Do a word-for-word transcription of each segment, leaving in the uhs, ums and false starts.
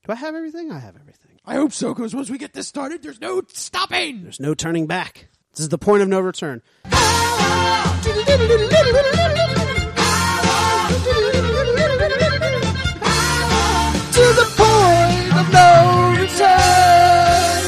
Do I have everything? I have everything. I hope so, because once we get this started, there's no stopping. There's no turning back. This is the point of no return. To the point of no return.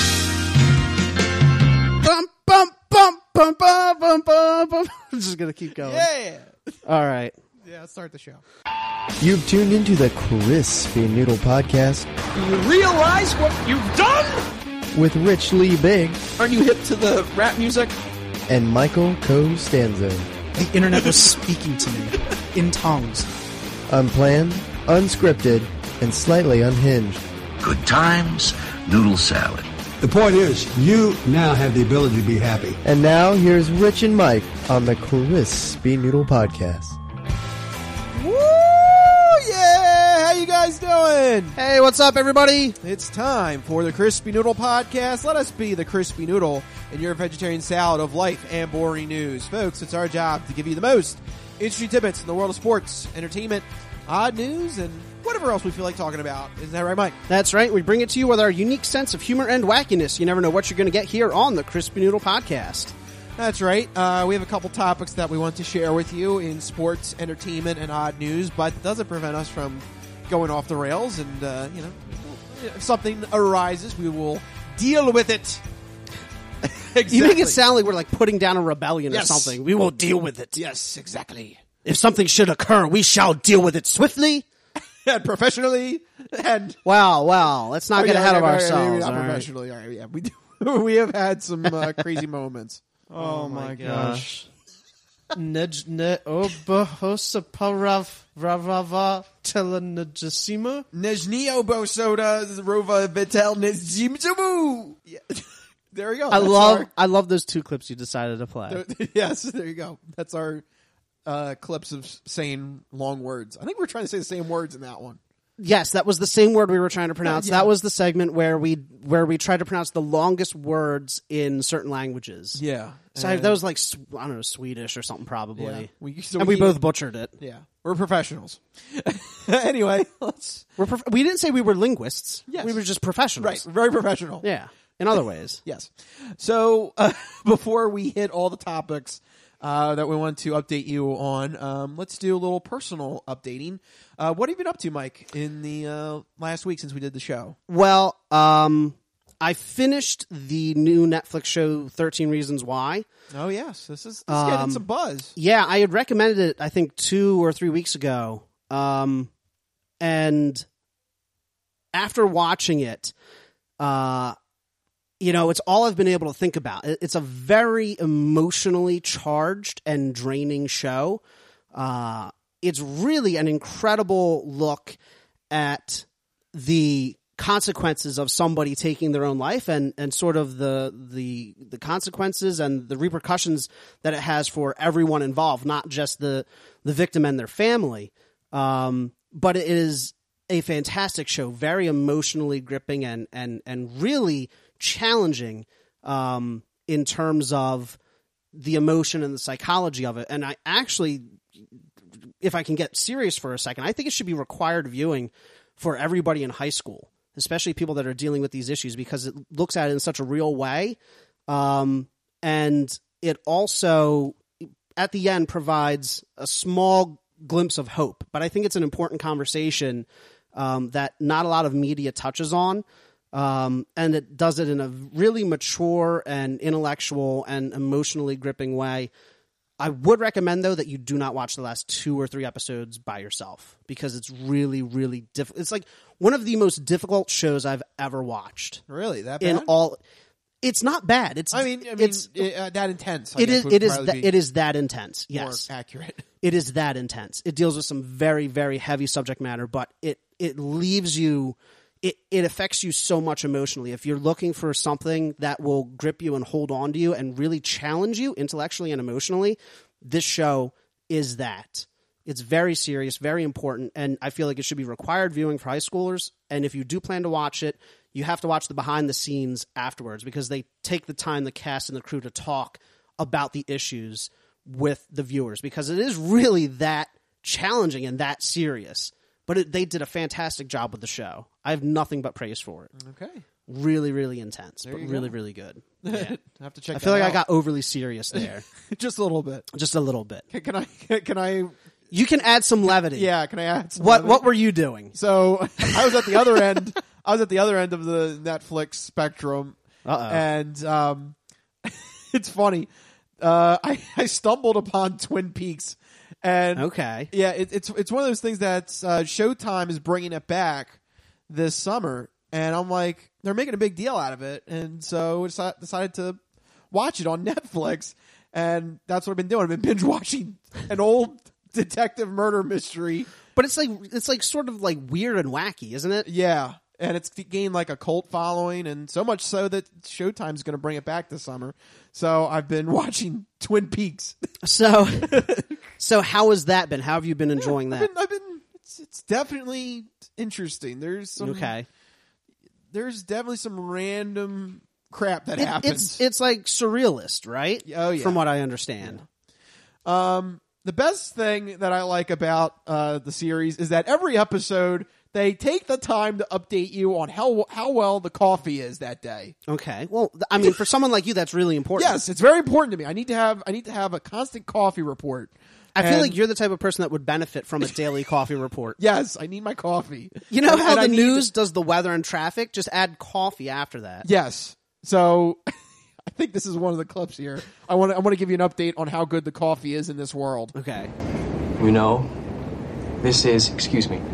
Bum, bum, bum, bum, bum, bum, bum, bum. I'm just going to keep going. Yeah. All right. Yeah, let's start the show. You've tuned into the Crispy Noodle Podcast Do you realize what you've done? with Rich Lee Big Aren't you hip to the rap music? and Michael Costanzo. The internet was speaking to me in tongues. Unplanned, unscripted, and slightly unhinged. Good times, noodle salad. The point is, you now have the ability to be happy. And now here's Rich and Mike on the Crispy Noodle Podcast. Woo! Yeah! How you guys doing? Hey, what's up, everybody? It's time for the Crispy Noodle Podcast. Let us be the Crispy Noodle in your vegetarian salad of life and boring news. Folks, it's our job to give you the most interesting tidbits in the world of sports, entertainment, odd news, and whatever else we feel like talking about. Isn't that right, Mike? That's right. We bring it to you with our unique sense of humor and wackiness. You never know what you're going to get here on the Crispy Noodle Podcast. That's right. Uh, we have a couple topics that we want to share with you in sports, entertainment, and odd news, but it doesn't prevent us from going off the rails. And, uh, you know, if something arises, we will deal with it. Exactly. You make it sound like we're like putting down a rebellion Yes. or something. We will deal with it. Yes, exactly. If something should occur, we shall deal with it swiftly. And professionally, and Wow, wow. Let's not get Okay, ahead okay, of okay, ourselves. maybe not all right. professionally. All right, yeah, we do. We have had some uh, crazy moments. Oh, my gosh. Nej ne obahosa parav ravava telenajasima. Nejnio Bosoda Rova Vitel Nejimjamu. Yeah. There we go. I That's love our- I love those two clips you decided to play. yes, there you go. That's our uh, clips of saying long words. I think we're trying to say the same words in that one. Yes, that was the same word we were trying to pronounce. Yeah. That was the segment where we where we tried to pronounce the longest words in certain languages. Yeah. So I- that was like Sw- I don't know, Swedish or something probably. Yeah. We, so and we both butchered it. Yeah. We're professionals. Anyway, let's. We're prof- we didn't say we were linguists. Yes. We were just professionals. Right. Very professional. Yeah. In other ways. Yes. So uh, before we hit all the topics uh, that we want to update you on, um, let's do a little personal updating. Uh, what have you been up to, Mike, in the uh, last week since we did the show? Well, um, I finished the new Netflix show thirteen Reasons Why. Oh, yes. This is, this is getting Um, some buzz. Yeah, I had recommended it, I think, two or three weeks ago. Um, and after watching it, uh, you know, it's all I've been able to think about. It- It's a very emotionally charged and draining show. Uh, it's really an incredible look at the consequences of somebody taking their own life and, and sort of the, the, the consequences and the repercussions that it has for everyone involved, not just the, the victim and their family. Um, but it is a fantastic show, very emotionally gripping and, and, and really challenging, um, in terms of the emotion and the psychology of it. And I actually, if I can get serious for a second, I think it should be required viewing for everybody in high school, especially people that are dealing with these issues, because it looks at it in such a real way. Um, and it also, at the end, provides a small glimpse of hope. But I think it's an important conversation um, that not a lot of media touches on. Um, and it does it in a really mature and intellectual and emotionally gripping way. I would recommend, though, that you do not watch the last two or three episodes by yourself, because it's really, really difficult. It's like one of the most difficult shows I've ever watched. Really? That In bad? all, it's not bad. It's I mean, I mean it's uh, that intense. I it guess, is would it is probably that, be it is that intense. more Yes, accurate. it is that intense. It deals with some very, very heavy subject matter, but it it leaves you. It, it affects you so much emotionally. If you're looking for something that will grip you and hold on to you and really challenge you intellectually and emotionally, this show is that. It's very serious, very important, and I feel like it should be required viewing for high schoolers. And if you do plan to watch it, you have to watch the behind the scenes afterwards, because they take the time, the cast and the crew, to talk about the issues with the viewers, because it is really that challenging and that serious. but it, they did a fantastic job with the show. I have nothing but praise for it. Okay. Really, really intense, There but you really, go. really good. Yeah. I have to check I feel that like I out. got overly serious there, just a little bit. just a little bit. Can, can I? Can I? You can add some levity. Yeah. Can I add? Some What levity? What were you doing? So I was at the other end. I was at the other end of the Netflix spectrum, Uh-oh. and um, it's funny. Uh, I I stumbled upon Twin Peaks, and Okay. yeah, it, it's it's one of those things that uh, Showtime is bringing it back this summer, and I'm like, they're making a big deal out of it, and so I deci- decided to watch it on Netflix, and that's what I've been doing. I've been binge watching an old detective murder mystery. But it's like it's like sort of like weird and wacky, isn't it? Yeah, and it's gained like a cult following, and so much so that Showtime's going to bring it back this summer. So I've been watching Twin Peaks. So, so how has that been? How have you been enjoying I've that? been, I've been it's, it's definitely interesting. There's some Okay. There's definitely some random crap that It- happens. it's it's like surrealist, right? Oh, yeah. From what I understand. Um, the best thing that I like about uh, the series is that every episode they take the time to update you on how how well the coffee is that day. Okay. Well, th- I mean, for someone like you, that's really important. Yes, it's very important to me. I need to have I need to have a constant coffee report. I feel And- like you're the type of person that would benefit from a daily coffee report. Yes, I need my coffee. You know And- how and I the need- news does the weather and traffic? Just add coffee after that. Yes. So I think this is one of the clips here. I want to I want to give you an update on how good the coffee is in this world. Okay. You know, this is, excuse me,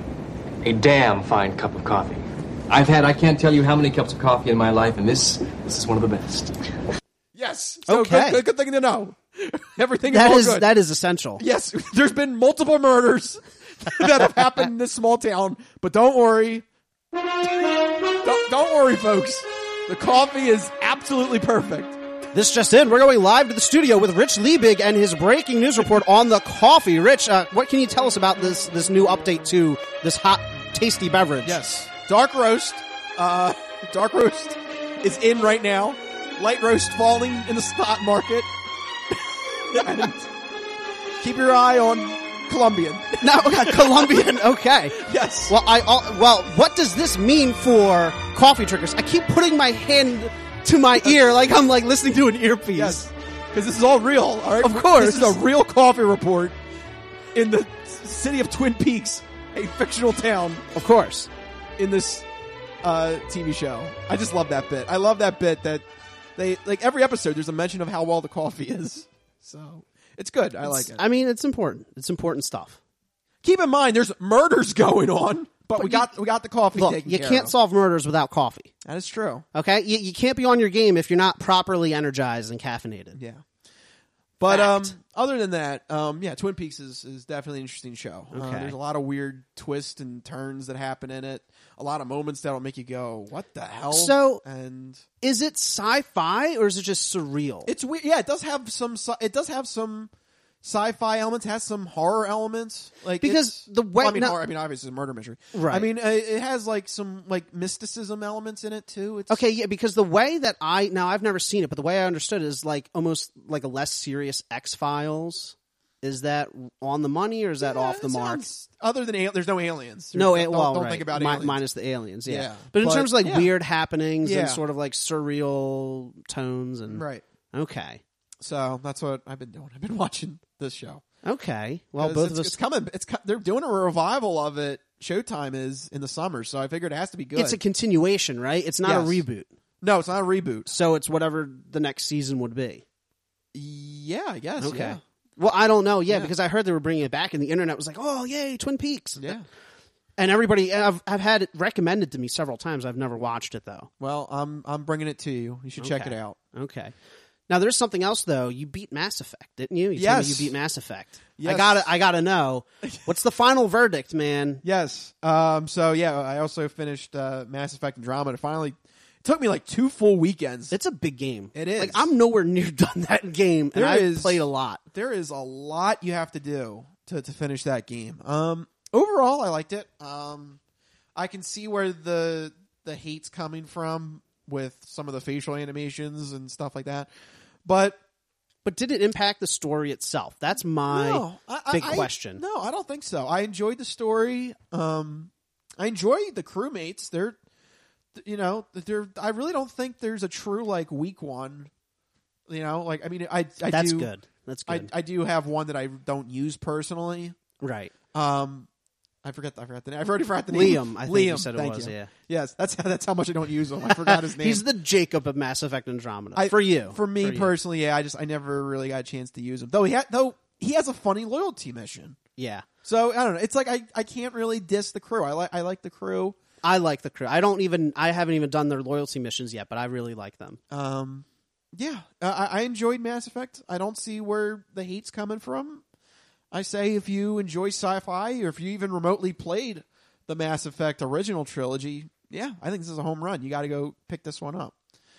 a damn fine cup of coffee. I've had, I can't tell you how many cups of coffee in my life, and this, this is one of the best. Yes. So Okay. good, good, good thing to know. Everything That is all is good. that is essential. Yes, there's been multiple murders that have happened in this small town, but don't worry. Don't, don't worry, folks. The coffee is absolutely perfect. This just in, we're going live to the studio with Rich Liebig and his breaking news report on the coffee. Rich, uh, what can you tell us about this this new update to this hot, tasty beverage? Yes. Dark roast. Uh, dark roast is in right now. Light roast falling in the stock market. And keep your eye on Colombian. No, Colombian. Okay. Yes. Well, I uh, well, what does this mean for coffee drinkers? I keep putting my hand to my ear like I'm like listening to an earpiece. Yes. Because this is all real, all right? Of course. This is a real coffee report in the city of Twin Peaks, a fictional town Of course. in this uh, T V show. I just love that bit. I love that bit that they, like every episode, there's a mention of how well the coffee is. So it's good. I like it. I mean, it's important. It's important stuff. Keep in mind, there's murders going on, but, we you- got we got the coffee Look, taken you care can't of. solve murders without coffee. That is true. Okay, you, you can't be on your game if you're not properly energized and caffeinated. Yeah. But Fact. um, other than that, um, yeah, Twin Peaks is, is definitely an interesting show. Uh, Okay. there's a lot of weird twists and turns that happen in it. A lot of moments that'll make you go, "What the hell?" So- and Is it sci-fi or is it just surreal? it's weird. Yeah, it does have some. sci- It does have some sci-fi elements. Has some horror elements. Like Because it's- the way- well, I mean, no- horror, I mean, obviously, it's a murder mystery. Right. I mean, uh, it has like some like mysticism elements in it too. It's Okay, yeah, because the way that I now I've never seen it, but the way I understood it is like almost like a less serious X Files. Is that on the money or is that Yeah, off the it mark? sounds- Other than al- there's no aliens. No, There's- a- don't, well, don't right. think about Mi- aliens. minus the aliens. Yeah, Yeah, but in but- terms of like yeah. weird happenings Yeah. and sort of like surreal tones and Right. Okay, So that's what I've been doing. I've been watching this show. okay. Well, 'Cause both it's, of us. it's coming. It's co- they're doing a revival of it. Showtime is in the summer, so I figured it has to be good. It's a continuation, right? It's not a Yes. reboot, no, it's not a reboot. so it's whatever the next season would be. Yeah, I guess. Okay. Yeah. Well, I don't know. Yeah, Yeah. because I heard they were bringing it back, and the internet was like, "Oh, yay, Twin Peaks!" Yeah. And everybody, I've I've had it recommended to me several times. I've never watched it though. Well, I'm I'm bringing it to you. You should check Okay. it out. Okay. Now there's something else though. You beat Mass Effect, didn't you? You told me Yes. you beat Mass Effect. I Yes. gotta I gotta know. What's the final verdict, man? Yes. Um. So yeah, I also finished uh, Mass Effect Andromeda. Finally, it took me like two full weekends. It's a big game. It is. Like I'm nowhere near done that game, and There I've is- played a lot. There is a lot you have to do to, to finish that game. Um, overall, I liked it. Um, I can see where the the hate's coming from with some of the facial animations and stuff like that. But But did it impact the story itself? That's my no, I, big I, question. No, I don't think so. I enjoyed the story. Um, I enjoy the crewmates. They're, you know, they're. I really don't think there's a true like weak one. You know, like I mean, I, I That's do, good. That's good. I, I do have one that I don't use personally. Right. Um, I forget. I forgot the name. I've already forgot the name. Liam, I think Liam, you said it thank was. you. Yeah. Yes, that's how, that's how much I don't use him. I forgot his name. He's the Jacob of Mass Effect Andromeda. I, for you. for me for you. personally, yeah. I just I never really got a chance to use him. Though he had though he has a funny loyalty mission. Yeah. So I don't know. It's like I, I can't really diss the crew. I like I like the crew. I like the crew. I don't even. I haven't even done their loyalty missions yet, but I really like them. Um, yeah, uh, I, I enjoyed Mass Effect. I don't see where the hate's coming from. I say if you enjoy sci-fi, or if you even remotely played the Mass Effect original trilogy, yeah, I think this is a home run. You got to go pick this one up.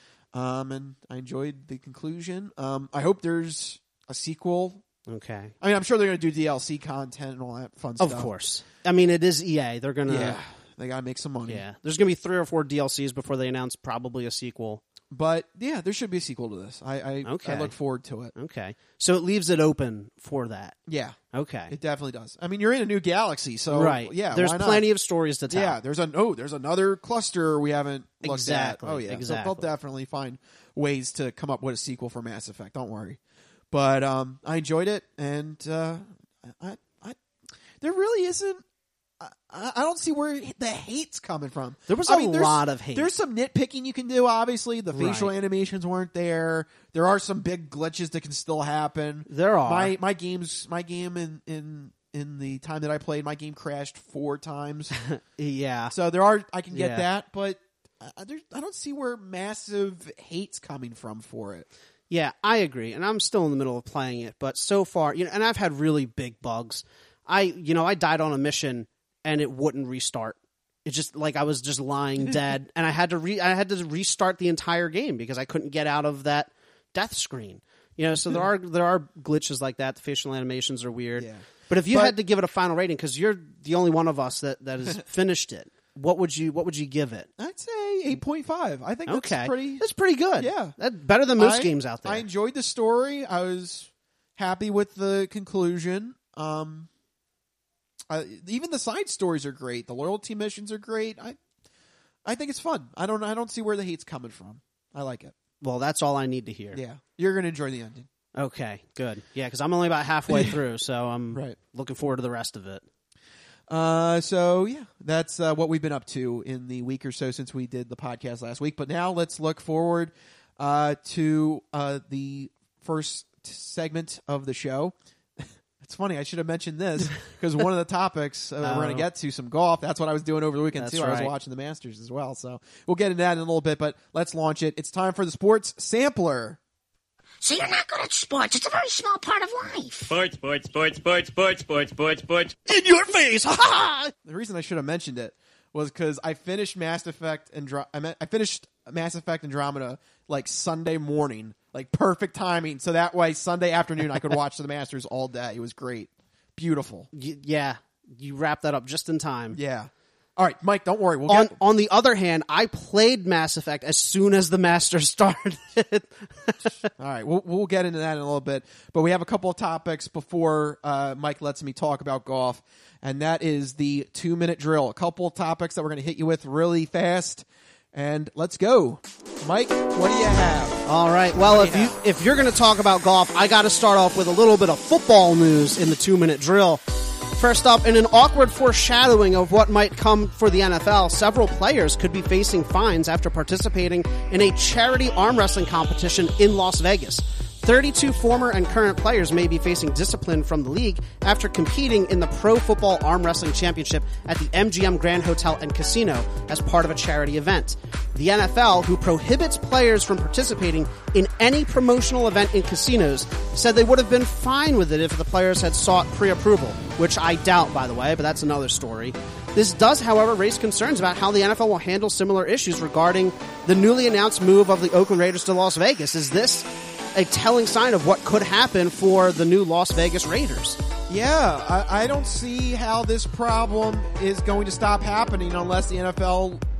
Um, and I enjoyed the conclusion. Um, I hope there's a sequel. Okay. I mean, I'm sure they're going to do D L C content and all that fun Of stuff. course. I mean, it is E A. They're gonna. Yeah, they got to make some money. Yeah. There's gonna be three or four D L Cs before they announce probably a sequel. But yeah, there should be a sequel to this. I I, Okay. I look forward to it. Okay. So it leaves it open for that. Yeah, Okay. it definitely does. I mean, you're in a new galaxy, so right. Yeah, There's why not? plenty of stories to tell. Yeah, there's a oh, there's another cluster we haven't looked Exactly, at. Oh yeah, exactly. So they'll definitely find ways to come up with a sequel for Mass Effect. Don't worry. But um, I enjoyed it, and uh, I, I, there really isn't. I, I don't see where the hate's coming from. There was I a mean, there's- lot of hate. There's some nitpicking you can do. Obviously, the facial Right. animations weren't there. There are some big glitches that can still happen. There are. My my games my game in in in the time that I played, my game crashed four times. Yeah. So there are I can get Yeah. that, but I, there, I don't see where massive hate's coming from for it. Yeah, I agree, and I'm still in the middle of playing it. But so far, you know, and I've had really big bugs. I, you know, I died on a mission and it wouldn't restart. It just like I was just lying dead, and I had to re, I had to restart the entire game because I couldn't get out of that death screen. You know, so there are there are glitches like that. The facial animations are weird. Yeah. But if you But- had to give it a final rating, because you're the only one of us that, that has finished it, what would you what would you give it? I'd say eight point five. I think that's Okay, pretty that's pretty good. Yeah. That, better than most I- games out there. I enjoyed the story. I was happy with the conclusion. Um, I, even the side stories are great. The loyalty missions are great. I, I think it's fun. I don't. I don't see where the hate's coming from. I like it. Well, that's all I need to hear. Yeah, you're gonna enjoy the ending. Okay, good. Yeah, because I'm only about halfway through, so I'm Right. looking forward to the rest of it. Uh, so yeah, that's uh, what we've been up to in the week or so since we did the podcast last week. But now let's look forward uh, to uh, the first segment of the show. It's funny, I should have mentioned this because one of the topics uh, we're going to Oh. get to some golf. That's what I was doing over the weekend That's too. I was right. watching the Masters as well. So we'll get into that in a little bit. But let's launch it. It's time for the Sports Sampler. So you're not good at sports. It's a very small part of life. Sports, sports, sports, sports, sports, sports, sports, sports. In your face! Ha ha! The reason I should have mentioned it was because I finished Mass Effect and I, meant, I finished Mass Effect Andromeda like Sunday morning, like perfect timing. So that way Sunday afternoon I could watch the Masters all day. It was great, beautiful. Y- yeah, you wrapped that up just in time. Yeah. All right, Mike. Don't worry. We'll On get. on the other hand, I played Mass Effect as soon as the Master started. All right, we'll we'll get into that in a little bit. But we have a couple of topics before uh, Mike lets me talk about golf, and that is the two minute drill. A couple of topics that we're going to hit you with really fast. And let's go, Mike. What do you have? All right. Well, if you if you're going to talk about golf, I got to start off with a little bit of football news in the two minute drill. First up, in an awkward foreshadowing of what might come for the N F L, several players could be facing fines after participating in a charity arm wrestling competition in Las Vegas. thirty-two former and current players may be facing discipline from the league after competing in the Pro Football Arm Wrestling Championship at the M G M Grand Hotel and Casino as part of a charity event. The N F L, who prohibits players from participating in any promotional event in casinos, said they would have been fine with it if the players had sought pre-approval, which I doubt, by the way, but that's another story. This does, however, raise concerns about how the N F L will handle similar issues regarding the newly announced move of the Oakland Raiders to Las Vegas. Is this a telling sign of what could happen for the new Las Vegas Raiders? Yeah, I, I don't see how this problem is going to stop happening unless the N F L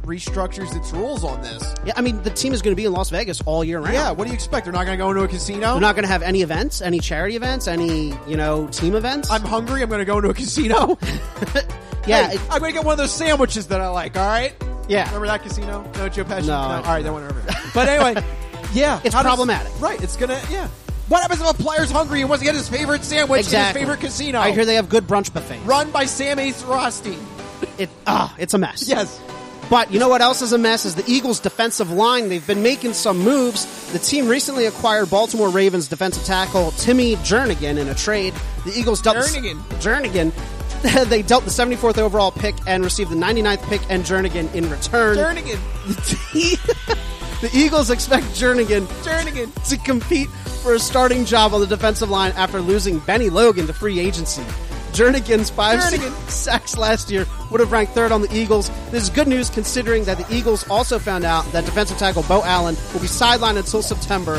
restructures its rules on this. Yeah, I mean, the team is going to be in Las Vegas all year round. Yeah, what do you expect? They're not going to go into a casino? They're not going to have any events, any charity events, any, you know, team events. I'm hungry. I'm going to go into a casino. yeah. Hey, it- I'm going to get one of those sandwiches that I like, all right? Yeah. Remember that casino? No, Joe Pesci? No, no. I- All right, then whatever. But anyway, yeah. It's how does- problematic. Right, it's going to, yeah. What happens if a player's hungry and wants to get his favorite sandwich Exactly. in his favorite casino? I hear they have good brunch buffets. Run by Sam Ace Rothstein. It, ah, it's a mess. Yes. But you know what else is a mess is the Eagles' defensive line. They've been making some moves. The team recently acquired Baltimore Ravens defensive tackle Timmy Jernigan in a trade. The Eagles dealt Jernigan. Jernigan. They dealt the seventy-fourth overall pick and received the ninety-ninth pick and Jernigan in return. Jernigan. The Eagles expect Jernigan, Jernigan. to compete for a starting job on the defensive line after losing Benny Logan to free agency. Jernigan's five Jernigan. sacks last year would have ranked third on the Eagles. This is good news considering that the Eagles also found out that defensive tackle Bo Allen will be sidelined until September.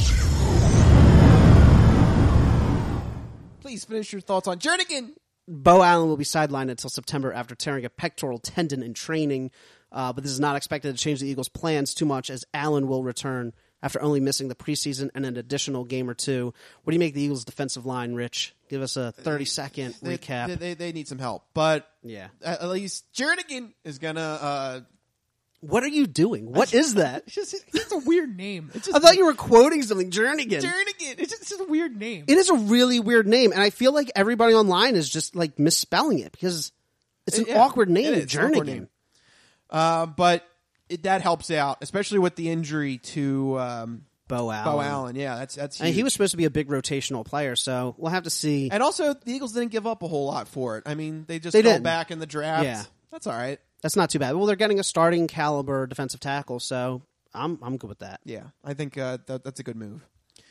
Please finish your thoughts on Jernigan. Bo Allen will be sidelined until September after tearing a pectoral tendon in training, uh, but this is not expected to change the Eagles' plans too much as Allen will return after only missing the preseason and an additional game or two. What do you make of the Eagles' defensive line, Rich? Give us a thirty-second They, recap. They, they, they need some help. But Yeah. at, at least Jernigan is going to... Uh, What are you doing? What is that? it's just it's a weird name. It's just I thought you were quoting something. Jernigan. Jernigan. It's just, it's just a weird name. It is a really weird name, and I feel like everybody online is just like misspelling it because it's an Yeah, awkward name, it is. It's an awkward Jernigan. name. Uh, but it, that helps out, especially with the injury to um, Bo Allen. Bo Allen. Yeah, that's that's I mean, huge. he was supposed to be a big rotational player, so we'll have to see. And also, the Eagles didn't give up a whole lot for it. I mean, they just They fell didn't. back in the draft. Yeah. That's all right. That's not too bad. Well, they're getting a starting caliber defensive tackle, so I'm I'm good with that. Yeah, I think uh, that, that's a good move.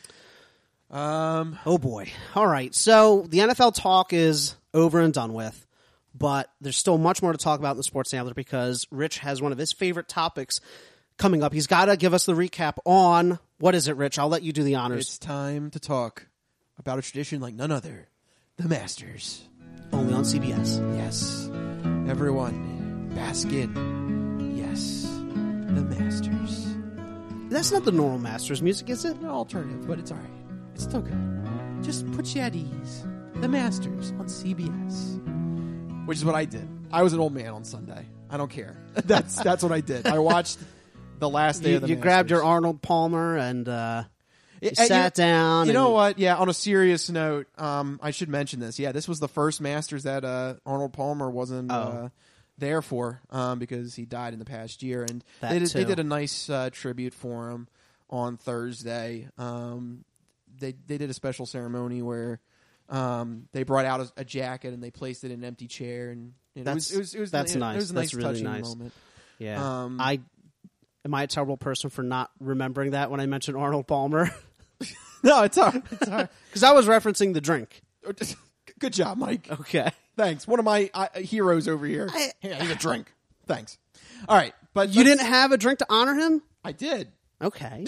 Um, Oh boy. All right. So the N F L talk is over and done with, but there's still much more to talk about in the Sports Sampler because Rich has one of his favorite topics coming up. He's got to give us the recap on what is it, Rich? I'll let you do the honors. it's time to talk about a tradition like none other, the Masters. Only on C B S. Yes, everyone, bask in. Yes, the Masters. That's not the normal Masters music, is it? An alternative, but it's all right. It's still good. Just put you at ease. The Masters on C B S, which is what I did. I was an old man on Sunday. I don't care. That's that's what I did. I watched the last day You, of the you Masters. grabbed your Arnold Palmer and uh, you And sat down. You know and- what? Yeah. On a serious note, um, I should mention this. Yeah, this was the first Masters that uh, Arnold Palmer wasn't Oh. uh, there for um, because he died in the past year, and That they did, they too. did a nice uh, tribute for him on Thursday. Um, they they did a special ceremony where um, they brought out a, a jacket and they placed it in an empty chair, and you know, it was That's- it was, it was that's it, nice. It was a That's nice really touching nice. moment. Yeah. Um, I am I a terrible person for not remembering that when I mentioned Arnold Palmer? No, it's all right. It's all right. Because I was referencing the drink. Good job, Mike. Okay. Thanks. One of my uh, heroes over here. I- Here, here's a drink. Thanks. All right, but You let's- didn't have a drink to honor him? I did. Okay.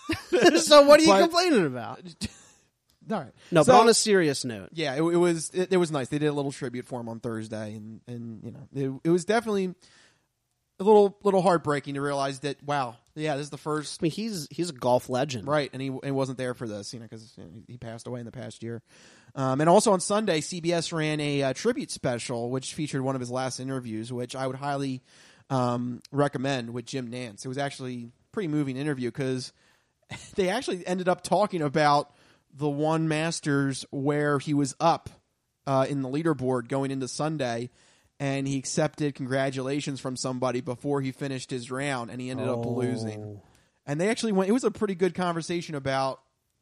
So what are you But- complaining about? All right. No, So- but on a serious note. Yeah, it, it was it, it was nice. They did a little tribute for him on Thursday, and and you know it, it was definitely a little little heartbreaking to realize that wow, yeah, this is the first I mean, he's he's a golf legend. right, and he and wasn't there for this, you know, because you know, he passed away in the past year. Um, and also on Sunday, C B S ran a uh, tribute special, which featured one of his last interviews, which I would highly um, recommend with Jim Nantz. It was actually a pretty moving interview because they actually ended up talking about the one Masters where he was up uh, in the leaderboard going into Sunday, and he accepted congratulations from somebody before he finished his round, and he ended up losing. And they actually went. It was a pretty good conversation about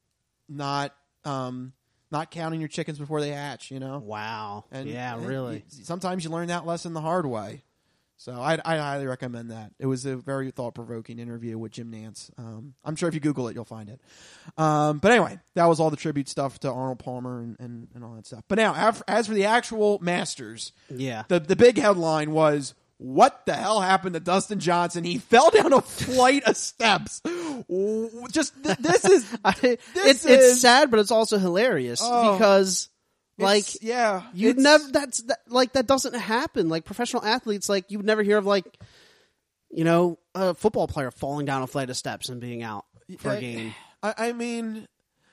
not um, not counting your chickens before they hatch. You know. Wow. And yeah, and really. you- sometimes you learn that lesson the hard way. So I I highly recommend that. It was a very thought provoking interview with Jim Nantz. Um, I'm sure if you Google it, you'll find it. Um, but anyway, that was all the tribute stuff to Arnold Palmer and, and, and all that stuff. But now, af- as for the actual Masters, Yeah. the the big headline was, what the hell happened to Dustin Johnson? He fell down a flight of steps. Just th- this is I, this it's is it's sad, but it's also hilarious Oh. because like it's- yeah, you it's- never that's that, like that doesn't happen. Like professional athletes, like you would never hear of like you know, a football player falling down a flight of steps and being out for a I- game. I, I mean,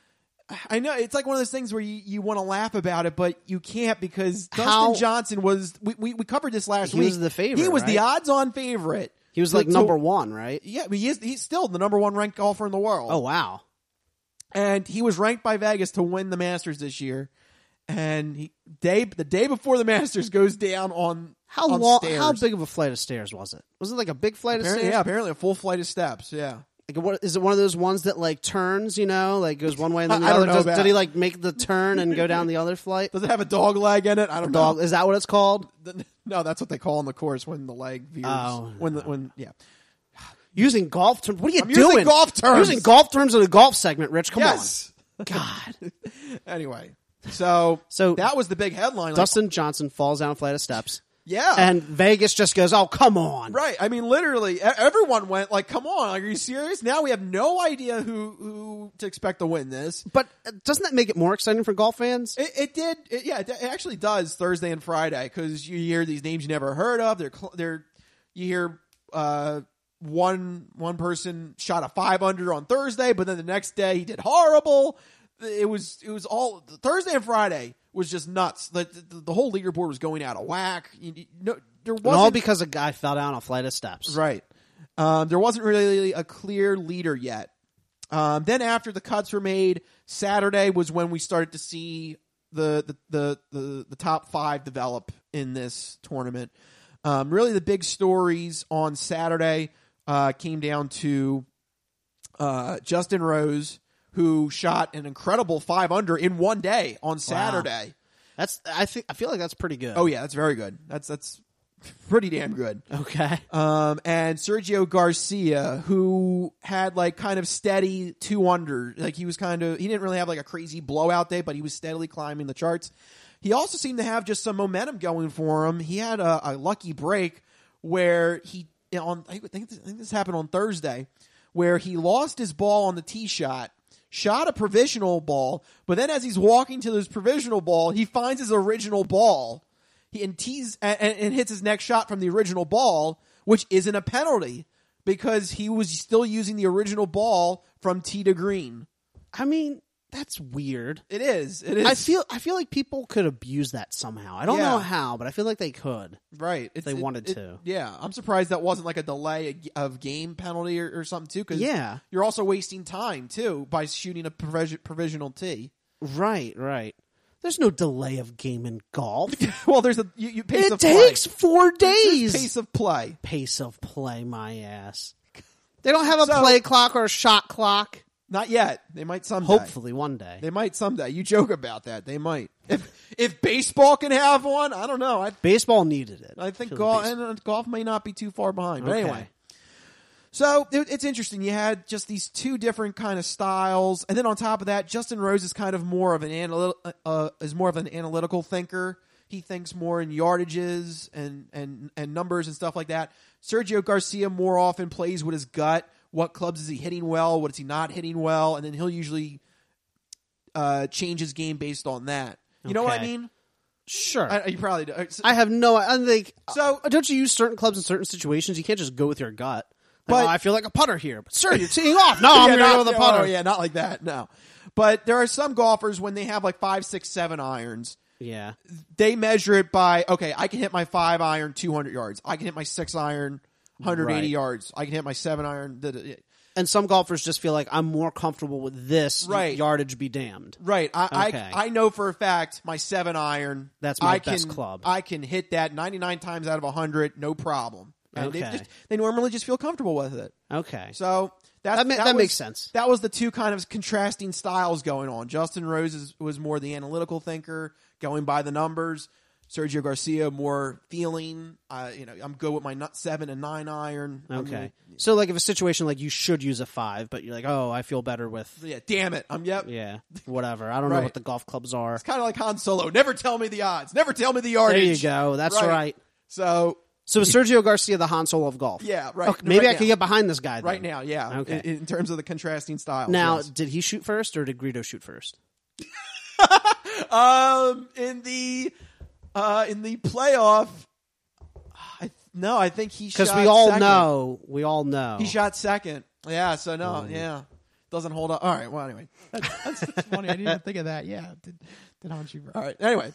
I know it's like one of those things where you, you want to laugh about it, but you can't because Dustin How- Johnson was. We, we, we covered this last He week. was the favorite, He was the right? odds-on favorite. He was to- like to- number one, right? Yeah, but he is, he's still the number one ranked golfer in the world. Oh, wow. And he was ranked by Vegas to win the Masters this year. And he day the day before the Masters goes down on How on long? stairs. How big of a flight of stairs was it? Was it like a big flight Apparently, of stairs? yeah, apparently a full flight of steps. Yeah. Like, what, is it one of those ones that like turns? You know, like goes one way and then the I- I don't other. know Does, about- did he like make the turn and go down the other flight? Does it have a dog leg in it? I don't Dog? know. Is that what it's called? No, that's what they call on the course when the leg veers. Oh. when the, when yeah. Using golf terms? What are you I'm doing? using golf terms. Using golf terms in a golf segment, Rich. Come Yes. on. God. Anyway, so So- that was the big headline. Like, Dustin Johnson falls down a flight of steps, yeah, and Vegas just goes, "Oh, come on!" right. I mean, literally, e- everyone went like, "Come on, like, are you serious?" Now we have no idea who who to expect to win this. But uh, doesn't that make it more exciting for golf fans? It, it did, it, yeah. It actually does Thursday and Friday because you hear these names you never heard of. They're cl- they're you hear uh, one one person shot a five under on Thursday, but then the next day he did horrible. It was it was all Thursday and Friday was just nuts. The, the, the whole leaderboard was going out of whack. You, you, no, there And wasn't all because a guy fell down a flight of steps. right. Um, there wasn't really a clear leader yet. Um, then after the cuts were made, Saturday was when we started to see the the the the, the top five develop in this tournament. Um, really, the big stories on Saturday uh, came down to uh, Justin Rose, who shot an incredible five under in one day on Saturday. That's I think I feel like that's pretty good. Oh yeah, that's very good. That's that's pretty damn good. Okay. Um, and Sergio Garcia, who had like kind of steady two under, like he was kind of, he didn't really have like a crazy blowout day, but he was steadily climbing the charts. He also seemed to have just some momentum going for him. He had a, a lucky break where he, on, I think, I think this happened on Thursday, where he lost his ball on the tee shot, shot a provisional ball, but then as he's walking to this provisional ball, he finds his original ball. He and tees and, and hits his next shot from the original ball, which isn't a penalty because he was still using the original ball from tee to green. I mean, that's weird. It is. It is. I feel I feel like people could abuse that somehow. I don't Yeah. know how, but I feel like they could. right. If they wanted to. Yeah, I'm surprised that wasn't like a delay of game penalty or, or something too. Because Yeah. you're also wasting time too by shooting a provis- provisional tee. Right, right. There's no delay of game in golf. Well, there's a you, you pace It of takes play. four There's days. pace of play. Pace of play, my ass. They don't have a So- play clock or a shot clock. Not yet. They might someday. Hopefully one day. They might someday. You joke about that. They might. If if baseball can have one, I don't know. I Baseball needed it. I think Feel golf the base- and uh, golf may not be too far behind. But Okay. anyway, so it, it's interesting. You had just these two different kind of styles, and then on top of that, Justin Rose is kind of more of an analytical uh, is more of an analytical thinker. He thinks more in yardages and and and numbers and stuff like that. Sergio Garcia more often plays with his gut. What clubs is he hitting well? What is he not hitting well? And then he'll usually uh, change his game based on that. You know what I Okay. mean? Sure. I, you probably do. I have no. I think So- so. Don't you use certain clubs in certain situations? You can't just go with your gut. Like, But- oh, I feel like a putter here, but sir, you're teeing off. No, I'm Yeah, going to not- go with a yeah, putter. oh, yeah, not like that. No, but there are some golfers when they have like five, six, seven irons. Yeah. They measure it by okay, I can hit my five iron two hundred yards. I can hit my six iron one hundred eighty Right. yards. I can hit my seven iron. da- da- da. And some golfers just feel like I'm more comfortable with this. Right. Yardage be damned. Right. I, Okay. I I know for a fact my seven iron. That's my I best can, club. I can hit that ninety nine times out of a hundred, no problem. And they Okay. just they normally just feel comfortable with it. Okay. So that's, That ma- that was- makes sense. That was the two kind of contrasting styles going on. Justin Rose is, was more the analytical thinker, going by the numbers. Sergio Garcia more feeling. Uh, you know, I'm good with my nut seven and nine iron. I'm Okay. gonna- So, like, if a situation like you should use a five, but you're like, oh, I feel better with, yeah, damn it. I'm yep. yeah, whatever. I don't know Right. what the golf clubs are. It's kind of like Han Solo. Never tell me the odds. Never tell me the yardage. There you go. That's Right. right. So So, is Sergio Garcia the Han Solo of golf? yeah, right. Okay, maybe right I could now. get behind this guy then. right now. Yeah. Okay. In, in terms of the contrasting styles. Now, yes. did he shoot first or did Greedo shoot first? Um, in the uh, in the playoff, I no, I think he shot because we all second. know, we all know He shot second. Yeah, so no, Mm. yeah. Doesn't hold up. All right, well, anyway. That's, that's, that's funny. I didn't even think of that. Yeah. Did, did haunt you. All right, anyway.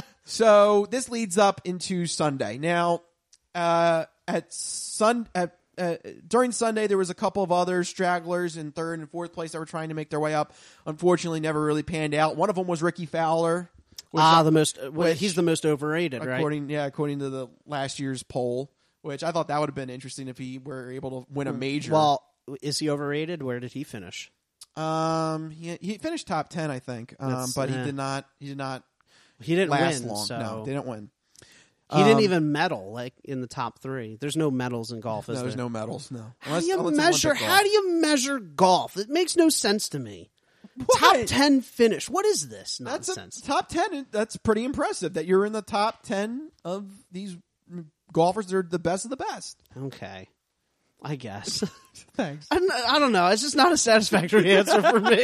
So this leads up into Sunday. Now, uh, at sun at uh, during Sunday, there was a couple of other stragglers in third and fourth place that were trying to make their way up. Unfortunately, never really panned out. One of them was Ricky Fowler. which- ah the most. Well, which- he's the most overrated, right? according yeah, according to the last year's poll, which I thought that would have been interesting if he were able to win a major. Well, is he overrated? Where did he finish? um, he he finished top ten, I think, um, That's- but he eh. did not. He did not He didn't last win. long. So No, they didn't win. he didn't Um, even medal like in the top three. There's no medals in golf. Is No, there's there? no medals. No. How Unless- do you unless measure? Olympic How golf. do you measure golf? It makes no sense to me. What? Top ten finish. What is this That's nonsense? a top ten. That's pretty impressive that you're in the top ten of these golfers. They're the best of the best. Okay, I guess. Thanks. I don't, I don't know. It's just not a satisfactory answer for me.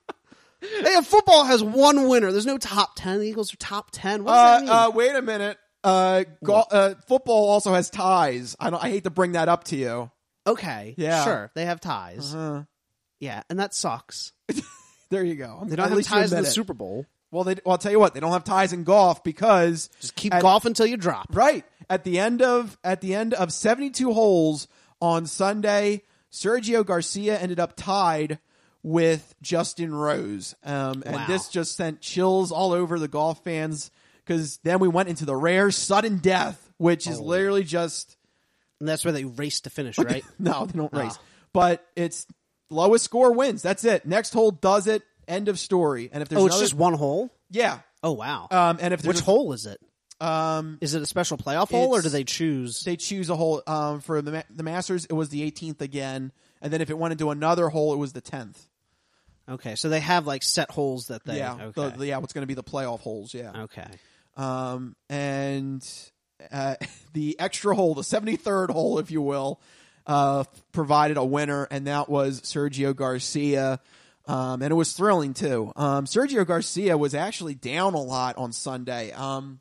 Hey, if football has one winner, there's no top ten. The Eagles are top ten. What does Uh, that mean? uh, wait a minute. Uh, go- uh, football also has ties. I don't. I hate to bring that up to you. okay, yeah. sure, they have ties. Uh, Yeah, and that sucks. there you go. They don't At have least you ties in admit the it. Super Bowl. Well, they, well, I'll tell you what. They don't have ties in golf because Just keep at- golf until you drop. Right at the end of at the end of seventy-two holes on Sunday, Sergio Garcia ended up tied with Justin Rose, um, and Wow. this just sent chills all over the golf fans because then we went into the rare sudden death, which is Oh. literally just And that's where they race to finish, right? no, they don't race, Ah. but it's lowest score wins. That's it. Next hole does it. End of story. And if there's Oh, it's another, just one hole? yeah, Oh, wow. um, and if there's Which hole is it? um, Is it a special playoff hole, or It's- do they choose? they choose a hole um, for the Ma- the Masters. It was the eighteenth again, and then if it went into another hole, it was the tenth. Okay, so they have like set holes that they. Yeah, Okay. the, the- yeah, what's going to be the playoff holes? Yeah, okay. um, and uh, the extra hole, the seventy-third hole, if you will, uh, provided a winner, and that was Sergio Garcia. Um, and it was thrilling too. Um, Sergio Garcia was actually down a lot on Sunday. Um,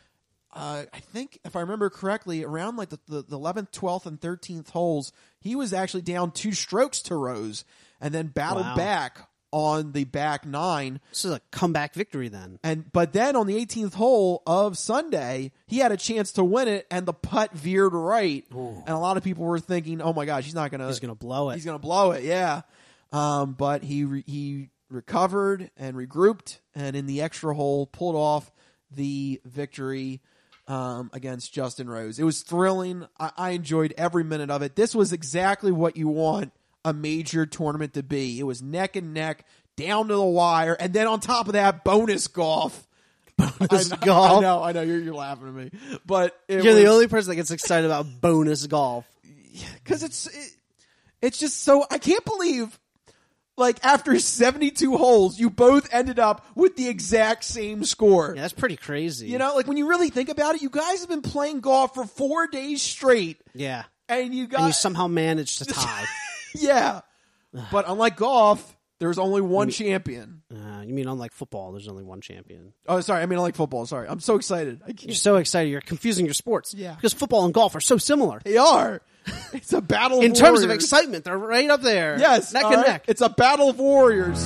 uh, I think if I remember correctly, around like the, the, the eleventh, twelfth, and thirteenth holes, he was actually down two strokes to Rose, and then battled Wow. back on the back nine. This is a comeback victory then. And but then on the eighteenth hole of Sunday, he had a chance to win it, and the putt veered right, and a lot of people were thinking, "Oh my gosh, he's not gonna, He's going to blow it. he's gonna blow it." Yeah, um, but he re- he recovered and regrouped, and in the extra hole, pulled off the victory um, against Justin Rose. It was thrilling. I-, I enjoyed every minute of it. This was exactly what you want a major tournament to be. It was neck and neck, down to the wire, and then on top of that, bonus golf. Bonus I know, golf. I know, I know. You're, you're laughing at me, but it You're was, the only person that gets excited about bonus golf. because it's it, it's just so I can't believe. Like after seventy-two holes, you both ended up with the exact same score. Yeah, that's pretty crazy. You know, like when you really think about it, you guys have been playing golf for four days straight, Yeah. and you got And you somehow managed to tie. yeah. But unlike golf, there's only one champion. Uh, you mean unlike football, there's only one champion. Oh, sorry. I mean, unlike football. Sorry, I'm so excited. I You're can't. so excited. You're confusing your sports. Yeah. Because football and golf are so similar. They are. It's a battle of In terms of warriors. excitement, they're right up there. Yes, Neck all and right? neck. It's a battle of warriors.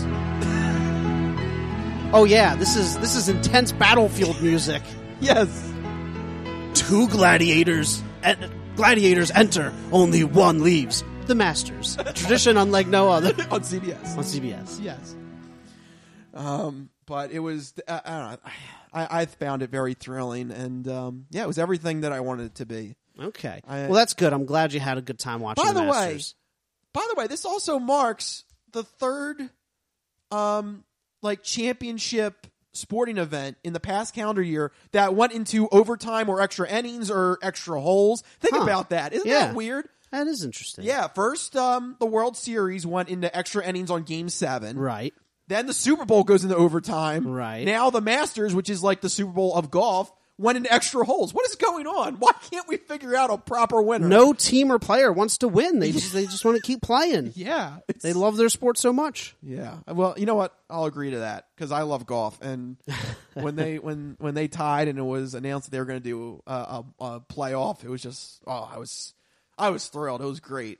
Oh yeah, this is this is intense battlefield music. Yes. Two gladiators and gladiators enter, only one leaves. The Masters. A tradition unlike no other. On C B S. On C B S. Yes. Um, but it was, uh, I don't know, I, I found it very thrilling, and um, yeah, it was everything that I wanted it to be. Okay. I- well, that's good. I'm glad you had a good time watching By the the way, Masters. by the way, this also marks the third, um, like championship sporting event in the past calendar year that went into overtime or extra innings or extra holes. Think Huh. about that. Isn't Yeah. that weird? That is interesting. Yeah. First, um, the World Series went into extra innings on Game Seven. Right. Then the Super Bowl goes into overtime. Right. Now the Masters, which is like the Super Bowl of golf, went into extra holes. What is going on? Why can't we figure out a proper winner? No team or player wants to win. They just they just want to keep playing. Yeah. They love their sport so much. Yeah. Well, you know what? I'll agree to that because I love golf. And when they when when they tied and it was announced that they were going to do a, a, a playoff, it was just oh, I was I was thrilled. It was great.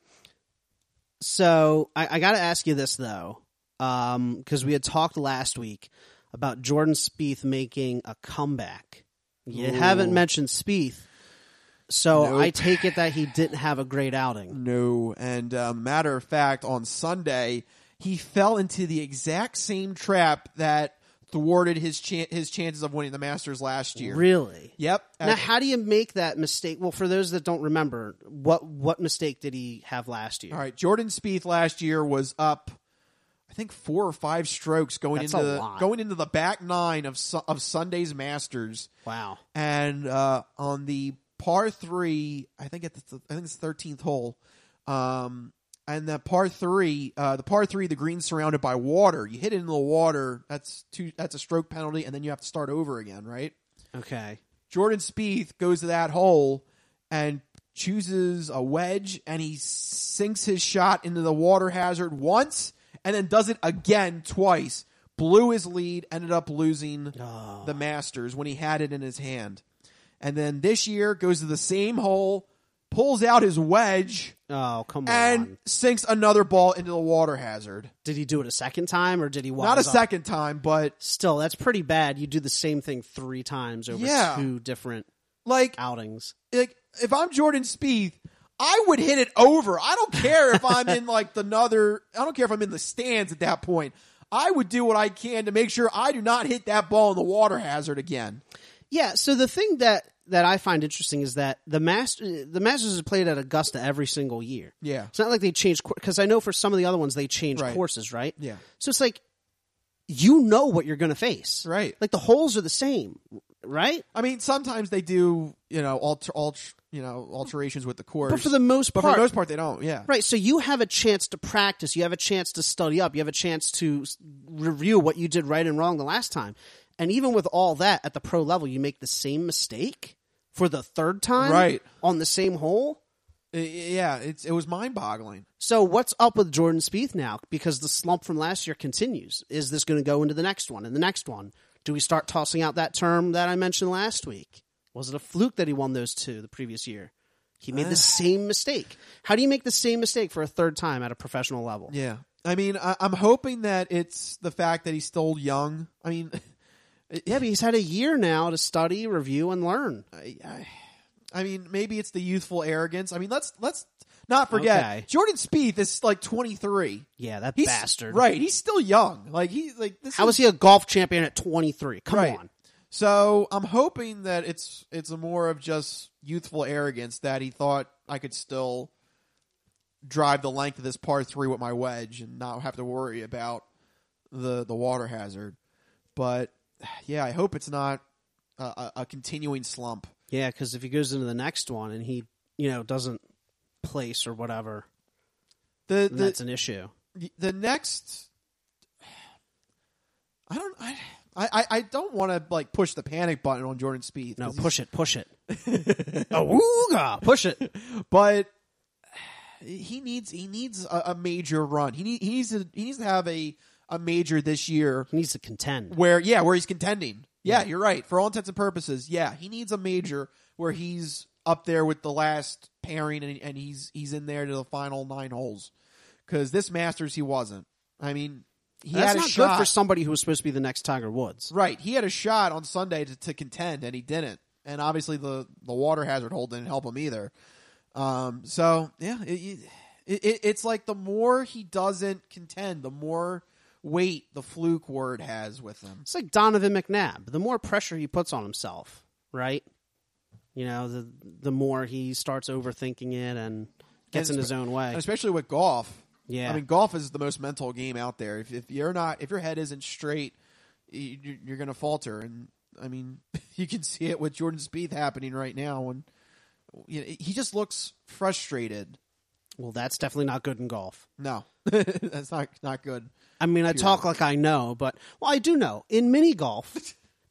So I, I got to ask you this though, because um, we had talked last week about Jordan Spieth making a comeback. You Ooh. haven't mentioned Spieth, so Nope. I take it that he didn't have a great outing. No, and uh, matter of fact, on Sunday he fell into the exact same trap that thwarted his chan- his chances of winning the Masters last year. Really? Yep. Now, how do you make that mistake? Well, for those that don't remember, what what mistake did he have last year? All right, Jordan Spieth last year was up, I think four or five strokes going That's into a the, lot. going into the back nine of Su- of Sunday's Masters. Wow. And uh, on the par three, I think it's the, I think it's the thirteenth hole. Um, and the par three, uh, the par three, the green's surrounded by water. You hit it into the water. That's two. That's a stroke penalty, and then you have to start over again, right? Okay. Jordan Spieth goes to that hole and chooses a wedge, and he sinks his shot into the water hazard once, and then does it again twice. Blew his lead, ended up losing Oh. the Masters when he had it in his hand. And then this year goes to the same hole, pulls out his wedge, Oh, come and on. sinks another ball into the water hazard. Did he do it a second time, or did he Not a wise up? second time, but Still, that's pretty bad. You do the same thing three times over Yeah. two different like outings. like if I'm Jordan Spieth, I would hit it over. I don't care if I'm in like the another. I don't care if I'm in the stands at that point. I would do what I can to make sure I do not hit that ball in the water hazard again. Yeah, so the thing that, that I find interesting is that the master the Masters is played at Augusta every single year. Yeah. It's not like they change, because I know for some of the other ones they change Right. courses, right? Yeah. So it's like, you know what you're going to face. Right. Like the holes are the same, right? I mean, sometimes they do, you know, alter, alter, you know, alterations with the course. But for the most but part, for the most part, they don't. Yeah. right. So you have a chance to practice. You have a chance to study up. You have a chance to s- review what you did right and wrong the last time. And even with all that at the pro level, you make the same mistake for the third time, Right. on the same hole. Uh, Yeah. It's it was mind boggling. So what's up with Jordan Spieth now? Because the slump from last year continues. Is this going to go into the next one and the next one? Do we start tossing out that term that I mentioned last week? Was it a fluke that he won those two the previous year? He made the same mistake. How do you make the same mistake for a third time at a professional level? Yeah. I mean, I, I'm hoping that it's the fact that he's still young. I mean, Yeah, but he's had a year now to study, review, and learn. I, I, I mean, maybe it's the youthful arrogance. I mean, let's let's not forget Okay. Jordan Spieth is like twenty-three. Yeah, that He's bastard. right. He's still young. Like he like this. How is, is he a golf champion at twenty-three? Come Right. on. So I'm hoping that it's it's a more of just youthful arrogance that he thought I could still drive the length of this par three with my wedge and not have to worry about the the water hazard. But yeah, I hope it's not a, a, a continuing slump. Yeah, because if he goes into the next one and he, you know, doesn't place or whatever, The then the that's an issue. the next, I don't I. I, I don't want to like push the panic button on Jordan Spieth. No, 'cause he's- push it, push it. Awooga, push it. but he needs he needs a, a major run. He need, he needs to he needs to have a, a major this year He needs to contend. where yeah where he's contending. Yeah, you're right. For all intents and purposes, yeah, he needs a major where he's up there with the last pairing and, and he's he's in there to the final nine holes. Because this Masters he wasn't. I mean, he That's had a not shot good for somebody who was supposed to be the next Tiger Woods. Right, he had a shot on Sunday to, to contend, and he didn't. And obviously, the, the water hazard hole didn't help him either. Um, so yeah, it, it, it, it's like the more he doesn't contend, the more weight the fluke word has with him. It's like Donovan McNabb. The more pressure he puts on himself, right? You know, the the more he starts overthinking it and gets And in his own way. And especially with golf. Yeah. I mean, golf is the most mental game out there. If, if you're not, if your head isn't straight, you, you're going to falter. And I mean, you can see it with Jordan Spieth happening right now. When you know, he just looks frustrated. Well, that's definitely not good in golf. No, that's not not good. I mean, I talk like I know, but well, I do know. In mini golf,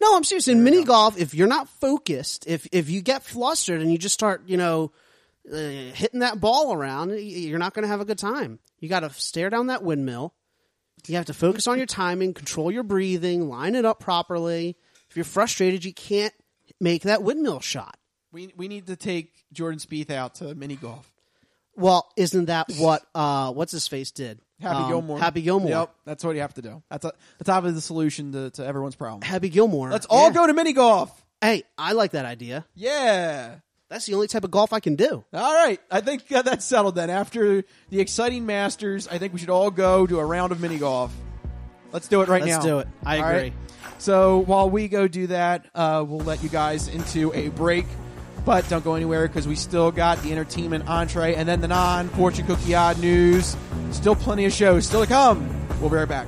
No, I'm serious. In mini golf, if you're not focused, if if you get flustered and you just start, you know, uh, hitting that ball around, you're not going to have a good time. You got to stare down that windmill. You have to focus on your timing, control your breathing, line it up properly. If you're frustrated, you can't make that windmill shot. We we need to take Jordan Spieth out to mini golf. Well, isn't that what uh, what's his face did? Happy um, Gilmore. Happy Gilmore. Yep, that's what you have to do. That's a, that's obviously the solution to, to everyone's problem. Happy Gilmore. Let's all Yeah. go to mini golf. Hey, I like that idea. Yeah. That's the only type of golf I can do. All right. I think uh, that's settled then. After the exciting Masters, I think we should all go to a round of mini golf. Let's do it right Let's now. do it. I All agree. right? So while we go do that, uh, we'll let you guys into a break. But don't go anywhere because we still got the entertainment entree and then the non-fortune cookie odd news. Still plenty of shows still to come. We'll be right back.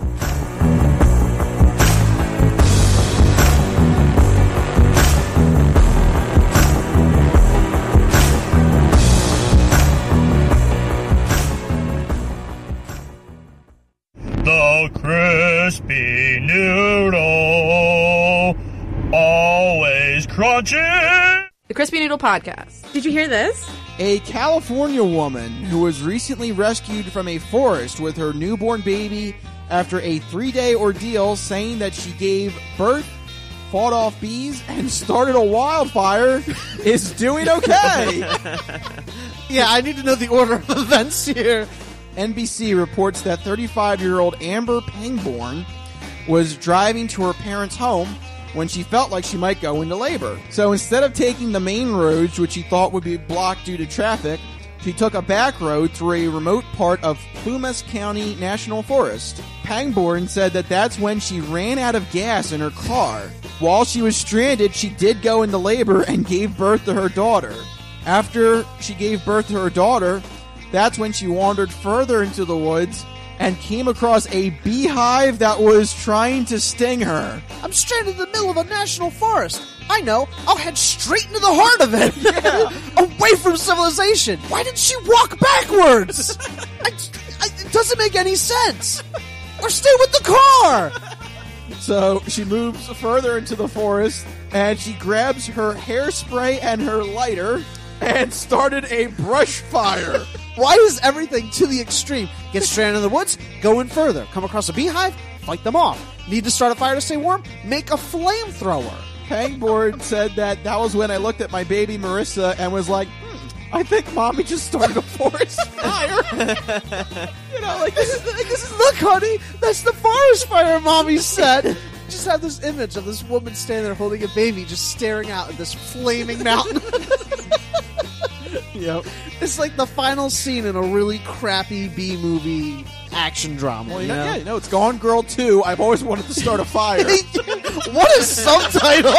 The crispy noodle, always crunchy. The Crispy Noodle Podcast. Did you hear this? A California woman who was recently rescued from a forest with her newborn baby after a three-day ordeal saying that she gave birth, fought off bees, and started a wildfire is doing okay. Yeah, I need to know the order of events here. N B C reports that thirty-five-year-old Amber Pangborn was driving to her parents' home when she felt like she might go into labor. So instead of taking the main roads, which she thought would be blocked due to traffic, she took a back road through a remote part of Plumas County National Forest. Pangborn said that that's when she ran out of gas in her car. While she was stranded, she did go into labor and gave birth to her daughter. After she gave birth to her daughter, that's when she wandered further into the woods and came across a beehive that was trying to sting her. I'm stranded in the middle of a national forest. I know. I'll head straight into the heart of it. Yeah. Away from civilization. Why did she walk backwards? I, I, it doesn't make any sense. Or stay with the car. So she moves further into the forest and she grabs her hairspray and her lighter and started a brush fire. Why is everything to the extreme? Get stranded in the woods, go in further. Come across a beehive, fight them off. Need to start a fire to stay warm? Make a flamethrower. Pangborn said that that was when I looked at my baby Marissa and was like, hmm, I think mommy just started a forest fire. You know, like this is, like, this is Look, honey, that's the forest fire mommy said. Just have this image of this woman standing there holding a baby just staring out at this flaming mountain. Yep. It's like the final scene in a really crappy B-movie action drama. Well, you you know, know? yeah, you know, it's Gone Girl two. I've always wanted to start a fire. What is subtitle?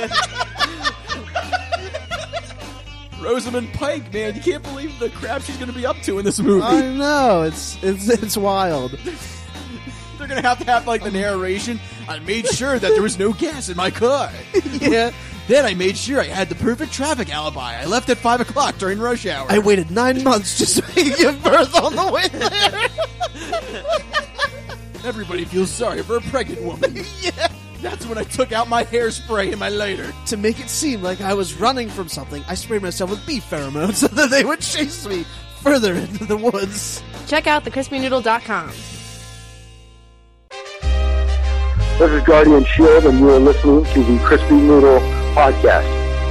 Rosamund Pike, man, you can't believe the crap she's going to be up to in this movie. I know, it's it's it's wild. They're going to have to have, like, the narration. I made sure that there was no gas in my car. Yeah. Then I made sure I had the perfect traffic alibi. I left at five o'clock during rush hour. I waited nine months just so I could give birth on the way there. Everybody feels sorry for a pregnant woman. Yeah. That's when I took out my hairspray and my lighter. To make it seem like I was running from something, I sprayed myself with bee pheromones so that they would chase me further into the woods. Check out the crispy noodle dot com. This is Guardian Shield, and you are listening to the Crispy Noodle Podcast.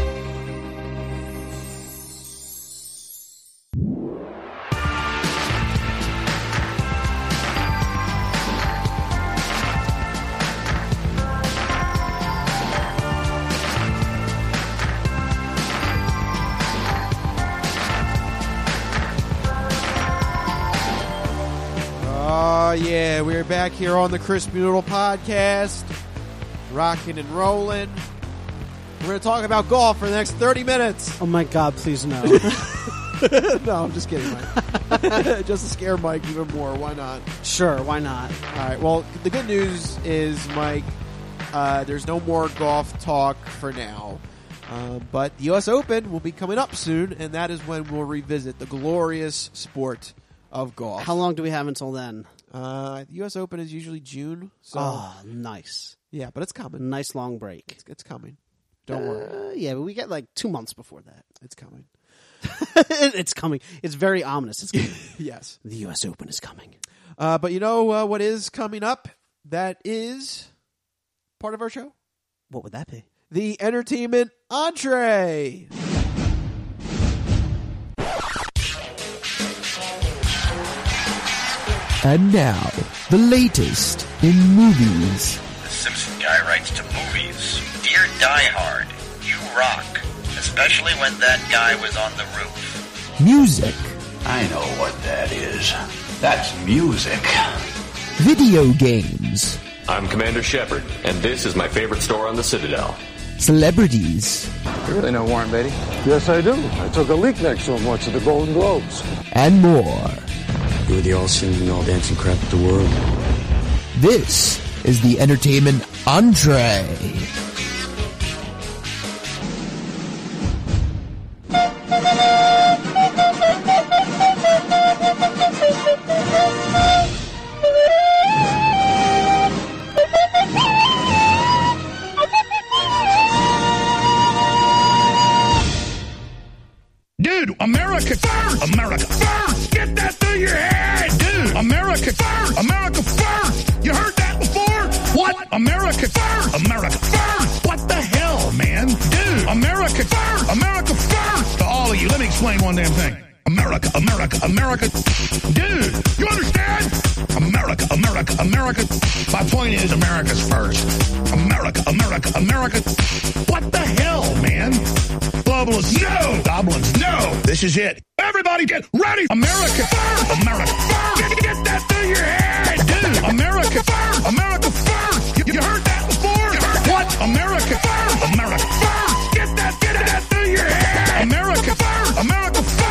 Oh, yeah, we're back here on the Crispy Noodle Podcast, rocking and rolling. We're going to talk about golf for the next thirty minutes. Oh my God, please no. No, I'm just kidding, Mike. Just to scare Mike even more. Why not? Sure, why not? All right, well, the good news is, Mike, uh, there's no more golf talk for now. Uh, but the U S Open will be coming up soon, and that is when we'll revisit the glorious sport of golf. How long do we have until then? Uh, the U S Open is usually June. So Oh, nice. Yeah, but it's coming. Nice long break. It's, it's coming. Don't uh, worry. Yeah, but we get like two months before that. It's coming. It's coming. It's very ominous. It's coming. Yes. The U S Open is coming. Uh, but you know uh, what is coming up? That is part of our show. What would that be? The entertainment entree. And now, the latest in movies. The Simpson guy writes to movies. Dear Die Hard, you rock. Especially when that guy was on the roof. Music. I know what that is. That's music. Video games. I'm Commander Shepard, and this is my favorite store on the Citadel. Celebrities. You really know Warren Beatty? Yes, I do. I took a leak next to him once at the Golden Globes. And more. You were the all-singing, all-dancing crap of the world. This is the entertainment entree. Dude, America first! America first! Get that through your head! Dude, America first! America first! You heard that before? What? America first! America first! What the hell, man? Dude, America first! America first! To all of you, let me explain one damn thing. America, America, America. Dude, you understand? America, America, America. My point is America's first. America, America, America. What the hell, man? Globalists, no! Goblins, no! This is it. Everybody get ready! America first! America first! Get, get that through your head! Dude, America first! America first! You, you heard that before? You heard what? America first! America first! Get that, get that through your head! America first! America first!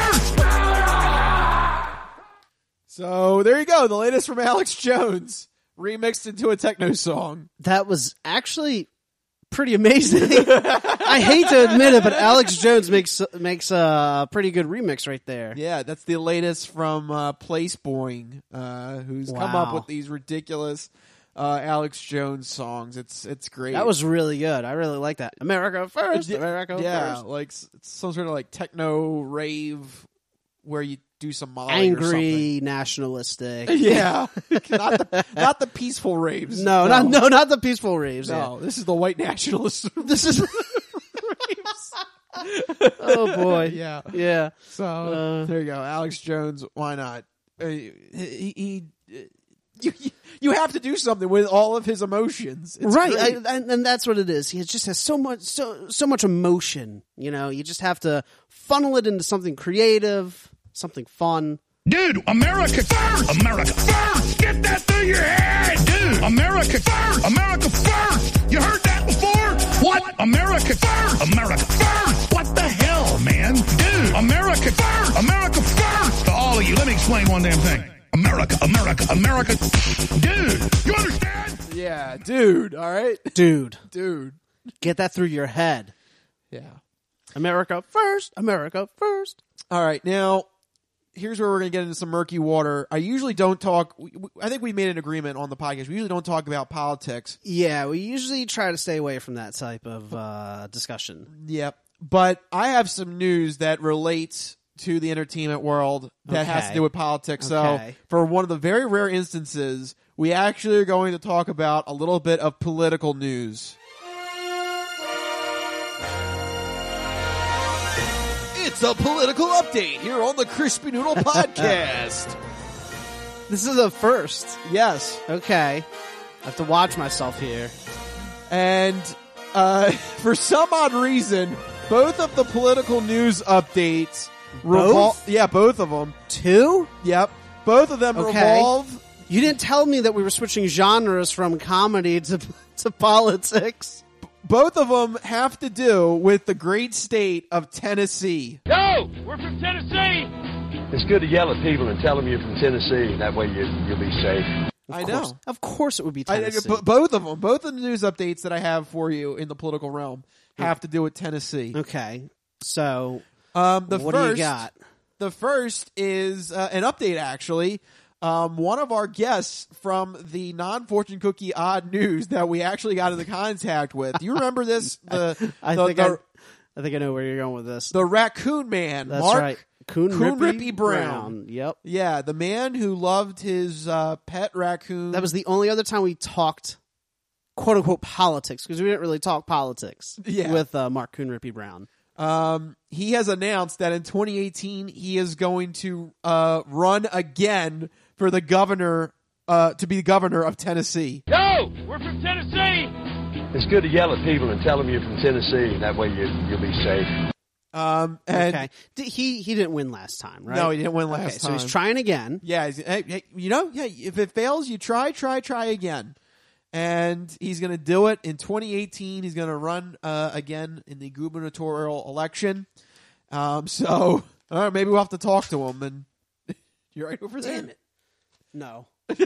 So there you go. The latest from Alex Jones, remixed into a techno song. That was actually pretty amazing. I hate to admit it, but Alex Jones makes makes a pretty good remix right there. Yeah, that's the latest from uh, Placeboing, uh, who's Wow. come up with these ridiculous uh, Alex Jones songs. It's it's great. That was really good. I really like that. America first. America yeah, first. like s- some sort of like techno rave where you do some Molly or Angry, nationalistic. something. Yeah, not the not the peaceful raves. No, no, not no, not the peaceful raves. No, this is the white nationalist. This is. Oh boy. Yeah, yeah. So Uh, there you go, Alex Jones. Why not? Uh, he, he you you have to do something with all of his emotions, It's right, great. I, and, and that's what it is. He just has so much, so so much emotion. You know, you just have to funnel it into something creative, something fun. Dude, America first! America first! Get that through your head! Dude, America first! America first! You heard that before? What? America first! America first! What the hell, man? Dude, America first! America first! To all of you, let me explain one damn thing. America, America, America. Dude, you understand? Yeah, dude. All right, Dude, dude. get that through your head. Yeah. America first. America first. All right, now here's where we're going to get into some murky water. I usually don't talk. we- we- I think we made an agreement on the podcast. We usually don't talk about politics. Yeah, we usually try to stay away from that type of uh, discussion. Yep. But I have some news that relates to the entertainment world that has to Okay. do with politics. Okay. So for one of the very rare instances, we actually are going to talk about a little bit of political news. It's a political update here on the Crispy Noodle Podcast. This is a first. Yes. Okay. I have to watch myself here. And uh, for some odd reason, both of the political news updates revol- Both? Yeah, both of them. Two? Yep. Both of them Okay. revolve. You didn't tell me that we were switching genres from comedy to to politics. Both of them have to do with the great state of Tennessee. Yo, we're from Tennessee! It's good to yell at people and tell them you're from Tennessee. That way you, you'll be safe. Of I course. know. Of course it would be I, Tennessee. b- both of them, both of the news updates that I have for you in the political realm have to do with Tennessee. Okay. So, Um, the what first, do you got? The first is uh, an update, actually. Um, one of our guests from the non-fortune cookie odd news that we actually got into contact with. Do you remember this? The, I the, think the, I, I think I know where you're going with this. The Raccoon Man. That's Mark right. Coon, Coon Rippy, Rippy Brown. Brown. Yep. Yeah, the man who loved his uh, pet raccoon. That was the only other time we talked, quote unquote, politics, because we didn't really talk politics Yeah. with uh, Mark Coon Rippy Brown. Um, he has announced that in twenty eighteen he is going to uh, run again for the governor, uh, to be the governor of Tennessee. Yo, we're from Tennessee. It's good to yell at people and tell them you're from Tennessee. That way you you'll be safe. Um, and okay, Did, he he didn't win last time, right? No, he didn't win last okay, time. So he's trying again. Yeah, he's, hey, hey, you know, yeah, if it fails, you try, try, try again. And he's going to do it in twenty eighteen. He's going to run uh, again in the gubernatorial election. Um, so, all right, maybe we'll have to talk to him. And you're right over there. Damn it! No,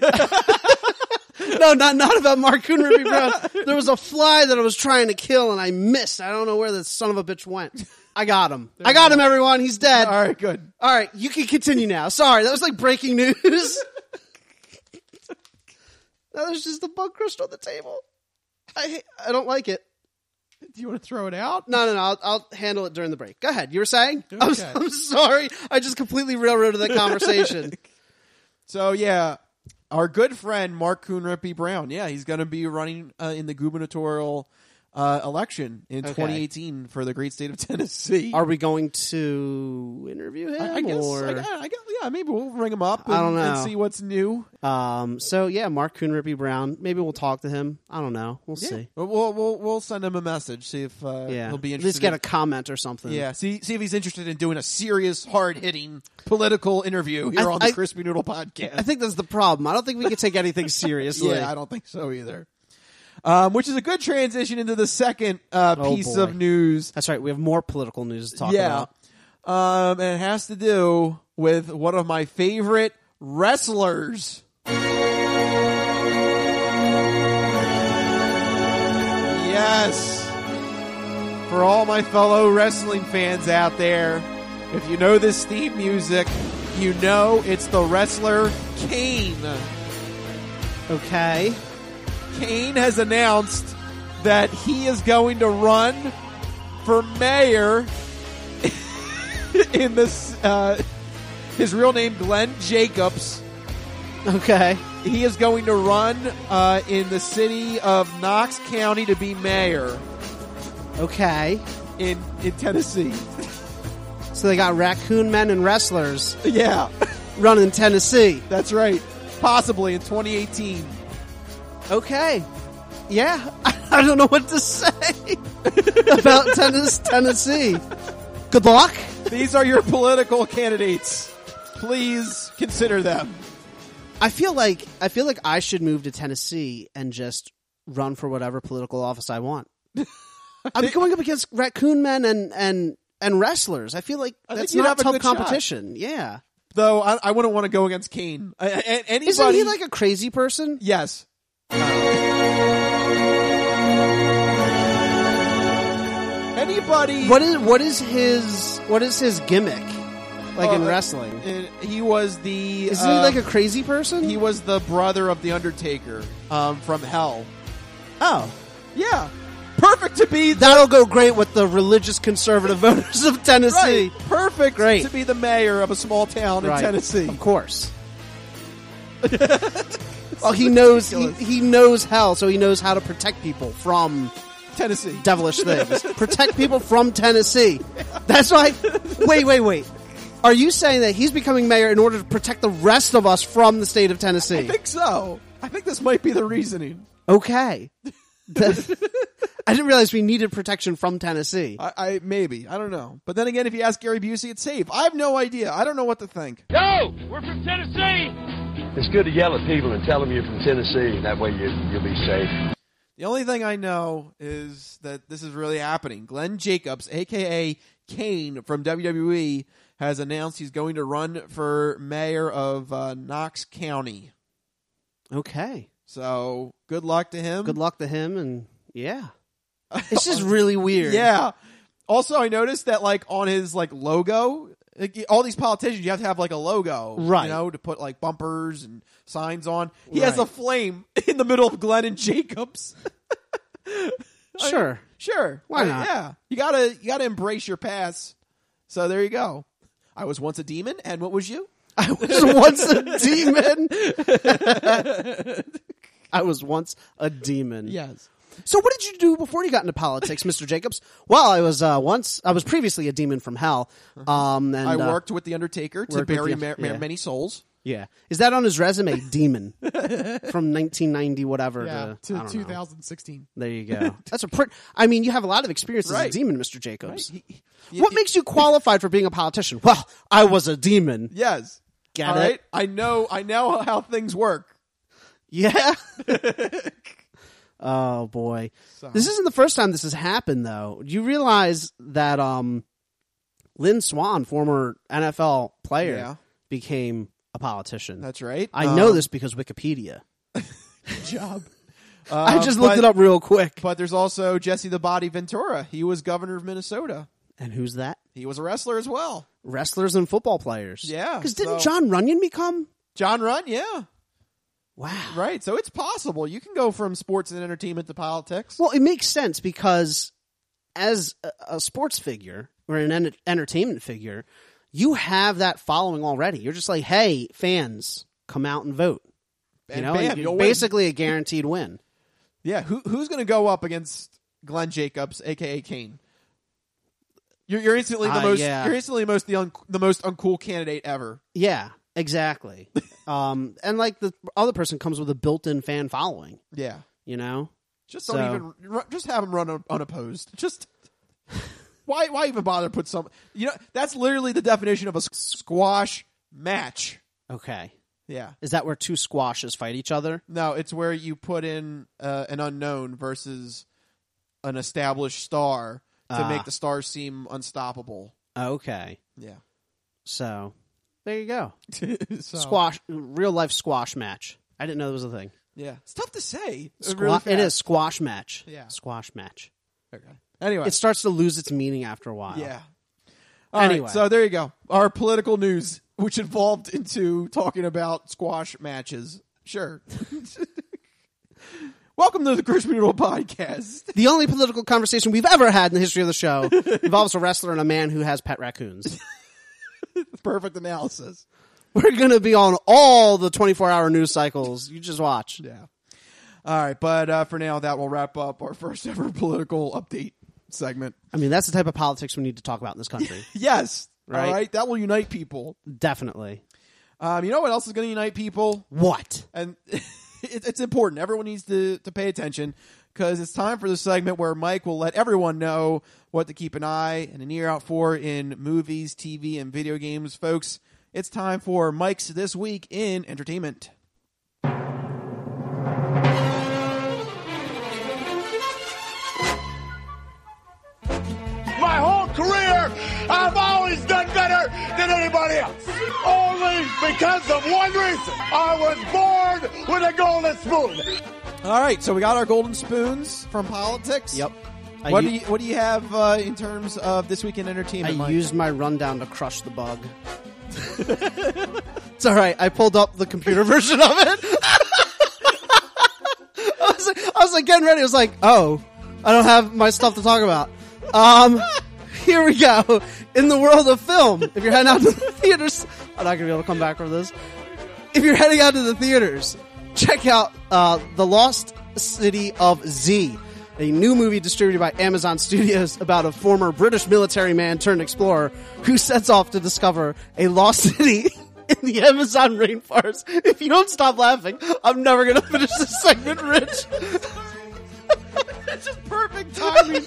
no, not not about Mark Coon Rippy Brown. There was a fly that I was trying to kill and I missed. I don't know where the son of a bitch went. I got him. I got him. Everyone, he's dead. All right, good. All right, you can continue now. Sorry, that was like breaking news. Now there's just a bug crushed on the table. I I don't like it. Do you want to throw it out? No, no, no. I'll, I'll handle it during the break. Go ahead. You were saying? Okay. I'm, I'm sorry. I just completely railroaded that conversation. So, yeah, our good friend Mark Coon Rippy Brown, yeah, he's going to be running uh, in the gubernatorial uh, election in Okay. twenty eighteen for the great state of Tennessee. Are we going to interview him? I, I guess, or? I, guess, I guess, yeah, maybe we'll ring him up and, I don't know. and see what's new. Um. So yeah, Mark Coon Rippy Brown. Maybe we'll talk to him. I don't know. We'll Yeah. see. We'll, we'll we'll we'll send him a message. See if uh, Yeah. he'll be At interested. least get in- a comment or something. Yeah, see see if he's interested in doing a serious, hard hitting political interview here I- on the I- Crispy Noodle podcast. I think that's the problem. I don't think we can take anything seriously. Yeah, I don't think so either. Um, which is a good transition into the second uh, Oh, piece boy. of news. That's right. We have more political news to talk yeah. about. Um, and it has to do with one of my favorite wrestlers. Yes. For all my fellow wrestling fans out there, if you know this theme music, you know it's the wrestler Kane. Okay. Kane has announced that he is going to run for mayor in this, uh, his real name, Glenn Jacobs. Okay. He is going to run uh, in the city of Knox County to be mayor Okay. in, in Tennessee. So they got raccoon men and wrestlers Yeah, running Tennessee. that's right. Possibly in twenty eighteen. Okay. Yeah. I don't know what to say about tennis, Tennessee. Good luck. These are your political candidates. Please consider them. I feel like I feel like I should move to Tennessee and just run for whatever political office I want. I'm going up against raccoon men and and and wrestlers. I feel like I that's think you'd not have a tough good shot. competition. Yeah. Though I, I wouldn't want to go against Kane. I, I, anybody? Isn't he like a crazy person? Yes. Anybody? What is what is his what is his gimmick? Like in Uh, wrestling? uh, he was the. Isn't uh, he like a crazy person? He was the brother of the Undertaker um, from Hell. Oh. Yeah, perfect to be. The, That'll go great with the religious conservave voters of Tennessee. right, perfect Great. to be the mayor of a small town in Right. Tennessee. Of course. Well, he knows he, he knows hell, so he knows how to protect people from Tennessee. devilish things. Protect people from Tennessee. That's why. Wait, wait, wait. Are you saying that he's becoming mayor in order to protect the rest of us from the state of Tennessee? I think so. I think this might be the reasoning. Okay. The- I didn't realize we needed protection from Tennessee. I, I maybe I don't know, but then again, if you ask Gary Busey, it's safe. I have no idea. I don't know what to think. Yo, we're from Tennessee. It's good to yell at people and tell them you're from Tennessee. That way you you'll be safe. The only thing I know is that this is really happening. Glenn Jacobs, aka Kane from W W E, has announced he's going to run for mayor of uh, Knox County. Okay. So good luck to him. Good luck to him, and yeah. It's just really weird. Yeah. Also, I noticed that like on his like logo, like, all these politicians, you have to have like a logo, Right. You know, to put like bumpers and signs on. He Right. has a flame in the middle of Glenn and Jacobs. Sure. I mean, sure. Why I- not? Yeah. You gotta, you gotta embrace your past. So there you go. I was once a demon, and what was you? I was once a demon. I was once a demon. Yes. So what did you do before you got into politics, Mister Jacobs? Well, I was uh, once, I was previously a demon from hell. Um, and I uh, worked with the Undertaker to worked with bury the- ma- ma- yeah. many souls. Yeah. Is that on his resume? Demon. From nineteen ninety, whatever. Yeah, to, I to don't know. two thousand sixteen. There you go. That's a pretty, I mean, you have a lot of experience as Right. a demon, Mister Jacobs. Right. He- What makes you qualified for being a politician? Well, I was a demon. Yes. Get All it? right. I know. I know how things work. Yeah. Oh boy. So. This isn't the first time this has happened though. You realize that um Lynn Swann, former N F L player, Yeah. became a politician. That's right. I know Um, this because Wikipedia. Good job. I Uh, just looked but- it up real quick. But there's also Jesse the Body Ventura. He was governor of Minnesota. And who's that? He was a wrestler as well. Wrestlers and football players. Yeah. Because didn't so- John Runyon become? John Runn, yeah. Wow. Right. So it's possible. You can go from sports and entertainment to politics. Well, it makes sense because as a, a sports figure or an en- entertainment figure, you have that following already. You're just like, hey, fans, come out and vote. You And know, bam, and you'll win. basically a guaranteed win. Yeah. Who Who's going to go up against Glenn Jacobs, a k a. Kane? You're, you're instantly the Uh, most. yeah. You're instantly most the un, the most uncool candidate ever. Yeah, exactly. um, and like the other person comes with a built-in fan following. Yeah. You know, Just don't So- even. ru- Just have him run un- unopposed. Just. Why? Why even bother put some? You know, that's literally the definition of a s- squash match. okay. Yeah. Is that where two squashes fight each other? No, it's where you put in uh, an unknown versus an established star to Ah. make the star seem unstoppable. Okay. Yeah. So there you go. So, Squash, real life squash match. I didn't know there was a thing. Yeah. It's tough to say. Squa- really it is fast. squash match. Yeah. Squash match. Okay. Anyway. It starts to lose its meaning after a while. Yeah. All right, Anyway. so there you go. Our political news, which evolved into talking about squash matches. Sure. Welcome to the Crispy Noodle Podcast. The only political conversation we've ever had in the history of the show involves a wrestler and a man who has pet raccoons. Perfect analysis. We're going to be on all the twenty-four hour news cycles. You just watch. Yeah. All right, but uh, for now, that will wrap up our first ever political update segment. I mean, that's the type of politics we need to talk about in this country. Yes. Right? All right. That will unite people. Definitely. Um, you know what else is going to unite people? What? And it, it's important. Everyone needs to, to pay attention because it's time for the segment where Mike will let everyone know what to keep an eye and an ear out for in movies, T V, and video games. Folks, it's time for Mike's This Week in Entertainment. My whole career, I've always done better than anybody else. Only because of one reason. I was born with a golden spoon. All right, so we got our golden spoons from politics. Yep. I What u- do you What do you have uh, in terms of This Week in I Entertainment, Mike? used my rundown to crush the bug. It's all right. I pulled up the computer version of it. I, was like, I was like getting ready. I was like, oh, I don't have my stuff to talk about. Um, here we go. In the world of film, if you're heading out to the theaters, I'm not gonna be able to come back from this. If you're heading out to the theaters, check out uh, The Lost City of Z, a new movie distributed by Amazon Studios about a former British military man turned explorer who sets off to discover a lost city in the Amazon rainforest. If you don't stop laughing, I'm never going to finish this segment, Rich. It's just perfect timing.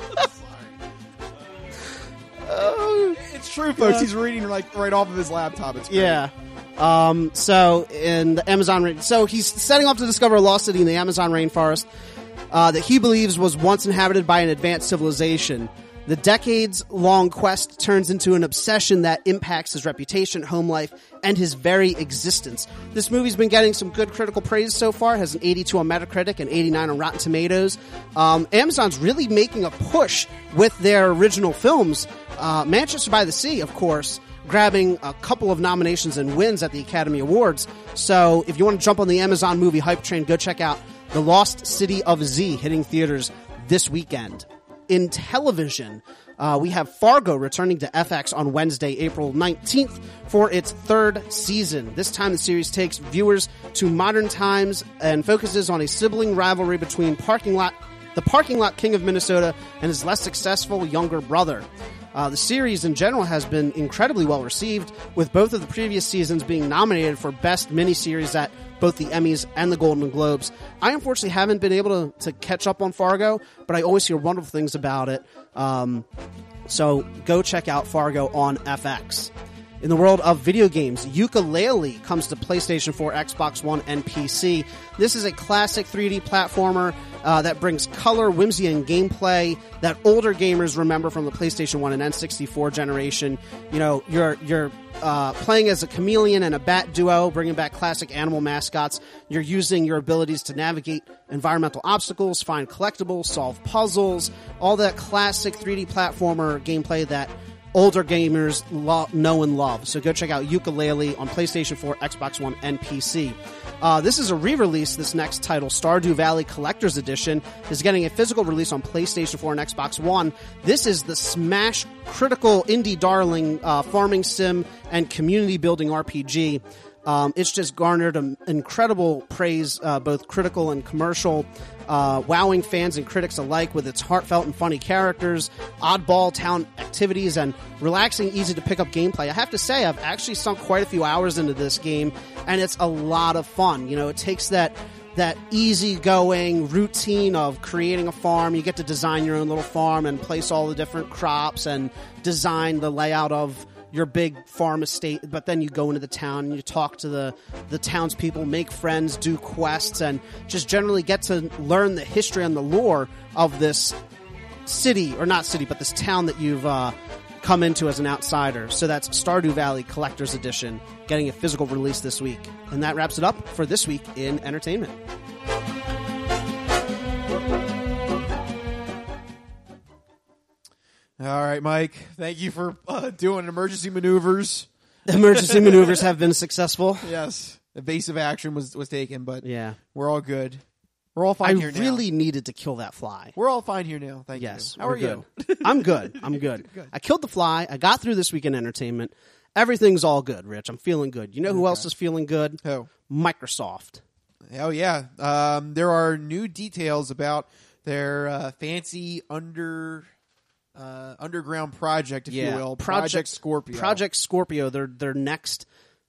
Oh, It's true, folks. He's reading like right off of his laptop. It's great. yeah. Um, so in the Amazon rain, so he's setting off to discover a lost city in the Amazon rainforest uh, that he believes was once inhabited by an advanced civilization. The decades-long quest turns into an obsession that impacts his reputation, home life, and his very existence. This movie's been getting some good critical praise so far. It has an eighty-two on Metacritic and eighty-nine on Rotten Tomatoes. Um, Amazon's really making a push with their original films. Uh, Manchester by the Sea, of course, grabbing a couple of nominations and wins at the Academy Awards. So if you want to jump on the Amazon movie hype train, go check out The Lost City of Z hitting theaters this weekend. In television, uh, we have Fargo returning to F X on Wednesday, April nineteenth for its third season. This time the series takes viewers to modern times and focuses on a sibling rivalry between parking lot, the parking lot king of Minnesota and his less successful younger brother. Uh, the series in general has been incredibly well received, with both of the previous seasons being nominated for Best Miniseries at both the Emmys and the Golden Globes. I unfortunately haven't been able to, to catch up on Fargo, but I always hear wonderful things about it. Um, so go check out Fargo on F X. In the world of video games, Yooka-Laylee comes to PlayStation four, Xbox One, and P C. This is a classic three D platformer uh, that brings color, whimsy, and gameplay that older gamers remember from the PlayStation one and N sixty-four generation. You know, you're you're uh, playing as a chameleon and a bat duo, bringing back classic animal mascots. You're using your abilities to navigate environmental obstacles, find collectibles, solve puzzles, all that classic three D platformer gameplay that older gamers lo- know and love. So go check out Yooka-Laylee on PlayStation four, Xbox One, and P C. Uh, this is a re-release. This next title, Stardew Valley Collector's Edition, is getting a physical release on PlayStation four and Xbox One. This is the smash critical indie darling uh, farming sim and community building R P G. Um, it's just garnered um, incredible praise, uh, both critical and commercial, uh, wowing fans and critics alike with its heartfelt and funny characters, oddball town activities, and relaxing, easy-to-pick-up gameplay. I have to say, I've actually sunk quite a few hours into this game, and it's a lot of fun. You know, it takes that that easy-going routine of creating a farm. You get to design your own little farm and place all the different crops and design the layout of your big farm estate, but then you go into the town and you talk to the, the townspeople, make friends, do quests, and just generally get to learn the history and the lore of this city, or not city, but this town that you've uh, come into as an outsider. So that's Stardew Valley Collector's Edition, getting a physical release this week. And that wraps it up for this week in entertainment. All right, Mike. Thank you for uh, doing emergency maneuvers. Emergency maneuvers have been successful. Yes, evasive action was was taken, but yeah, we're all good. We're all fine I here now. I really needed to kill that fly. We're all fine here now. Thank yes, you. How are good. you? I'm good. I'm good. good. I killed the fly. I got through this week in entertainment. Everything's all good, Rich. I'm feeling good. You know who okay. else is feeling good? Who? Microsoft. Oh yeah. Um, there are new details about their uh, fancy under. Uh, underground project, if yeah. you will, Project, Project Scorpio. Project Scorpio, their their next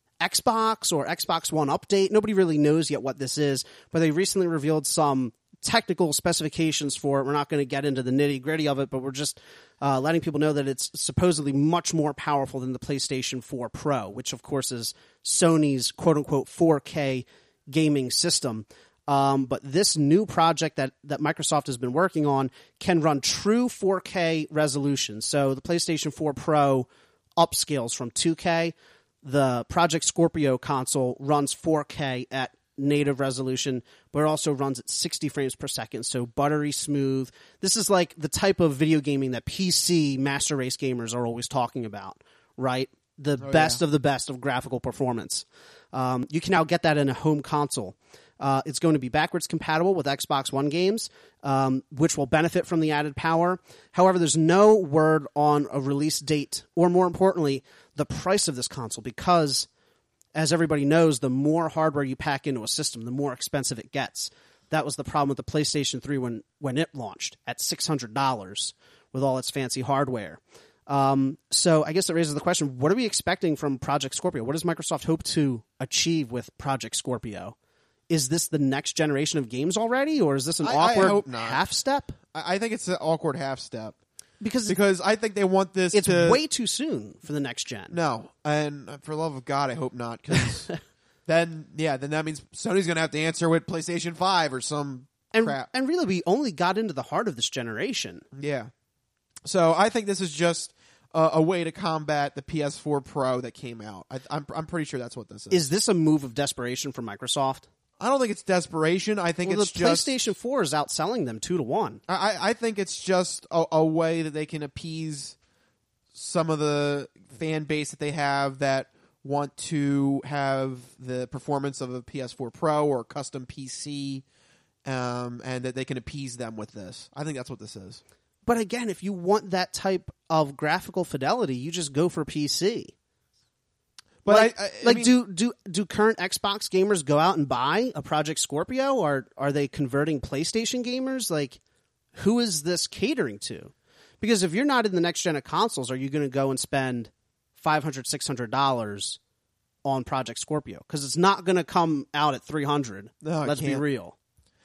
Xbox or Xbox One update. Nobody really knows yet what this is, but they recently revealed some technical specifications for it. We're not going to get into the nitty gritty of it, but we're just uh, letting people know that it's supposedly much more powerful than the PlayStation four Pro, which of course is Sony's quote unquote four K gaming system. Um, but this new project that, that Microsoft has been working on can run true four K resolution. So the PlayStation four Pro upscales from two K. The Project Scorpio console runs four K at native resolution, but it also runs at sixty frames per second. So buttery smooth. This is like the type of video gaming that P C master race gamers are always talking about, right? The oh, best yeah. of the best of graphical performance. Um, you can now get that in a home console. Uh, it's going to be backwards compatible with Xbox One games, um, which will benefit from the added power. However, there's no word on a release date, or more importantly, the price of this console, because, as everybody knows, the more hardware you pack into a system, the more expensive it gets. That was the problem with the PlayStation three when, when it launched at six hundred dollars with all its fancy hardware. Um, so I guess it raises the question, what are we expecting from Project Scorpio? What does Microsoft hope to achieve with Project Scorpio? Is this the next generation of games already, or is this an I, awkward I hope not. half step? I, I think it's an awkward half step. Because, because I think they want this it's to... way too soon for the next gen. No, and for the love of God, I hope not, because then, yeah, then that means Sony's going to have to answer with PlayStation five or some and, crap. And really, we only got into the heart of this generation. Yeah. So I think this is just a, a way to combat the P S four Pro that came out. I, I'm, I'm pretty sure that's what this is. Is this a move of desperation from Microsoft? I don't think it's desperation. I think well, it's the just... PlayStation four is outselling them two to one. I, I think it's just a, a way that they can appease some of the fan base that they have that want to have the performance of a P S four Pro or a custom P C, um, and that they can appease them with this. I think that's what this is. But again, if you want that type of graphical fidelity, you just go for P C. But like, I, I, like I mean, do do do current Xbox gamers go out and buy a Project Scorpio, or are they converting PlayStation gamers? Like, who is this catering to? Because if you're not in the next gen of consoles, are you going to go and spend five hundred dollars, six hundred dollars on Project Scorpio? Because it's not going to come out at three hundred dollars. No, Let's be can't. real.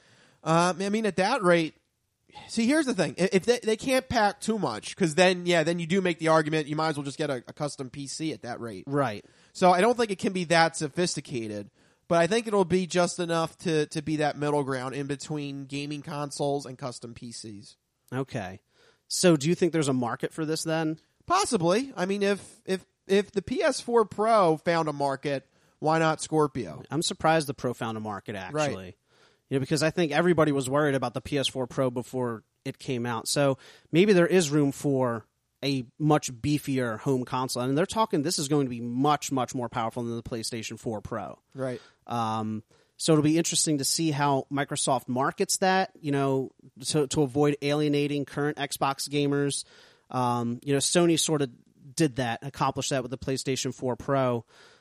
Um, I mean, at that rate, see, here's the thing: if they, they can't pack too much, because then, yeah, then you do make the argument you might as well just get a, a custom P C at that rate, right? So I don't think it can be that sophisticated, but I think it'll be just enough to to be that middle ground in between gaming consoles and custom P Cs. Okay, so do you think there's a market for this then? Possibly. I mean, if if if the P S four Pro found a market, why not Scorpio? I'm surprised the Pro found a market, actually. Right. You know, because I think everybody was worried about the P S four Pro before it came out. So maybe there is room for a much beefier home console. And they're talking this is going to be much, much more powerful than the PlayStation four Pro. Right. Um, so it'll be interesting to see how Microsoft markets that, you know, to, to avoid alienating current Xbox gamers. Um, you know, Sony sort of did that, accomplished that with the PlayStation four Pro.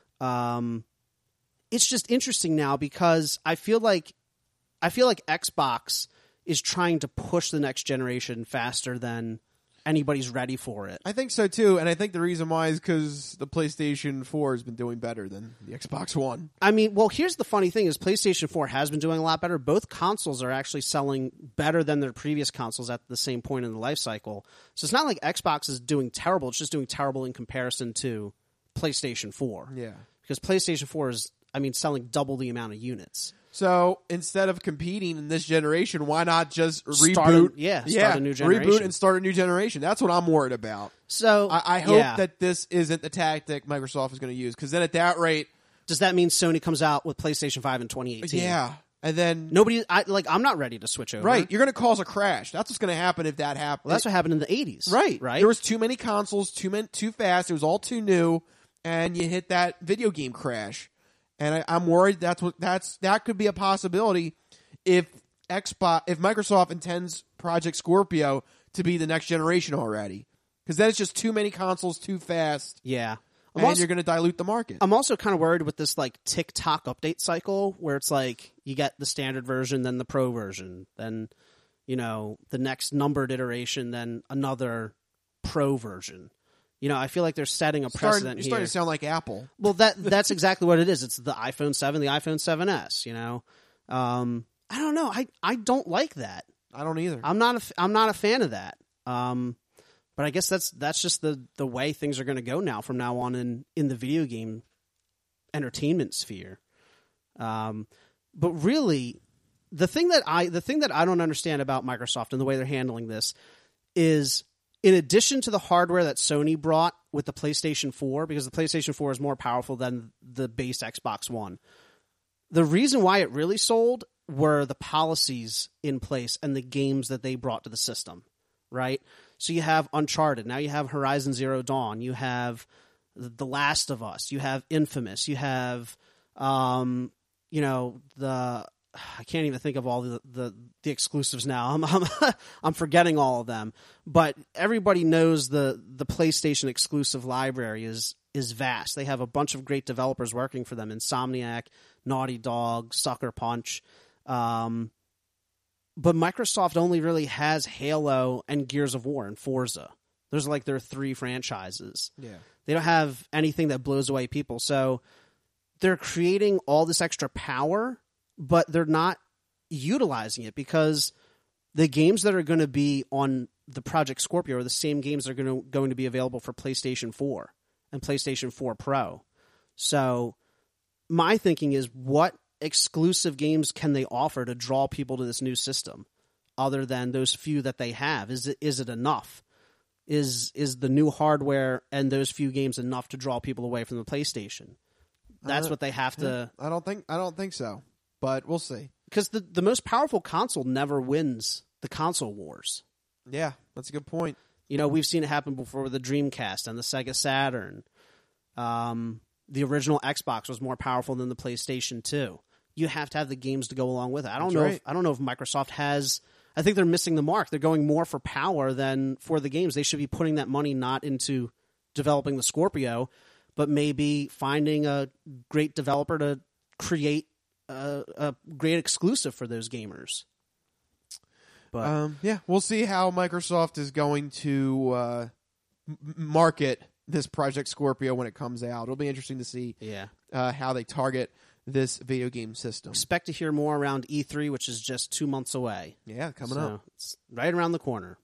Um, it's just interesting now because I feel like I feel like Xbox is trying to push the next generation faster than anybody's ready for it. I think so too, and I think the reason why is because the PlayStation four has been doing better than the Xbox One. I mean, well, here's the funny thing is PlayStation four has been doing a lot better. Both consoles are actually selling better than their previous consoles at the same point in the life cycle. So it's not like Xbox is doing terrible. It's just doing terrible in comparison to PlayStation four. Yeah. Because PlayStation four is, I mean, selling double the amount of units. So instead of competing in this generation, why not just Start reboot? a- yeah, start yeah, a new generation. Reboot and start a new generation. That's what I'm worried about. So I, I hope yeah. that this isn't the tactic Microsoft is going to use, because then at that rate, Does that mean Sony comes out with PlayStation five in twenty eighteen? yeah, and then Nobody, I, like, I'm not ready to switch over. right, you're going to cause a crash. That's what's going to happen if that happens. Well, that's what happened in the eighties. Right, Right. There was too many consoles, too many, too fast. It was all too new, and you hit that video game crash. And I, I'm worried that's what that's that could be a possibility if Xbox, if Microsoft intends Project Scorpio to be the next generation already, because then it's just too many consoles, too fast. Yeah. I'm And also- you're going to dilute the market. I'm also kind of worried with this like TikTok update cycle where it's like you get the standard version, then the pro version, then, you know, the next numbered iteration, then another pro version. You know, I feel like they're setting a Starting- precedent you're here. starting to sound like Apple. Well, that that's exactly what it is. It's the iPhone seven, the iPhone seven S, you know. Um, I don't know. I, I don't like that. I don't either. I'm not a, f- I'm not a fan of that. Um, but I guess that's that's just the, the way things are going to go now from now on in, in the video game entertainment sphere. Um, but really, the thing that I the thing that I don't understand about Microsoft and the way they're handling this is, in addition to the hardware that Sony brought with the PlayStation four, because the PlayStation four is more powerful than the base Xbox One, the reason why it really sold were the policies in place and the games that they brought to the system, right? So you have Uncharted, now you have Horizon Zero Dawn, you have The Last of Us, you have Infamous, you have, um, you know, the... I can't even think of all the the, the exclusives now. I'm, I'm I'm forgetting all of them. But everybody knows the the PlayStation exclusive library is is vast. They have a bunch of great developers working for them: Insomniac, Naughty Dog, Sucker Punch. Um, but Microsoft only really has Halo and Gears of War and Forza. Those are like their three franchises. Yeah. They don't have anything that blows away people. So they're creating all this extra power, but they're not utilizing it because the games that are going to be on the Project Scorpio are the same games that are going to, going to be available for PlayStation four and PlayStation four Pro. So my thinking is, what exclusive games can they offer to draw people to this new system other than those few that they have? Is it, is it enough? Is, is the new hardware and those few games enough to draw people away from the PlayStation? That's Uh, what they have to... I don't think I don't think so. But we'll see. Because the, the most powerful console never wins the console wars. Yeah, that's a good point. You know, we've seen it happen before with the Dreamcast and the Sega Saturn. Um, the original Xbox was more powerful than the PlayStation two. You have to have the games to go along with it. I don't That's know. right. If, I don't know if Microsoft has. I think they're missing the mark. They're going more for power than for the games. They should be putting that money not into developing the Scorpio, but maybe finding a great developer to create a, a great exclusive for those gamers. But um, yeah, we'll see how Microsoft is going to uh, m- market this Project Scorpio when it comes out. It'll be interesting to see yeah. uh, how they target this video game system. Expect to hear more around E three, which is just two months away. Yeah, coming so up. It's right around the corner.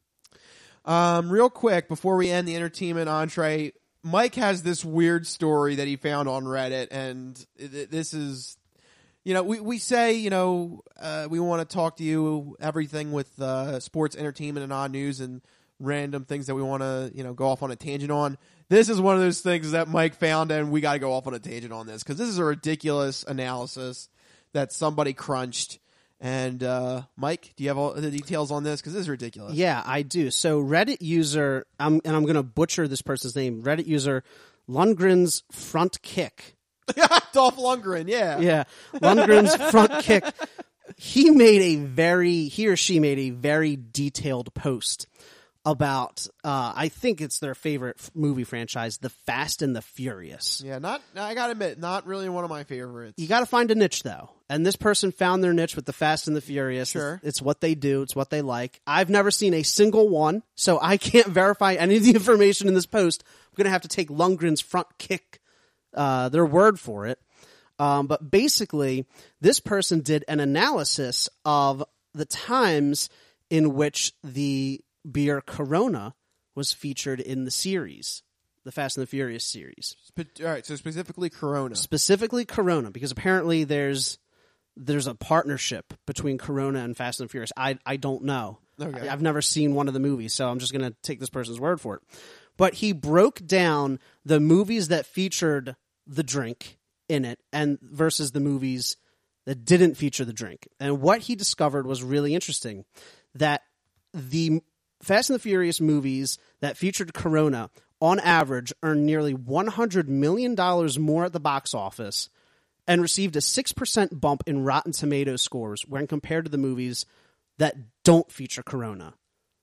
Um, real quick, before we end the entertainment entree, Mike has this weird story that he found on Reddit, and th- this is, you know, we, we say, you know, uh, we want to talk to you, everything with uh, sports, entertainment, and odd news, and random things that we want to, you know, go off on a tangent on. This is one of those things that Mike found, and we got to go off on a tangent on this, because this is a ridiculous analysis that somebody crunched. And, uh, Mike, do you have all the details on this? Because this is ridiculous. Yeah, I do. So Reddit user, um, and I'm going to butcher this person's name, Reddit user Lundgren's Front Kick. Dolph Lundgren, yeah. Yeah, Lundgren's Front Kick. He made a very, he or she made a very detailed post about, uh, I think it's their favorite f- movie franchise, The Fast and the Furious. Yeah, not, I gotta admit, not really one of my favorites. You gotta find a niche, though. And this person found their niche with The Fast and the Furious. Sure. It's, it's what they do. It's what they like. I've never seen a single one, so I can't verify any of the information in this post. I'm gonna have to take Lundgren's Front Kick, uh, their word for it. Um, but basically, this person did an analysis of the times in which the beer Corona was featured in the series, the Fast and the Furious series. Spe- all right, so specifically Corona. Specifically Corona, because apparently there's there's a partnership between Corona and Fast and Furious. I I don't know. Okay. I, I've never seen one of the movies, so I'm just going to take this person's word for it. But he broke down the movies that featured the drink in it and versus the movies that didn't feature the drink. And what he discovered was really interesting, that the Fast and the Furious movies that featured Corona, on average, earned nearly one hundred million dollars more at the box office and received a six percent bump in Rotten Tomatoes scores when compared to the movies that don't feature Corona.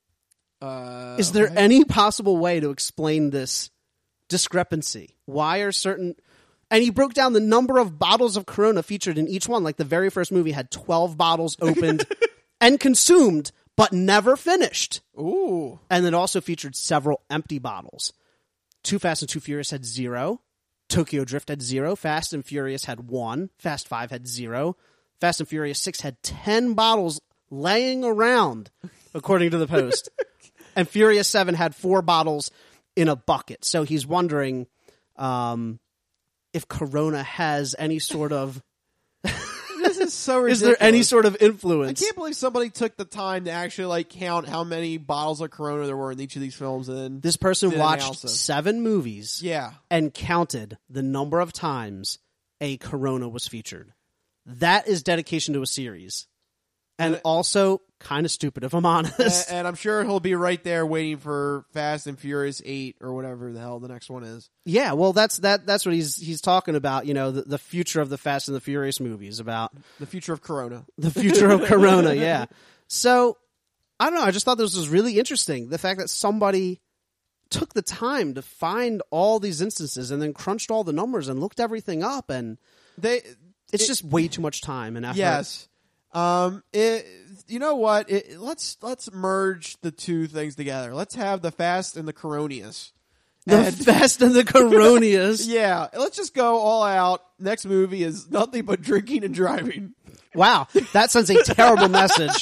Uh, Is there okay. any possible way to explain this discrepancy? Why are certain... And he broke down the number of bottles of Corona featured in each one. Like the very first movie had twelve bottles opened and consumed, but never finished. Ooh. And it also featured several empty bottles. Too Fast and Too Furious had zero. Tokyo Drift had zero. Fast and Furious had one. Fast Five had zero. Fast and Furious Six had ten bottles laying around, according to the post. And Furious Seven had four bottles in a bucket. So he's wondering um, if Corona has any sort of... This is so ridiculous. Is there any sort of influence? I can't believe somebody took the time to actually like count how many bottles of Corona there were in each of these films. And then This person did watched analysis. seven movies Yeah. and counted the number of times a Corona was featured. That is dedication to a series. And also kind of stupid, if I'm honest. And, and I'm sure he'll be right there waiting for Fast and Furious eight or whatever the hell the next one is. Yeah, well, that's that. That's what he's he's talking about. You know, the, the future of the Fast and the Furious movies, about The future of Corona. the future of Corona. Yeah. So I don't know. I just thought this was really interesting. The fact that somebody took the time to find all these instances and then crunched all the numbers and looked everything up, and They. it's it- just way too much time and effort. Yes. Um. It, you know what? It, let's let's merge the two things together. Let's have the Fast and the Coronius. The And- Fast and the Coronius. Yeah. Let's just go all out. Next movie is nothing but drinking and driving. Wow, that sends a terrible message.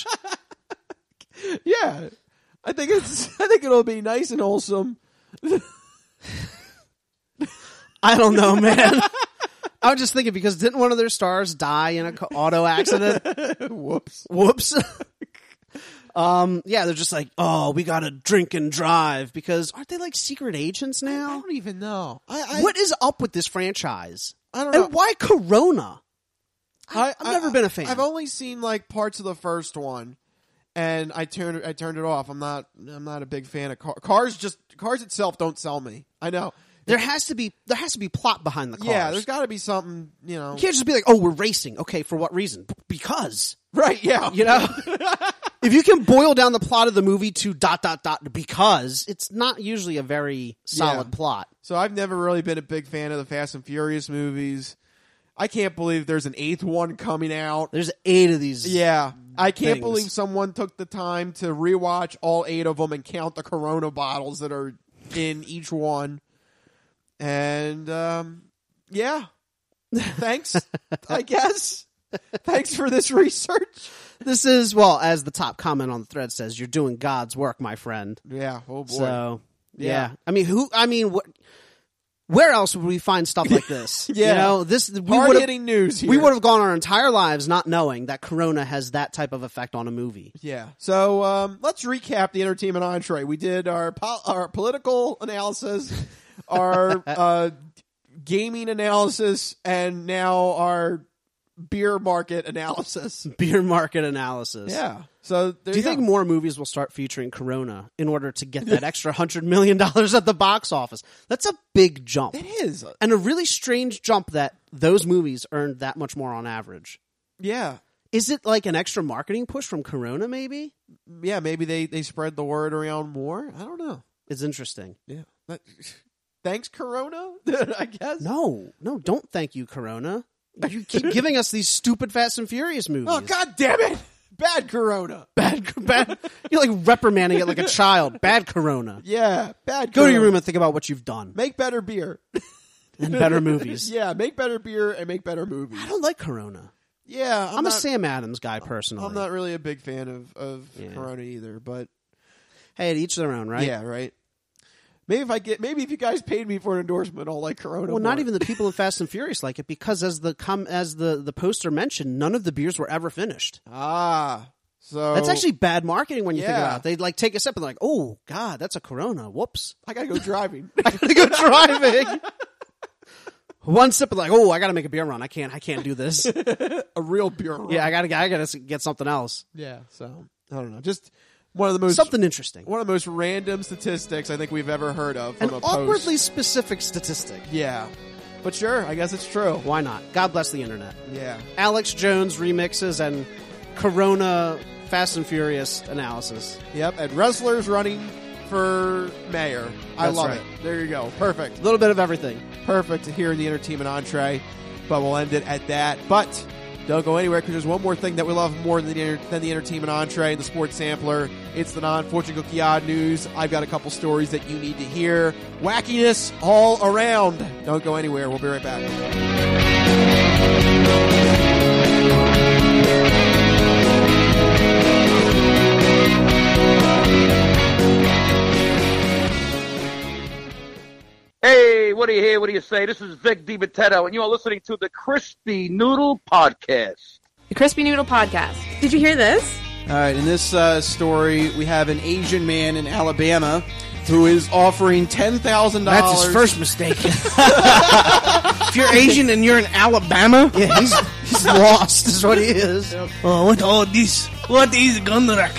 Yeah. I think it's. I think it'll be nice and wholesome. I don't know, man. I was just thinking, because didn't one of their stars die in an auto accident? Whoops. Whoops. um, yeah, they're just like, oh, we gotta drink and drive, because aren't they like secret agents I now? don't even know. I, I What is up with this franchise? I don't know. And why Corona? I, I've never been a fan. I've only seen like parts of the first one, and I turned I turned it off. I'm not I'm not a big fan of car, cars. Just cars itself don't sell me. I know there has to be there has to be plot behind the cars. Yeah, there's got to be something. You know, you can't just be like, oh, we're racing. Okay, for what reason? Because right. Yeah, you know. If you can boil down the plot of the movie to dot dot dot because it's not usually a very solid yeah. plot. So I've never really been a big fan of the Fast and Furious movies. I can't believe there's an eighth one coming out. There's eight of these. Yeah. I can't things. believe someone took the time to rewatch all eight of them and count the Corona bottles that are in each one. And, um, yeah. Thanks, I guess. Thanks for this research. This is, well, as the top comment on the thread says, you're doing God's work, my friend. Yeah. Oh, boy. So, yeah. yeah. I mean, who, I mean, what, where else would we find stuff like this? yeah. You know, this, we hard-hitting news here. We would have gone our entire lives not knowing that Corona has that type of effect on a movie. Yeah. So, um, let's recap the entertainment entree. We did our, po- our political analysis, our, uh, gaming analysis, and now our beer market analysis. Beer market analysis. Yeah. So do you, you think more movies will start featuring Corona in order to get that extra hundred million dollars at the box office? That's a big jump. It is. And a really strange jump that those movies earned that much more on average. Yeah. Is it like an extra marketing push from Corona maybe? Yeah, maybe they, they spread the word around more. I don't know. It's interesting. Yeah. But, thanks, Corona, I guess. No. No, don't thank you, Corona. You keep giving us these stupid Fast and Furious movies. Oh, God damn it. Bad Corona. Bad, bad. You're like reprimanding it like a child. Bad Corona. Yeah, bad Go Corona. to your room and think about what you've done. Make better beer. And better movies. Yeah, make better beer and make better movies. I don't like Corona. Yeah. I'm, I'm a not, Sam Adams guy, personally. I'm not really a big fan of, of yeah. Corona either, but... Hey, to each their own, right? Yeah, right. Maybe if I get, maybe if you guys paid me for an endorsement, I'll like Corona. Well, more. not even the people of Fast and Furious like it because, as the com, as the, the poster mentioned, none of the beers were ever finished. Ah, so that's actually bad marketing when you yeah. think about it. They like take a sip and they're like, "Oh God, that's a Corona. Whoops, I gotta go driving. I gotta go driving." One sip and like, "Oh, I gotta make a beer run. I can't. I can't do this. A real beer run. Yeah, I gotta. I gotta get something else. Yeah. So I don't know. Just. One of the most something interesting. One of the most random statistics I think we've ever heard of. From An a awkwardly post. specific statistic. Yeah, but sure, I guess it's true. Why not? God bless the internet. Yeah. Alex Jones remixes and Corona Fast and Furious analysis. Yep, and wrestlers running for mayor. I That's love right. it. There you go. Perfect. A little bit of everything. Perfect here in the entertainment entree, but we'll end it at that. But don't go anywhere because there's one more thing that we love more than the, than the entertainment entree, the sports sampler. It's the non-Fortune Cookie Odd News. I've got a couple stories that you need to hear. Wackiness all around. Don't go anywhere. We'll be right back. Hey, what do you hear? What do you say? This is Vic DiMatteo, and you are listening to the Crispy Noodle Podcast. The Crispy Noodle Podcast. Did you hear this? All right, in this uh, story, we have an Asian man in Alabama who is offering ten thousand dollars. That's his first mistake. If you're Asian and you're in Alabama, yeah, he's he's lost is what he is. Oh, what all this? What is Gunrak?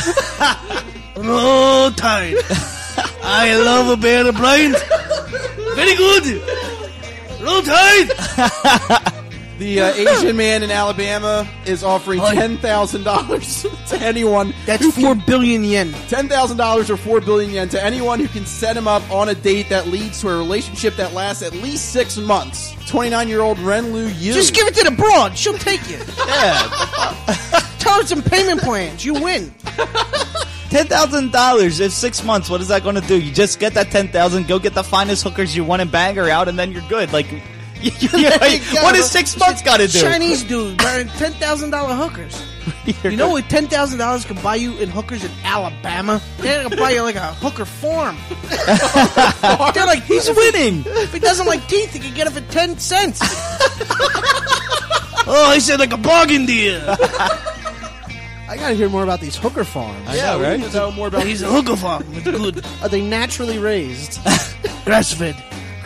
Roll Tide. I love a bear blind. Very good. Roll Tide. The uh, Asian man in Alabama is offering ten thousand dollars to anyone. That's four billion yen. ten thousand dollars or four billion yen to anyone who can set him up on a date that leads to a relationship that lasts at least six months. twenty-nine-year-old Ren Lu Yu. Just give it to the broad. She'll take it. Yeah. Tell her some payment plans. You win. ten thousand dollars in six months. What is that going to do? You just get that ten thousand dollars, go get the finest hookers you want and bang her out, and then you're good. Like, you, you, you, what is six months got to do? Chinese dudes buying ten thousand dollars hookers. You know what ten thousand dollars can buy you in hookers in Alabama? They're going to buy you like a hooker farm. They're like, he's winning. If he doesn't like teeth, he can get it for ten cents. Oh, he said like a bargain deal. I gotta hear more about these hooker farms. I know, right? We need to know more about He's a hooker farm. It's good. Are they naturally raised? Grass fed.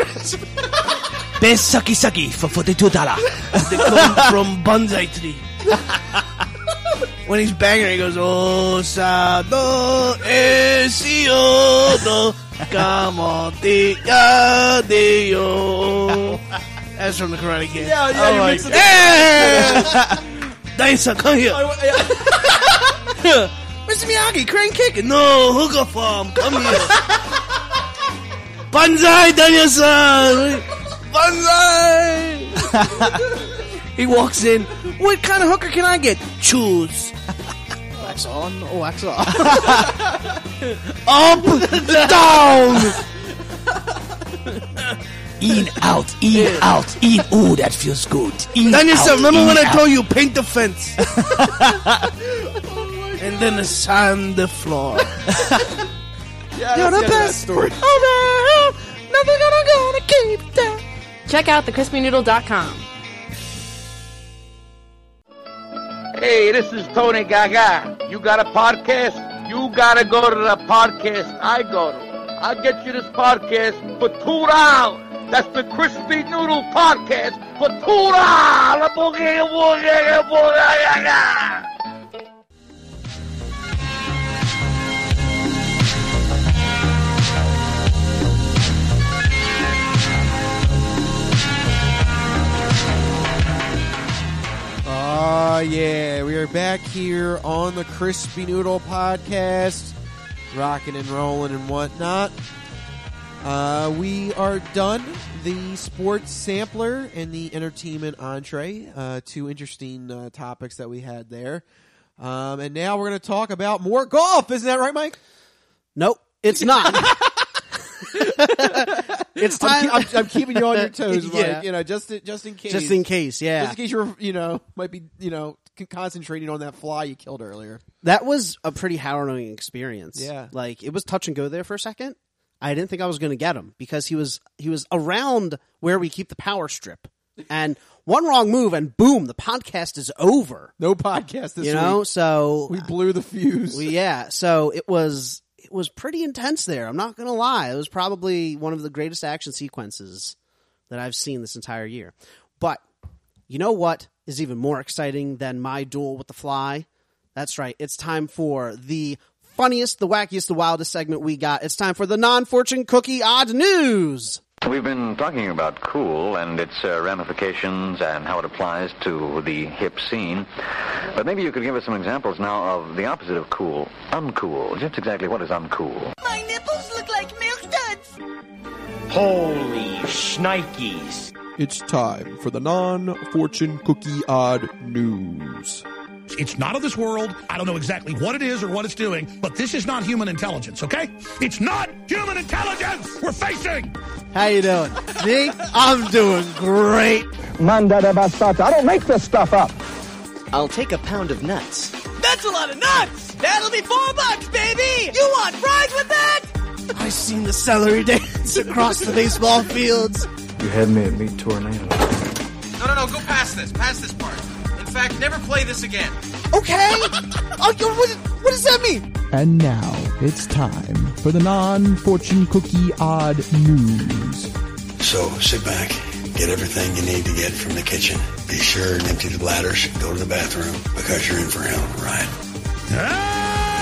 Best sucky sucky for forty-two dollars. They come from bonsai tree. when he's banging, he goes, "Oh, sado esiodo, kamotia dio." That's from the Karate Kid. Yeah, yeah, I'm you like, mix it yeah! Daisa, come here. Mister Miyagi, crane kicking. No, hooker farm, come here. Banzai, Daniel-san. Banzai. He walks in. What kind of hooker can I get? Choose. Wax on or wax off. Up, down. In, out, in, Yeah. out, in. Ooh, that feels good. In, Daniel-san, out, remember in, when I out. told you paint the fence? And then sand the floor. Yeah, You're that's the the end of that best. story. Oh, no. Nothing gonna, gonna keep that. Check out the crispy noodle dot com. Hey, this is Tony Gaga. You got a podcast? You gotta go to the podcast I go to. I'll get you this podcast for two dollars. That's the Crispy Noodle Podcast for two dollars. Boogie, boogie, boogie. Ah, yeah, we are back here on the Crispy Noodle Podcast, rocking and rolling and whatnot. Uh, we are done the sports sampler and the entertainment entree, uh, two interesting uh, topics that we had there. Um, and now we're going to talk about more golf. Isn't that right, Mike? Nope, it's not. It's time. I'm, keep- I'm, I'm keeping you on your toes, Mike. Yeah. You know, just just in case. Just in case, yeah. Just in case you're, you know, might be, you know, c- concentrating on that fly you killed earlier. That was a pretty harrowing experience. Yeah. Like, it was touch and go there for a second. I didn't think I was going to get him because he was he was around where we keep the power strip. And one wrong move and boom, the podcast is over. No podcast this You know, week. so We blew the fuse. we, yeah, so it was it was pretty intense there. I'm not going to lie. It was probably one of the greatest action sequences that I've seen this entire year. But you know what is even more exciting than my duel with the fly? That's right. It's time for the funniest, the wackiest, the wildest segment we got. It's time for the non-fortune cookie odd news. We've been talking about cool and its uh, ramifications and how it applies to the hip scene. But maybe you could give us some examples now of the opposite of cool, uncool. Just exactly what is uncool? My nipples look like milk duds. Holy shnikes. It's time for the non-fortune cookie odd news. It's not of this world. I don't know exactly what it is or what it's doing, but this is not human intelligence, okay? It's not human intelligence we're facing! How you doing? Me? I'm doing great. Manda de bastata. I don't make this stuff up. I'll take a pound of nuts. That's a lot of nuts. That'll be four bucks, baby. You want fries with that? I seen the celery dance across the baseball fields. You had me at Meat Tornado. No, no, no, go past this. Past this part. In fact, never play this again. Okay. Oh, you- what, what does that mean? And now it's time for the non-fortune cookie odd news. So sit back, get everything you need to get from the kitchen. Be sure and empty the bladders, go to the bathroom, because you're in for a hell of a ride.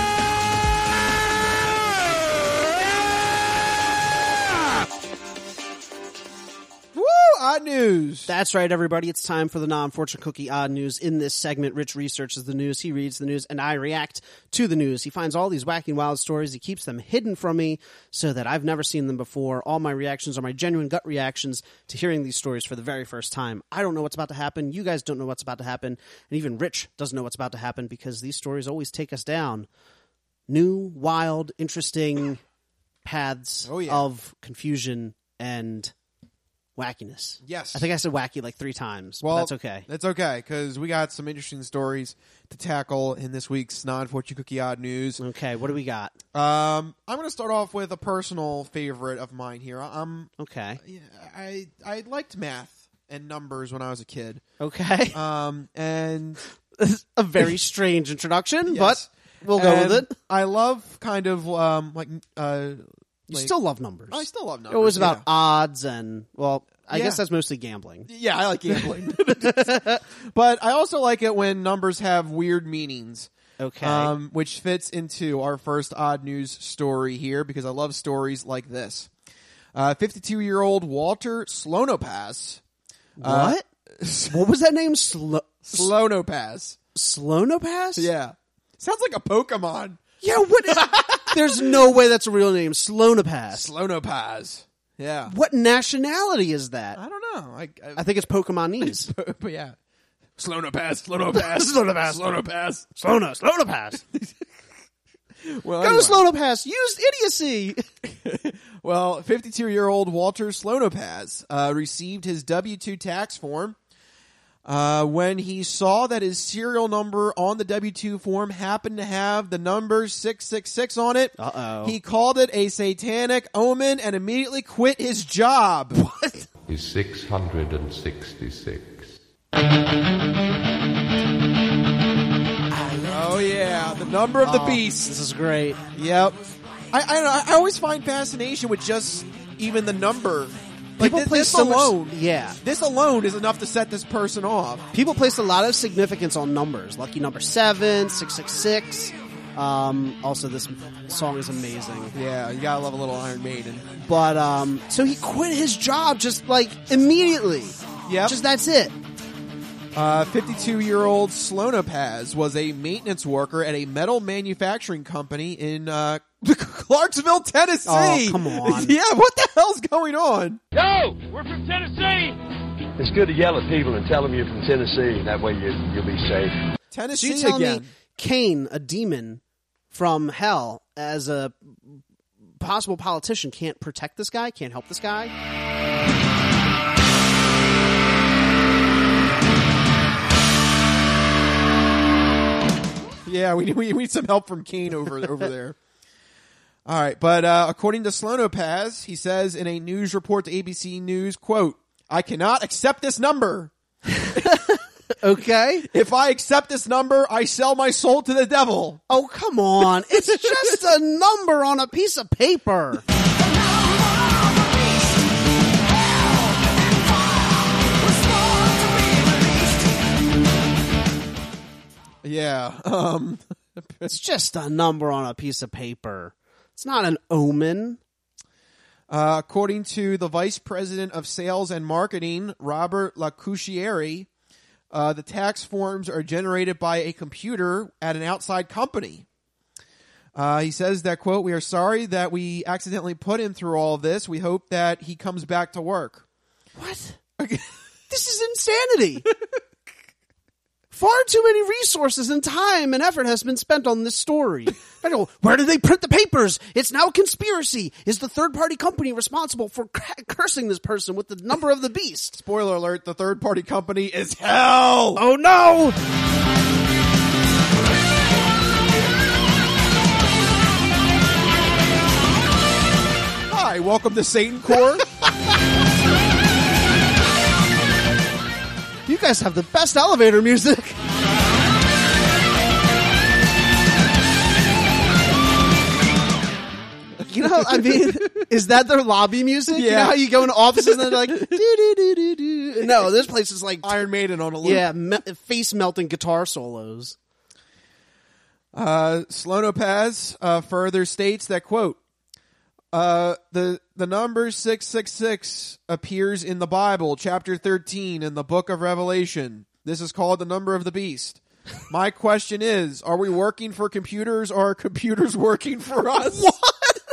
Woo! Odd news. That's right, everybody. It's time for the non-fortune cookie odd news. In this segment, Rich researches the news, he reads the news, and I react to the news. He finds all these wacky and wild stories. He keeps them hidden from me so that I've never seen them before. All my reactions are my genuine gut reactions to hearing these stories for the very first time. I don't know what's about to happen. You guys don't know what's about to happen. And even Rich doesn't know what's about to happen because these stories always take us down new, wild, interesting paths Oh, yeah. of confusion and wackiness. Yes. I think I said wacky like three times. Well, but that's okay. That's okay, because we got some interesting stories to tackle in this week's non-fortune cookie odd news. Okay, what do we got? Um, I'm going to start off with a personal favorite of mine here. I'm okay. I I liked math and numbers when I was a kid. Okay. Um, and a very strange introduction, Yes. but we'll go And with it. I love kind of um like uh. You like- still love numbers. I still love numbers. It was about yeah. odds and, well, I Yeah. guess that's mostly gambling. Yeah, I like gambling. But I also like it when numbers have weird meanings. Okay. Um, which fits into our first odd news story here because I love stories like this. Uh, fifty-two-year-old Walter Slonopass. Uh, What? What was that name? Slo- Slonopass. Slonopass? Yeah. Sounds like a Pokemon. Yeah, what is... There's no way that's a real name. Slonopass. Slonopass. Yeah. What nationality is that? I don't know. I, I, I think it's Pokemonese. but yeah. Slonopass, Slonopass, Slonopass, Slonopass. Slona, Slonopass. Well, Go anyway. Slonopass. Use idiocy. Well, fifty-two-year-old Walter Slonopass uh, received his W two tax form uh, when he saw that his serial number on the W two form happened to have the number six six six on it. Uh-oh. He called it a satanic omen and immediately quit his job. What? Is six hundred sixty-six. Oh, yeah. The number of the Oh, beast. This is great. Yep. I, I I always find fascination with just even the number. Like People thi- place this so much- alone, yeah. This alone is enough to set this person off. People place a lot of significance on numbers. Lucky number seven, six six six. Um, also, this song is amazing. Yeah, you gotta love a little Iron Maiden. But um, so he quit his job just like immediately. Yep. Just that's it. Uh, fifty-two-year-old Slonopaz was a maintenance worker at a metal manufacturing company in uh, Clarksville, Tennessee. Oh, come on. Yeah, what the hell's going on? Yo, we're from Tennessee. It's good to yell at people and tell them you're from Tennessee. That way you, you'll be safe. So Tennessee you tell again. me Cain, a demon from hell, as a possible politician, can't protect this guy, can't help this guy? Yeah, we, we need some help from Kane over over there. All right, but uh, according to Slonopaz, he says in a news report to A B C News, quote, I cannot accept this number. Okay. If I accept this number, I sell my soul to the devil. Oh, come on. It's just a number on a piece of paper. Yeah. Um, It's just a number on a piece of paper. It's not an omen. Uh, according to the vice president of sales and marketing, Robert Lacouchieri, uh, the tax forms are generated by a computer at an outside company. Uh, he says that, quote, we are sorry that we accidentally put him through all of this. We hope that he comes back to work. What? This is insanity. Far too many resources and time and effort has been spent on this story. I go, where did they print the papers? It's now a conspiracy. Is the third-party company responsible for c- cursing this person with the number of the beast? Spoiler alert, the third-party company is hell! Oh, no! Hi, welcome to Satan Core. You guys have the best elevator music. You know, I mean, is that their lobby music? You know Yeah. how you go into offices and they're like, do, do, do, do, do. No, this place is like, Iron Maiden on a loop. yeah, me- face-melting guitar solos. Uh, Slonopaz uh, further states that, quote, uh, the the number six six six appears in the Bible, chapter thirteen, in the book of Revelation. This is called the number of the beast. My question is, are we working for computers or are computers working for us? What?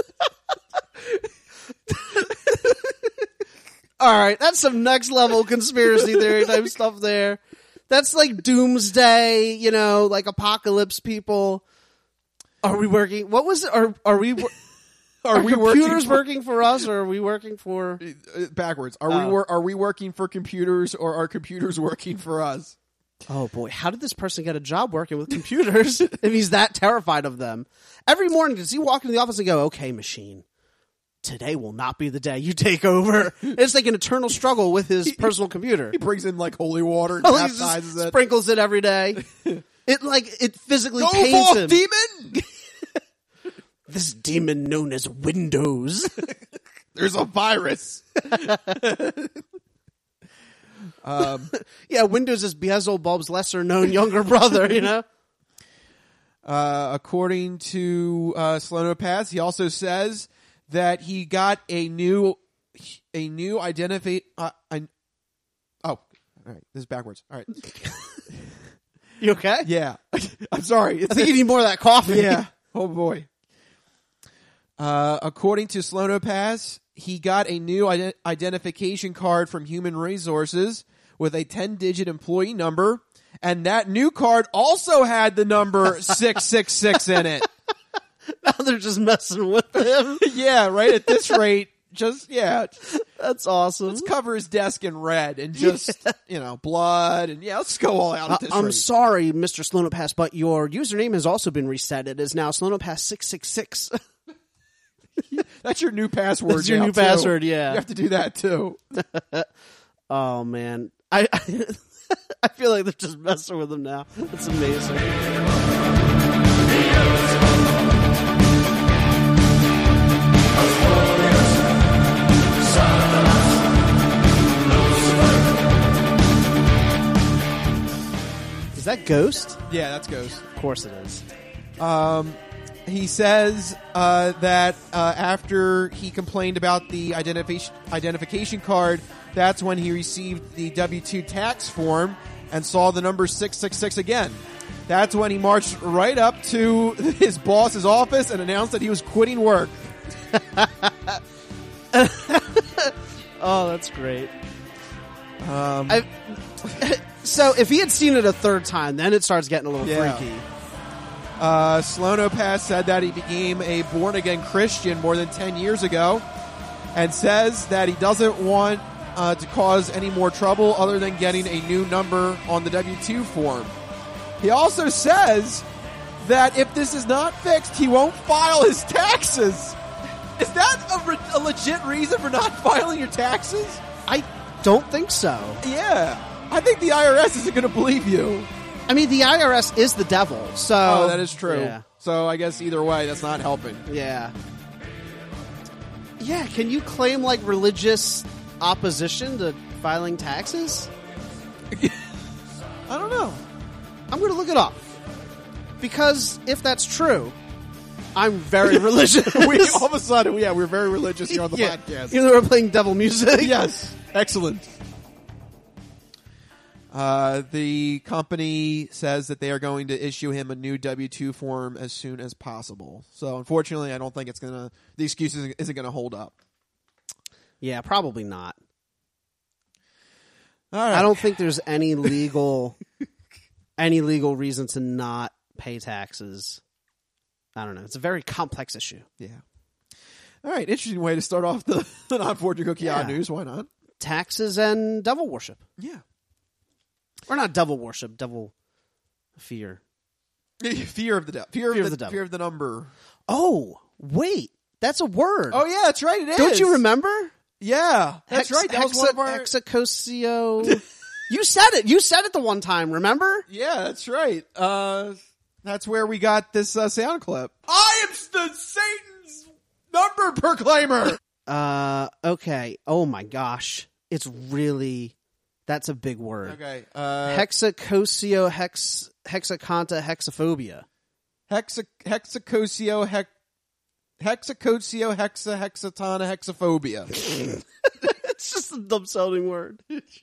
All right, that's some next level conspiracy theory type stuff there. That's like doomsday, you know, like apocalypse people. Are we working? What was it? Are are we? Are, Are we computers working working for- for, us, or are we working for? Uh, Backwards. Are Oh. we wor- are we working for computers or are computers working for us? Oh boy, how did this person get a job working with computers if he's that terrified of them? Every morning, does he walk into the office and go, "Okay, machine, today will not be the day you take over"? It's like an eternal struggle with his personal computer. He brings in like holy water and Oh, he just baptizes it. sprinkles it every day. It like it physically Go pains forth, him. demon! This demon known as Windows. There's a virus. um, yeah, Windows is Beelzebub's lesser known younger brother. You know. Uh, according to uh, Slono Pass, he also says that he got a new a new identify. Uh, an, oh, all right. This is backwards. All right. You okay? Yeah. I'm sorry. It's I think you need more of that coffee. Yeah. Oh boy. Uh, according to Slono Pass, he got a new ident- identification card from Human Resources with a ten-digit employee number. And that new card also had the number six six six in it. Now they're just messing with him. Yeah, right at this rate, just, yeah. That's awesome. Let's cover his desk in red and just, yeah. you know, blood and yeah, let's go all out at this uh, I'm rate. sorry, Mister Slonopass, but your username has also been reset. It is now Slonopass six six six. That's your new password. That's your now, new too. password, yeah. You have to do that too. Oh, man. I... I I feel like they're just messing with him now. It's amazing. Is that Ghost? Yeah, that's Ghost. Of course it is. Um, he says uh, that uh, after he complained about the identification identification card, that's when he received the W two tax form and saw the number six six six again. That's when he marched right up to his boss's office and announced that he was quitting work. Oh, that's great. Um, I, so if he had seen it a third time, then it starts getting a little yeah. freaky. Uh, Slono Pass said that he became a born-again Christian more than ten years ago and says that he doesn't want uh, to cause any more trouble other than getting a new number on the W two form. He also says that if this is not fixed, he won't file his taxes. Is that a, re- a legit reason for not filing your taxes? I don't think so. Yeah. I think the I R S isn't going to believe you. I mean, the I R S is the devil, so... Oh, that is true. Yeah. So I guess either way, that's not helping. Yeah. Yeah, can you claim, like, religious opposition to filing taxes? I don't know. I'm going to look it up. Because if that's true, I'm very religious. we, all of a sudden, yeah, we're very religious here on the yeah. podcast. Even though we're playing devil music. Yes. Excellent. Uh, the company says that they are going to issue him a new W two form as soon as possible. So, unfortunately, I don't think it's gonna. The excuse isn't, isn't going to hold up. Yeah, probably not. All right. I don't think there's any legal, any legal reason to not pay taxes. I don't know. It's a very complex issue. Yeah. All right. Interesting way to start off the, the non-fortune cookie Yeah. odd news. Why not? Taxes and devil worship. Yeah. Or not devil worship, devil fear. Fear of the devil. Fear, Fear of of the, the devil. Fear of the number. Oh, wait. That's a word. Oh, yeah, that's right. It is. Don't you remember? Yeah, that's Hex- right. That hexa- was one of our... Hexacosio. You said it. You said it the one time, remember? Yeah, that's right. Uh, that's where we got this uh, sound clip. I am the Satan's number proclaimer. Uh, okay. Oh my gosh. It's really, that's a big word. Okay. Uh, Hexacosio, hex, hexaconta, hexaphobia. Hexa, hexacosio, hex, hexacosio, hexa, hexatana, hexaphobia. It's just a dumb sounding word.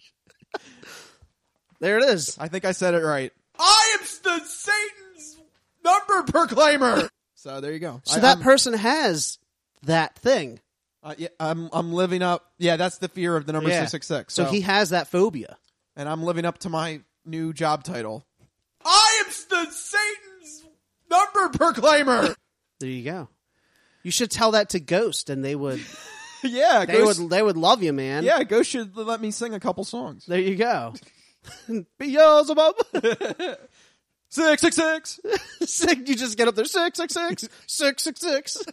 There it is. I think I said it right. I am the Satan's number proclaimer. So there you go. So I, that I'm, person has that thing. Uh, yeah, I'm I'm living up. Yeah, that's the fear of the number Yeah. six six six. So he has that phobia. and I'm living up to my new job title. I am the Satan's number proclaimer. There you go. You should tell that to Ghost, and they would. Yeah, they Ghost, would. They would love you, man. Yeah, Ghost should let me sing a couple songs. There you go. Beelzebub. Six six six. Six. You just get up there. Six six six. Six six six.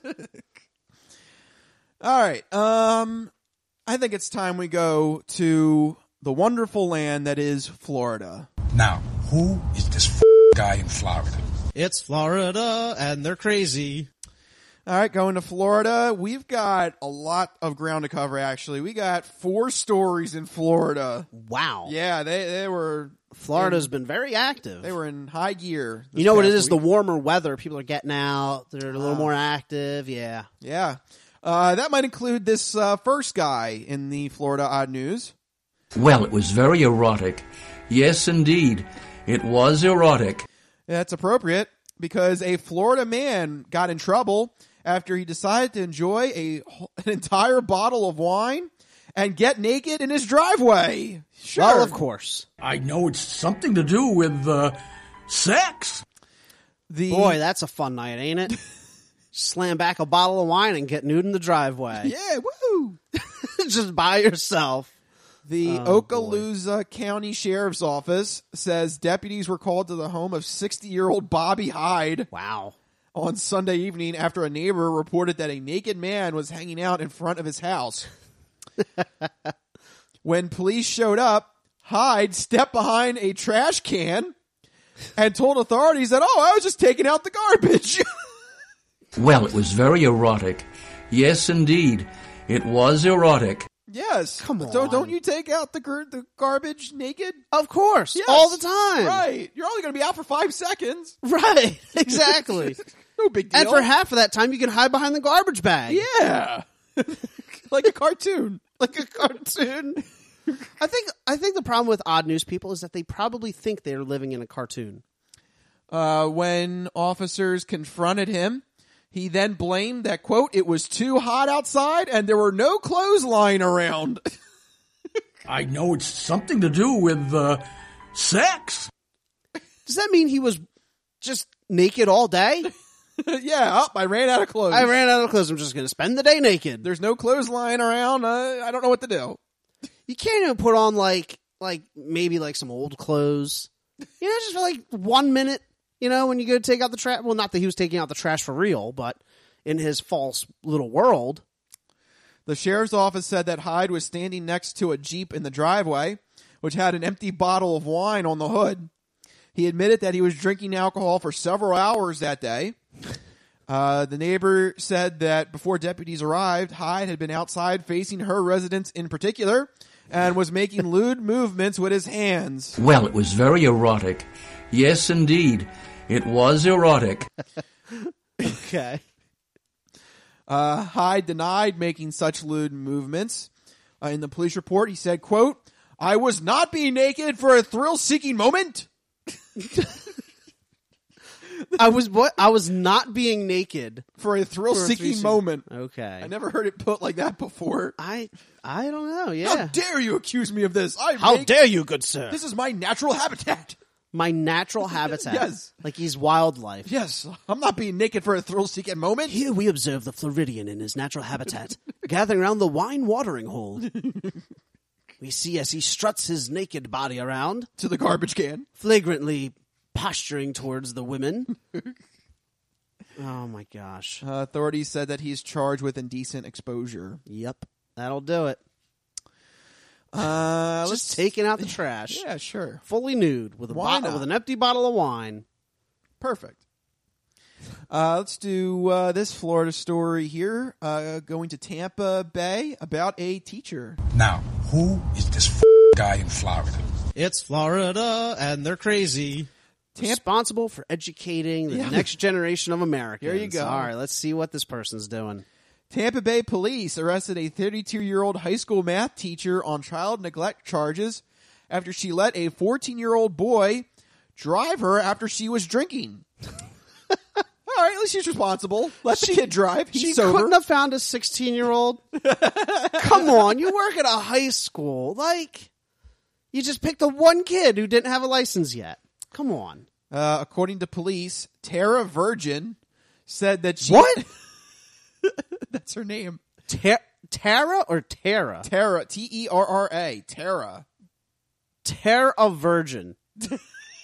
All right. Um, I think it's time we go to the wonderful land that is Florida. Now, who is this f- guy in Florida? It's Florida, and they're crazy. All right, going to Florida. We've got a lot of ground to cover, actually. We got four stories in Florida. Wow. Yeah, they, they were... Florida's in, been very active. They were in high gear. You know what it is? Week. The warmer weather. People are getting out. They're a little uh, more active. Yeah. Yeah. Uh, that might include this uh, first guy in the Florida Odd News. Well, it was very erotic. Yes, indeed. It was erotic. That's appropriate because a Florida man got in trouble after he decided to enjoy a an entire bottle of wine and get naked in his driveway. Sure. Well, of course. I know it's something to do with uh, sex. The Boy, that's a fun night, ain't it? Slam back a bottle of wine and get nude in the driveway. Yeah, woo! Just by yourself. The Oh, Okaloosa County Sheriff's Office says deputies were called to the home of sixty-year-old Bobby Hyde. Wow. On Sunday evening after a neighbor reported that a naked man was hanging out in front of his house. When police showed up, Hyde stepped behind a trash can and told authorities that, oh, I was just taking out the garbage. Well, it was very erotic. Yes, indeed. It was erotic. Yes. Come on. Don't, don't you take out the, gar- the garbage naked? Of course. Yes. All the time. Right. You're only going to be out for five seconds. Right. Exactly. No big deal. And for half of that time, you can hide behind the garbage bag. Yeah. Like a cartoon. Like a cartoon. I think I think the problem with Odd News people is that they probably think they're living in a cartoon. Uh, when officers confronted him, he then blamed that, quote, it was too hot outside and there were no clothes lying around. I know it's something to do with uh, sex. Does that mean he was just naked all day? Yeah, oh, I ran out of clothes. I ran out of clothes. I'm just going to spend the day naked. There's no clothes lying around. Uh, I don't know what to do. You can't even put on like like maybe like some old clothes. You know, just for like one minute. You know, when you go to take out the trash. Well, not that he was taking out the trash for real, but in his false little world. The sheriff's office said that Hyde was standing next to a Jeep in the driveway, which had an empty bottle of wine on the hood. He admitted that he was drinking alcohol for several hours that day. Uh, the neighbor said that before deputies arrived, Hyde had been outside facing her residence in particular and was making lewd movements with his hands. Well, it was very erotic. Yes, indeed. It was erotic. Okay. Uh, Hyde denied making such lewd movements. Uh, in the police report, he said, quote, I was not being naked for a thrill-seeking moment. I was what? I was not being naked for a thrill-seeking thrill moment. Okay. I never heard it put like that before. I I don't know. Yeah. How dare you accuse me of this? I How make- dare you, good sir? This is my natural habitat. My natural habitat. Yes. Like he's wildlife. Yes. I'm not being naked for a thrill-seeking moment. Here we observe the Floridian in his natural habitat, gathering around the wine watering hole. We see as he struts his naked body around to the garbage can, flagrantly posturing towards the women. Oh my gosh. Uh, authorities said that he's charged with indecent exposure. Yep. That'll do it. Uh, Just let's taking out the trash. Yeah, sure. Fully nude with a Why bottle not? with an empty bottle of wine. Perfect. Uh, let's do uh, this Florida story here. Uh, going to Tampa Bay about a teacher. Now, who is this f- guy in Florida? It's Florida, and they're crazy. Tampa- Responsible for educating the Yeah. next generation of Americans. Here you go. All right, let's see what this person's doing. Tampa Bay police arrested a thirty-two-year-old high school math teacher on child neglect charges after she let a fourteen-year-old boy drive her after she was drinking. All right, at least she's responsible. Let the kid drive. He's She sober. couldn't have found a sixteen-year-old. Come on, you work at a high school. Like, you just picked the one kid who didn't have a license yet. Come on. Uh, according to police, Tara Virgin said that she... What? That's her name. Ter- Tara or Tara? Tara. T E R R A. Tara. Tara Virgin. Yeah.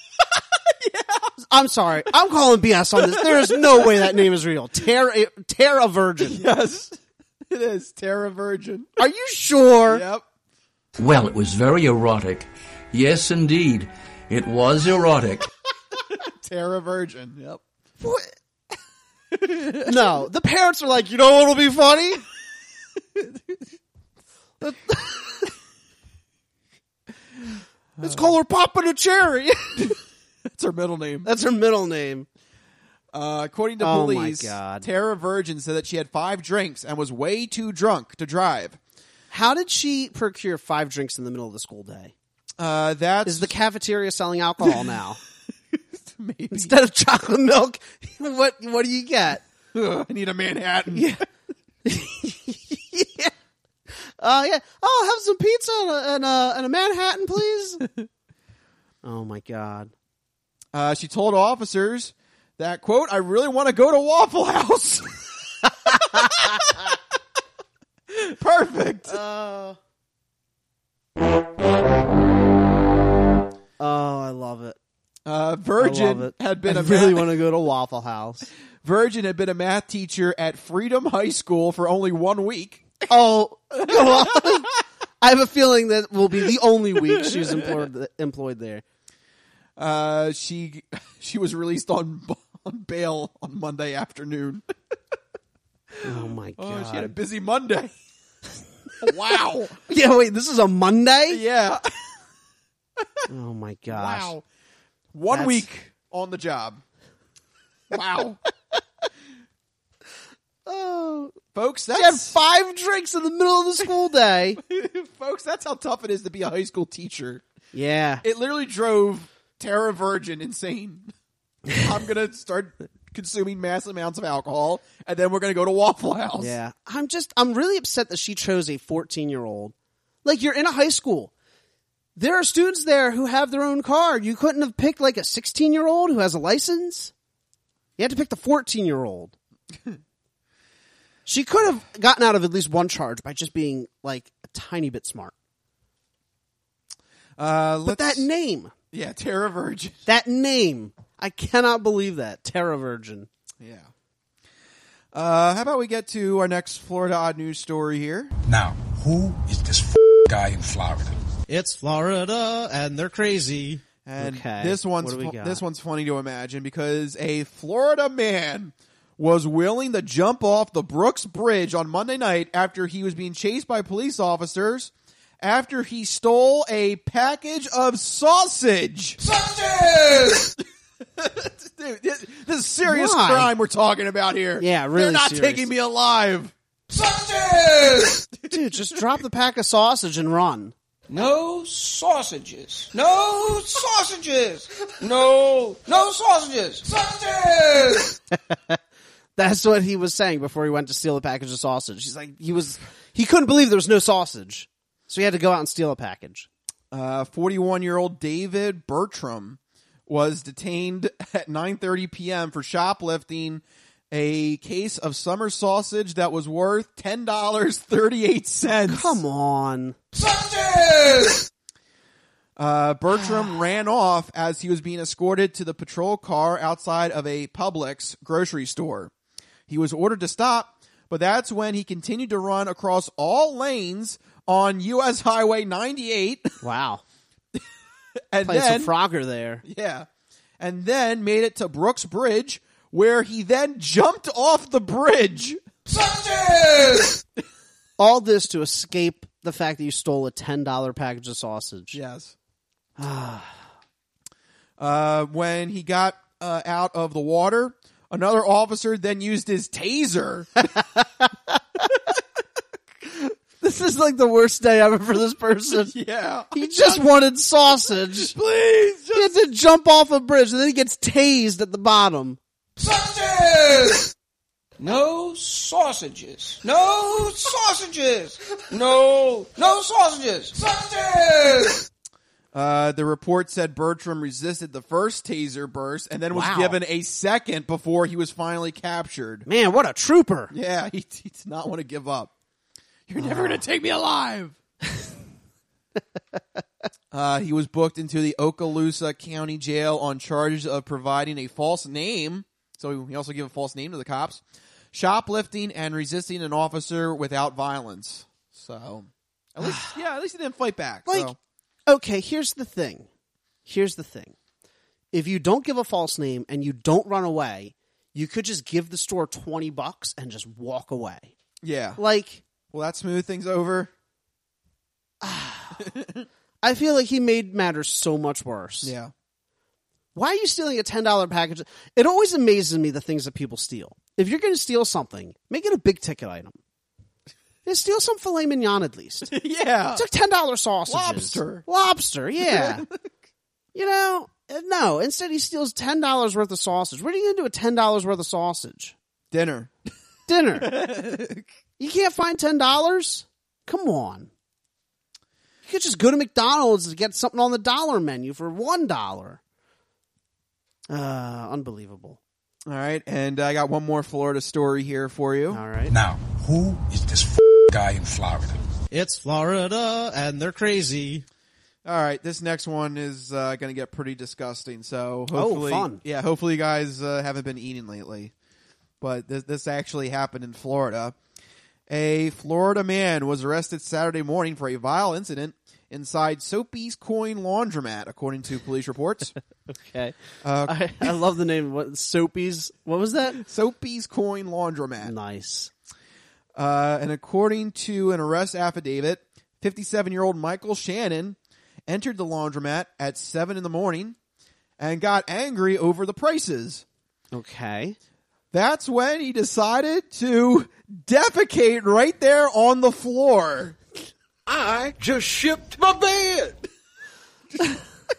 I'm sorry. I'm calling B S on this. There is no way that name is real. Tara, Tara Virgin. Yes, it is. Tara Virgin. Are you sure? Yep. Well, it was very erotic. Yes, indeed. It was erotic. Tara Virgin. Yep. What? No, the parents are like, you know what'll be funny? Let's call her Papa the Cherry. That's her middle name. That's her middle name. Uh, according to Oh, my police, God. Tara Virgin said that she had five drinks and was way too drunk to drive. How did she procure five drinks in the middle of the school day? Uh, that's Is the cafeteria selling alcohol now? maybe. Instead of chocolate milk, what what do you get? Ugh, I need a Manhattan. Yeah. yeah. Uh, yeah. Oh, have some pizza and a, and a, and a Manhattan, please. Oh my God. Uh, she told officers that, quote, I really want to go to Waffle House. Perfect. Uh, oh, I love it. Uh, Virgin I love it. had been I a really math- want to go to Waffle House. Virgin had been a math teacher at Freedom High School for only one week. Oh, go on. I have a feeling that will be the only week she was employed, employed there. Uh, she she was released on on bail on Monday afternoon. Oh my God. Oh, she had a busy Monday. Wow. Yeah, wait, this is a Monday? Yeah. Oh my gosh. Wow. One That's- week on the job. Wow. Oh, Folks, she had that's five drinks in the middle of the school day. folks, that's how tough it is to be a high school teacher. Yeah. It literally drove Tara Virgin insane. I'm going to start consuming massive amounts of alcohol, and then we're going to go to Waffle House. Yeah. I'm just, I'm really upset that she chose a fourteen-year-old. Like, you're in a high school. There are students there who have their own car. You couldn't have picked, like, a sixteen-year-old who has a license? You had to pick the fourteen-year-old. She could have gotten out of at least one charge by just being, like, a tiny bit smart. Uh, But let's, that name, yeah, Tara Virgin. that name, I cannot believe that. Tara Virgin. Yeah. Uh, how about we get to our next Florida Odd News story here? Now, who is this f- guy in Florida? It's Florida, and they're crazy. And Okay, this one's what do we fu- got? this one's funny to imagine because a Florida man was willing to jump off the Brooks Bridge on Monday night after he was being chased by police officers after he stole a package of sausage. Sausages! Dude, this, this is serious Why? crime we're talking about here. Yeah, really They're not serious. taking me alive. Sausages! Dude, just drop the pack of sausage and run. No sausages. No sausages. No, no sausages. Sausages! That's what he was saying before he went to steal a package of sausage. He's like, he was, he couldn't believe there was no sausage. So he had to go out and steal a package. Uh, forty-one-year-old David Bertram was detained at nine thirty p.m. for shoplifting a case of summer sausage that was worth ten dollars and thirty-eight cents. Come on. Sausages! Uh, Bertram ran off as he was being escorted to the patrol car outside of a Publix grocery store. He was ordered to stop, but that's when he continued to run across all lanes on U S Highway ninety-eight. Wow. and Playing then, some Frogger there. yeah, and then made it to Brooks Bridge, where he then jumped off the bridge. Sausages! All this to escape the fact that you stole a ten dollars package of sausage. Yes. uh, when he got uh, out of the water, another officer then used his taser. This is like the worst day ever for this person. Yeah. He just wanted sausage. Please, He had to jump off a bridge and then he gets tased at the bottom. Sausages! No sausages. No sausages. No, no sausages. Sausages! Uh, the report said Bertram resisted the first taser burst and then was Wow. given a second before he was finally captured. Man, what a trooper. Yeah, he, he did not want to give up. You're never going to take me alive. uh, he was booked into the Okaloosa County Jail on charges of providing a false name. So he also gave a false name to the cops. Shoplifting and resisting an officer without violence. So, at least, yeah, at least he didn't fight back. Like, so. okay, here's the thing. Here's the thing. If you don't give a false name and you don't run away, you could just give the store twenty bucks and just walk away. Yeah. Like, will that smooth things over? I feel like he made matters so much worse. Yeah. Why are you stealing a ten dollar package? It always amazes me the things that people steal. If you're going to steal something, make it a big ticket item. Then steal some filet mignon at least. Yeah. It's like ten dollar sausages. Lobster. Lobster, yeah. You know, no. Instead, he steals ten dollars worth of sausage. What are you going to do with ten dollars worth of sausage? Dinner. Dinner. You can't find ten dollars? Come on. You could just go to McDonald's and get something on the dollar menu for one dollar. Uh, unbelievable. All right, and I got one more Florida story here for you. All right. Now, who is this f- guy in Florida? It's Florida, and they're crazy. All right, this next one is uh, going to get pretty disgusting. So hopefully, oh, fun. Yeah, hopefully you guys uh, haven't been eating lately. But this, this actually happened in Florida. A Florida man was arrested Saturday morning for a vile incident inside Soapy's Coin Laundromat, according to police reports. Okay. Uh, I, I love the name. What, Soapy's? What was that? Soapy's Coin Laundromat. Nice. Uh, and according to an arrest affidavit, fifty-seven-year-old Michael Shannon entered the laundromat at seven in the morning and got angry over the prices. Okay. That's when he decided to defecate right there on the floor. I just shipped my bed.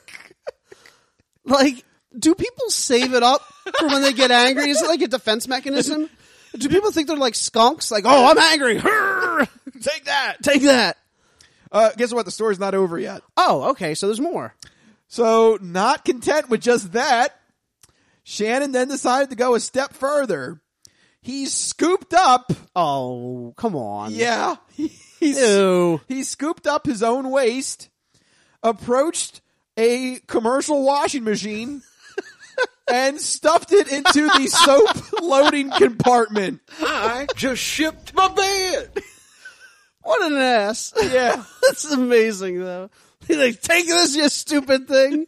Like, do people save it up for when they get angry? Is it like a defense mechanism? Do people think they're like skunks? Like, oh, I'm angry. Take that. Take that. Uh, guess what? The story's not over yet. Oh, okay. So there's more. So, not content with just that, Shannon then decided to go a step further. He scooped up. Oh, come on. Yeah. He's, Ew. He scooped up his own waste, approached a commercial washing machine, and stuffed it into the soap loading compartment. I just shipped my bed. What an ass. Yeah. That's amazing, though. He's like, take this, you stupid thing.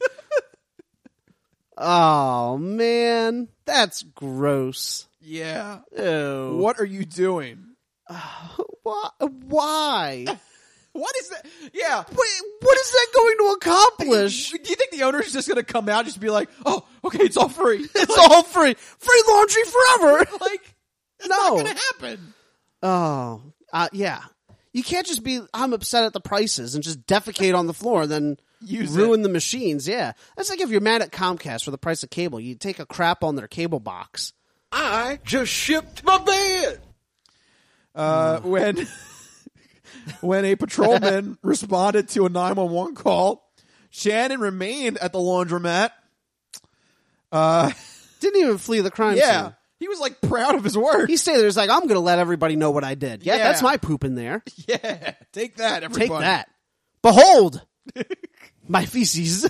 Oh, man. That's gross. Yeah. Ew. What are you doing? Why? Why? What is that? Yeah. Wait, what is that going to accomplish? Do you think the owner's just going to come out and just be like, oh, okay, it's all free. It's like, all free. Free laundry forever. Like, that's no. not going to happen. Oh, uh, yeah. You can't just be, I'm upset at the prices and just defecate on the floor and then Use ruin it. the machines. Yeah. That's like if you're mad at Comcast for the price of cable. You take a crap on their cable box. I just shipped my bed. Uh, when when a patrolman responded to a nine one one call, Shannon remained at the laundromat. Uh, Didn't even flee the crime yeah, scene. he was like proud of his work. He stayed there. He's like, I'm going to let everybody know what I did. Yeah, Yeah. that's my poop in there. Yeah, take that, everybody. Take that. Behold, my feces.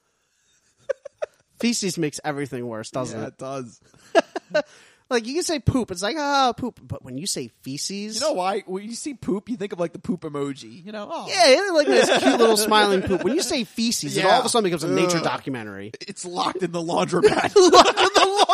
Feces makes everything worse, doesn't Yeah, it? it does. Like, you can say poop. It's like, oh, poop. But when you say feces. You know why? When you see poop, you think of like the poop emoji. You know? Oh. Yeah, it's like this cute little smiling poop. When you say feces, it Yeah. all of a sudden becomes a nature Ugh. documentary. It's locked in the laundromat. Locked in the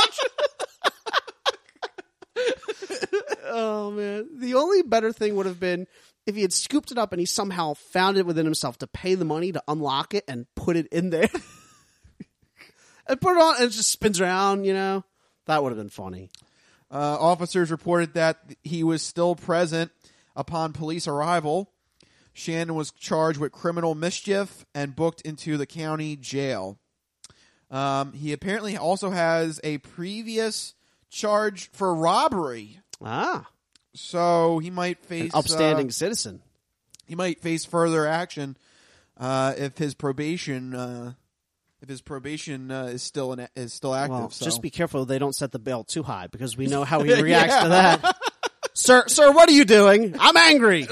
laundromat. Oh, man. The only better thing would have been if he had scooped it up and he somehow found it within himself to pay the money to unlock it and put it in there. And put it on and it just spins around, you know? That would have been funny. Uh, officers reported that he was still present upon police arrival. Shannon was charged with criminal mischief and booked into the county jail. Um, he apparently also has a previous charge for robbery. Ah. So he might face... An upstanding uh, citizen. He might face further action uh, if his probation... Uh, If his probation uh, is still in, is still active, Well, so. just be careful they don't set the bail too high because we know how he reacts Yeah. to that. Sir, sir, what are you doing? I'm angry.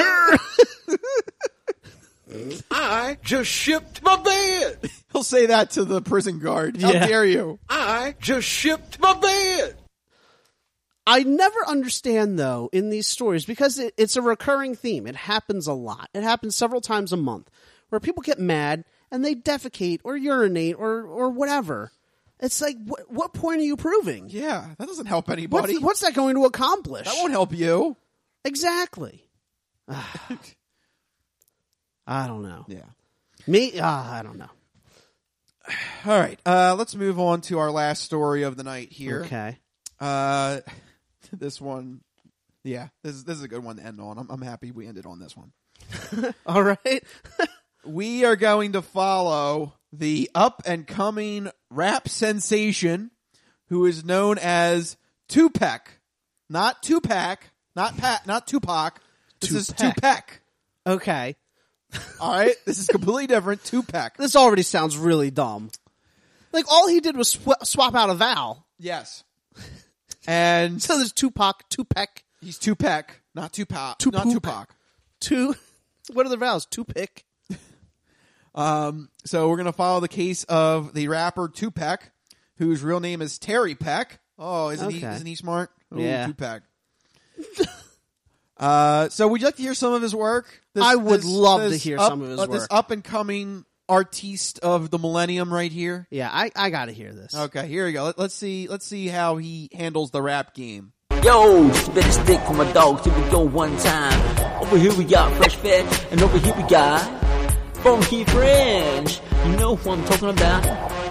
I just shipped my bed. He'll say that to the prison guard. How Yeah. dare you? I just shipped my bed. I never understand, though, in these stories, because it, it's a recurring theme. It happens a lot. It happens several times a month where people get mad and they defecate or urinate or, or whatever. It's like, what, what point are you proving? Yeah, that doesn't help anybody. What's, what's that going to accomplish? That won't help you. Exactly. I don't know. Yeah. Me? Uh, I don't know. All right. Uh, let's move on to our last story of the night here. Okay. Uh, this one, yeah, this is, this is a good one to end on. I'm, I'm happy we ended on this one. All right. We are going to follow the up-and-coming rap sensation who is known as Tupac. Not Tupac. Not Pat. Not Tupac. This is Tupac. Okay. All right? This is completely different. Tupac. This already sounds really dumb. Like, all he did was sw- swap out a vowel. Yes. And so there's Tupac, Tupac. He's Tupac, not Tupac. Tupac. Not Tupac. Two. What are the vowels? Tupac. Um, so we're going to follow the case of the rapper Tupac, whose real name is Terry Peck. Oh, isn't Okay. he isn't he smart? Ooh, Yeah. Tupac. uh, so would you like to hear some of his work? This- I would this- love to this hear up- some of his uh, This work. up-and-coming artiste of the millennium right here. Yeah, I, I got to hear this. Okay, here we go. Let, let's see let's see how he handles the rap game. Yo, just a bit of stick for my dogs. Here we go one time. Over here we got Fresh Fed, and over here we got Funky French. You know who I'm talking about.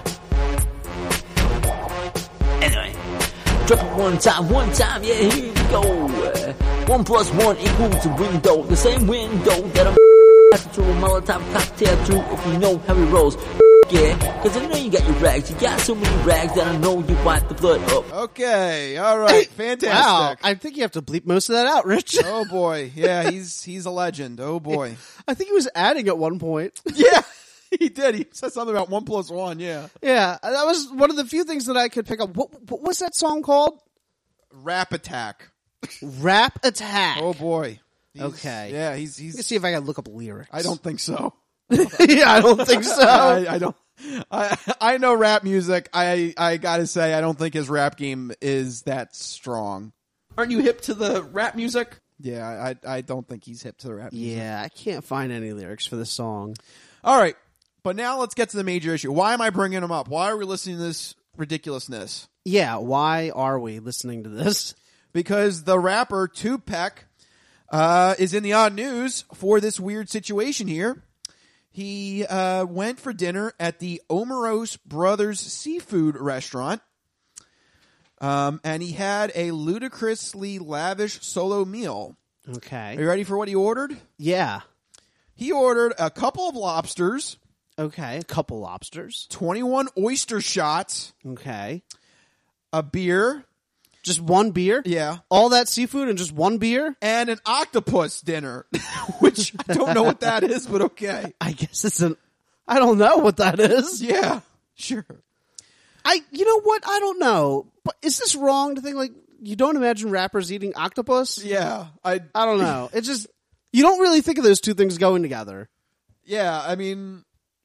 Anyway, drop it one time, one time. Yeah, here we go. One plus one equals a window. The same window that I'm after to a Molotov cocktail through. If you know how it rolls. Yeah, cause I know you got your rags. You got so many rags that I know you wipe the blood up. Okay, all right, fantastic. Wow, I think you have to bleep most of that out, Rich. Oh boy, yeah, he's he's a legend. Oh boy, I think he was adding at one point. yeah, he did. He said something about one plus one. Yeah, Yeah, that was one of the few things that I could pick up. What, what was that song called? Rap Attack. Rap Attack. Oh boy. He's- Okay. Yeah, he's he's. Let's see if I can look up lyrics. I don't think so. yeah, I don't think so. I, I don't. I I know rap music. I I gotta say, I don't think his rap game is that strong. Aren't you hip to the rap music? Yeah, I I don't think he's hip to the rap music. Yeah, I can't find any lyrics for this song. All right, but now let's get to the major issue. Why am I bringing him up? Why are we listening to this ridiculousness? Yeah, why are we listening to this? Because the rapper Tupac uh, is in the odd news for this weird situation here. He uh, went for dinner at the Omeros Brothers Seafood Restaurant, um, and he had a ludicrously lavish solo meal. Okay. Are you ready for what he ordered? Yeah. He ordered a couple of lobsters. Okay, a couple lobsters. twenty-one oyster shots. Okay. A beer. Just one beer? Yeah. All that seafood and just one beer? And an octopus dinner, which I don't know what that is, but okay. I guess it's an... I don't know what that is. Yeah, sure. I, you know what? I don't know. But is this wrong to think, like, you don't imagine rappers eating octopus? Yeah. I I don't know. It's just, you don't really think of those two things going together. Yeah, I mean,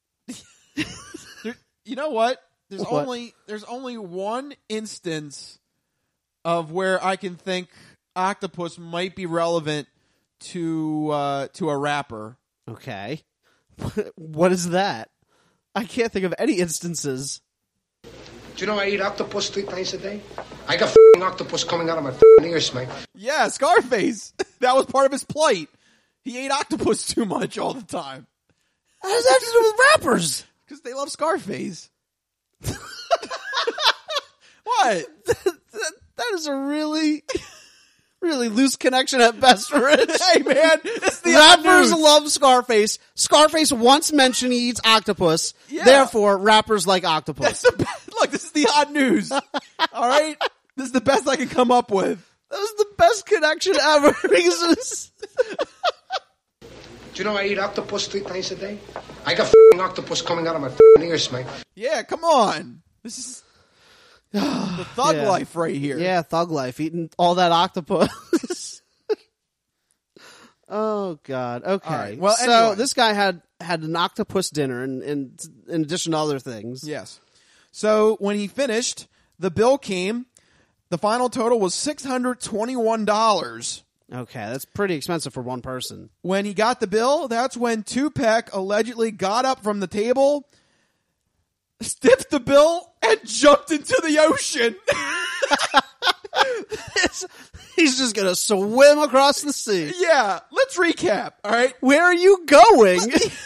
there, you know what? There's What? only there's only one instance of where I can think octopus might be relevant to uh, to a rapper. Okay. What is that? I can't think of any instances. Do you know I eat octopus three times a day? I got f***ing octopus coming out of my f***ing ears, mate. Yeah, Scarface. That was part of his plight. He ate octopus too much all the time. How does that have to do with rappers? Because they love Scarface. What? That is a really, really loose connection at best, Rich. Hey, man, it's the rappers news. love Scarface. Scarface once mentioned he eats octopus. Yeah. Therefore, rappers like octopus. That's the best. Look, this is the odd news. All right? This is the best I can come up with. That was the best connection ever. Because Do you know I eat octopus three times a day? I got f***ing octopus coming out of my f***ing ears, mate. Yeah, come on. This is the thug Yeah. life right here. Yeah, thug life, eating all that octopus. Oh God. Okay. All right, well, so anyway. this guy had had an octopus dinner, and in, in addition to other things. Yes. So when he finished, the bill came. The final total was six hundred twenty-one dollars. Okay, that's pretty expensive for one person. When he got the bill, that's when Tupac allegedly got up from the table stiffed the bill, and jumped into the ocean. He's just gonna swim across the sea. Yeah, let's recap, all right? Where are you going?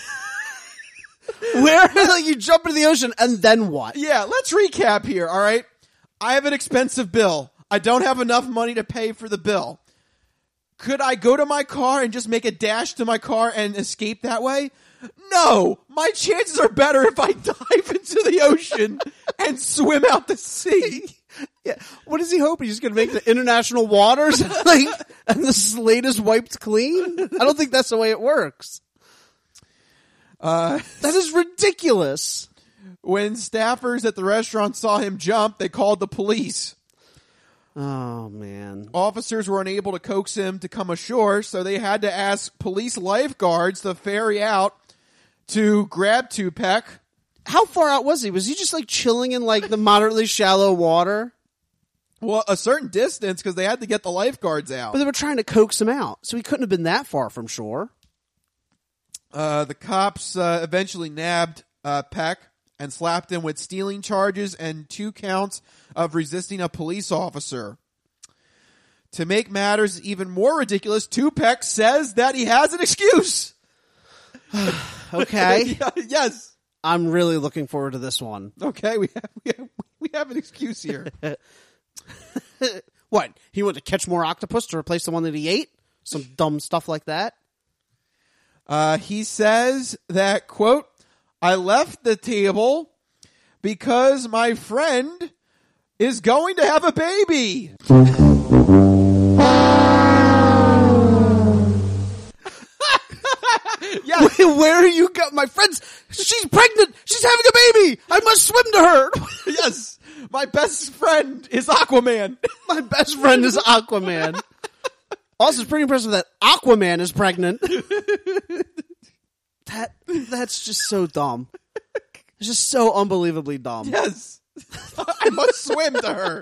Where, like, you jump into the ocean, and then what? Yeah, let's recap here, all right? I have an expensive bill. I don't have enough money to pay for the bill. Could I go to my car and just make a dash to my car and escape that way? No! My chances are better if I dive into the ocean and swim out the sea. Yeah. What is he hoping? He's going to make the international waters like, and the slate is wiped clean? I don't think that's the way it works. Uh, that is ridiculous. When staffers at the restaurant saw him jump, they called the police. Oh, man. Officers were unable to coax him to come ashore, so they had to ask police lifeguards to ferry out to grab Tupac. How far out was he? Was he just like chilling in like the moderately shallow water? Well, a certain distance because they had to get the lifeguards out. But they were trying to coax him out, so he couldn't have been that far from shore. Uh, the cops uh, eventually nabbed uh, Peck and slapped him with stealing charges and two counts of resisting a police officer. To make matters even more ridiculous, Tupac says that he has an excuse. Okay. Yeah, yes. I'm really looking forward to this one. Okay, we have, we have, we have an excuse here. What? He went to catch more octopus to replace the one that he ate? Some dumb stuff like that? Uh, he says that, quote, I left the table because my friend is going to have a baby. Yeah. Wait, where are you go? My friend's, she's pregnant. She's having a baby. I must swim to her. Yes. My best friend is Aquaman. My best friend is Aquaman. Also, it's pretty impressive that Aquaman is pregnant. That, that's just so dumb. It's just so unbelievably dumb. Yes. I must swim to her.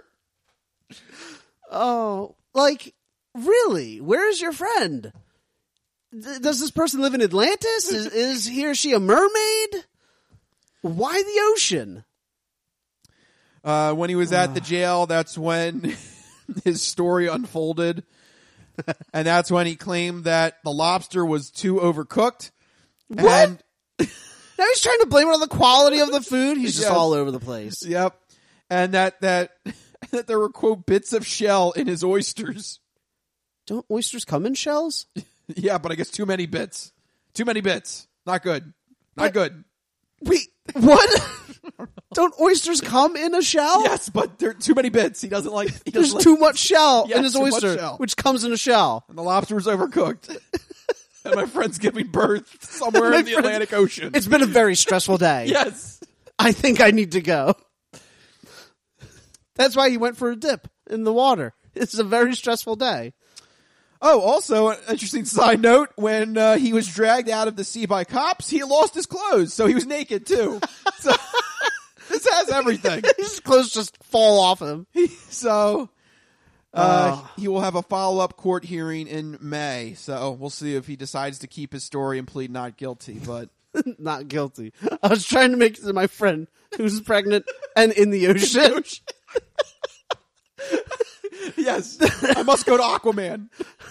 Oh, like, really? Where is your friend? Does this person live in Atlantis? Is, is he or she a mermaid? Why the ocean? Uh, when he was at the jail, that's when his story unfolded. And that's when he claimed that the lobster was too overcooked. What? And now he's trying to blame it on the quality of the food. He's just Yes. all over the place. Yep. And that, that, that there were, quote, bits of shell in his oysters. Don't oysters come in shells? Yeah, but I guess too many bits. Too many bits. Not good. Not But- good. Wait, what? Don't oysters come in a shell? Yes, but there are too many bits. He doesn't like. He There's doesn't too like, much shell Yeah, in his too much oyster, shell. which comes in a shell. And the lobster was overcooked. And my friend's giving birth somewhere My in the friend- Atlantic Ocean. It's been a very stressful day. Yes. I think I need to go. That's why he went for a dip in the water. It's a very stressful day. Oh, also, an interesting side note, when uh, he was dragged out of the sea by cops, he lost his clothes, so he was naked, too. So, this has everything. His clothes just fall off him. So, uh, Oh. he will have a follow-up court hearing in May, so we'll see if he decides to keep his story and plead not guilty, but... Not guilty. I was trying to make it to my friend who's pregnant and in the ocean. Yes, I must go to Aquaman.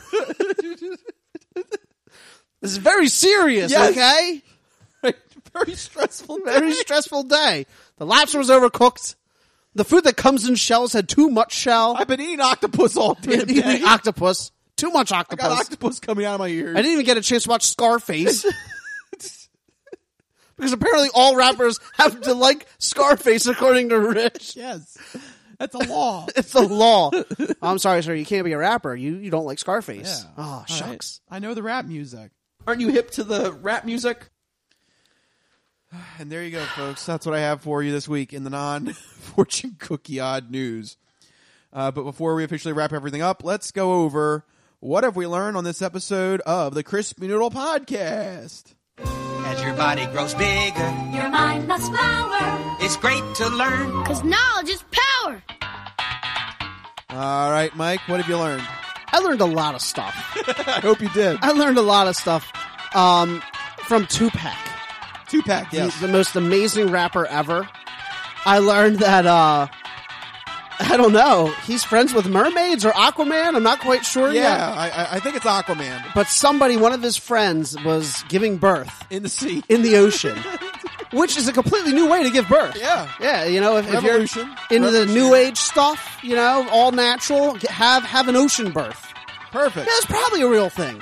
This is very serious, Yes. okay? Right. Very stressful. Very stressful day. The lobster was overcooked. The food that comes in shells had too much shell. I've been eating octopus all day. Eating octopus. Too much I octopus. got octopus coming out of my ears. I didn't even get a chance to watch Scarface. Because apparently all rappers have to like Scarface according to Rich. Yes. That's a law. It's a law. I'm sorry, sir. You can't be a rapper. You you don't like Scarface. Yeah. Oh, All shucks. right. I know the rap music. Aren't you hip to the rap music? And there you go, folks. That's what I have for you this week in the non-fortune cookie odd news. Uh, but before we officially wrap everything up, let's go over what have we learned on this episode of the Crispy Noodle Podcast. As your body grows bigger, Your mind must flower. it's great to learn. Cause knowledge is power. All right, Mike, what have you learned? I learned a lot of stuff. I hope you did. I learned a lot of stuff um, from Tupac. Tupac, yes. He's the most amazing rapper ever. I learned that, uh, I don't know, he's friends with mermaids or Aquaman. I'm not quite sure Yeah, yet. I, I think it's Aquaman. But somebody, one of his friends, was giving birth In the sea. in the ocean, which is a completely new way to give birth. Yeah. Yeah, you know, if, if you're Revolution. into the Revolution. new age stuff, you know, all natural, get- have have an ocean birth. Perfect. That's probably a real thing.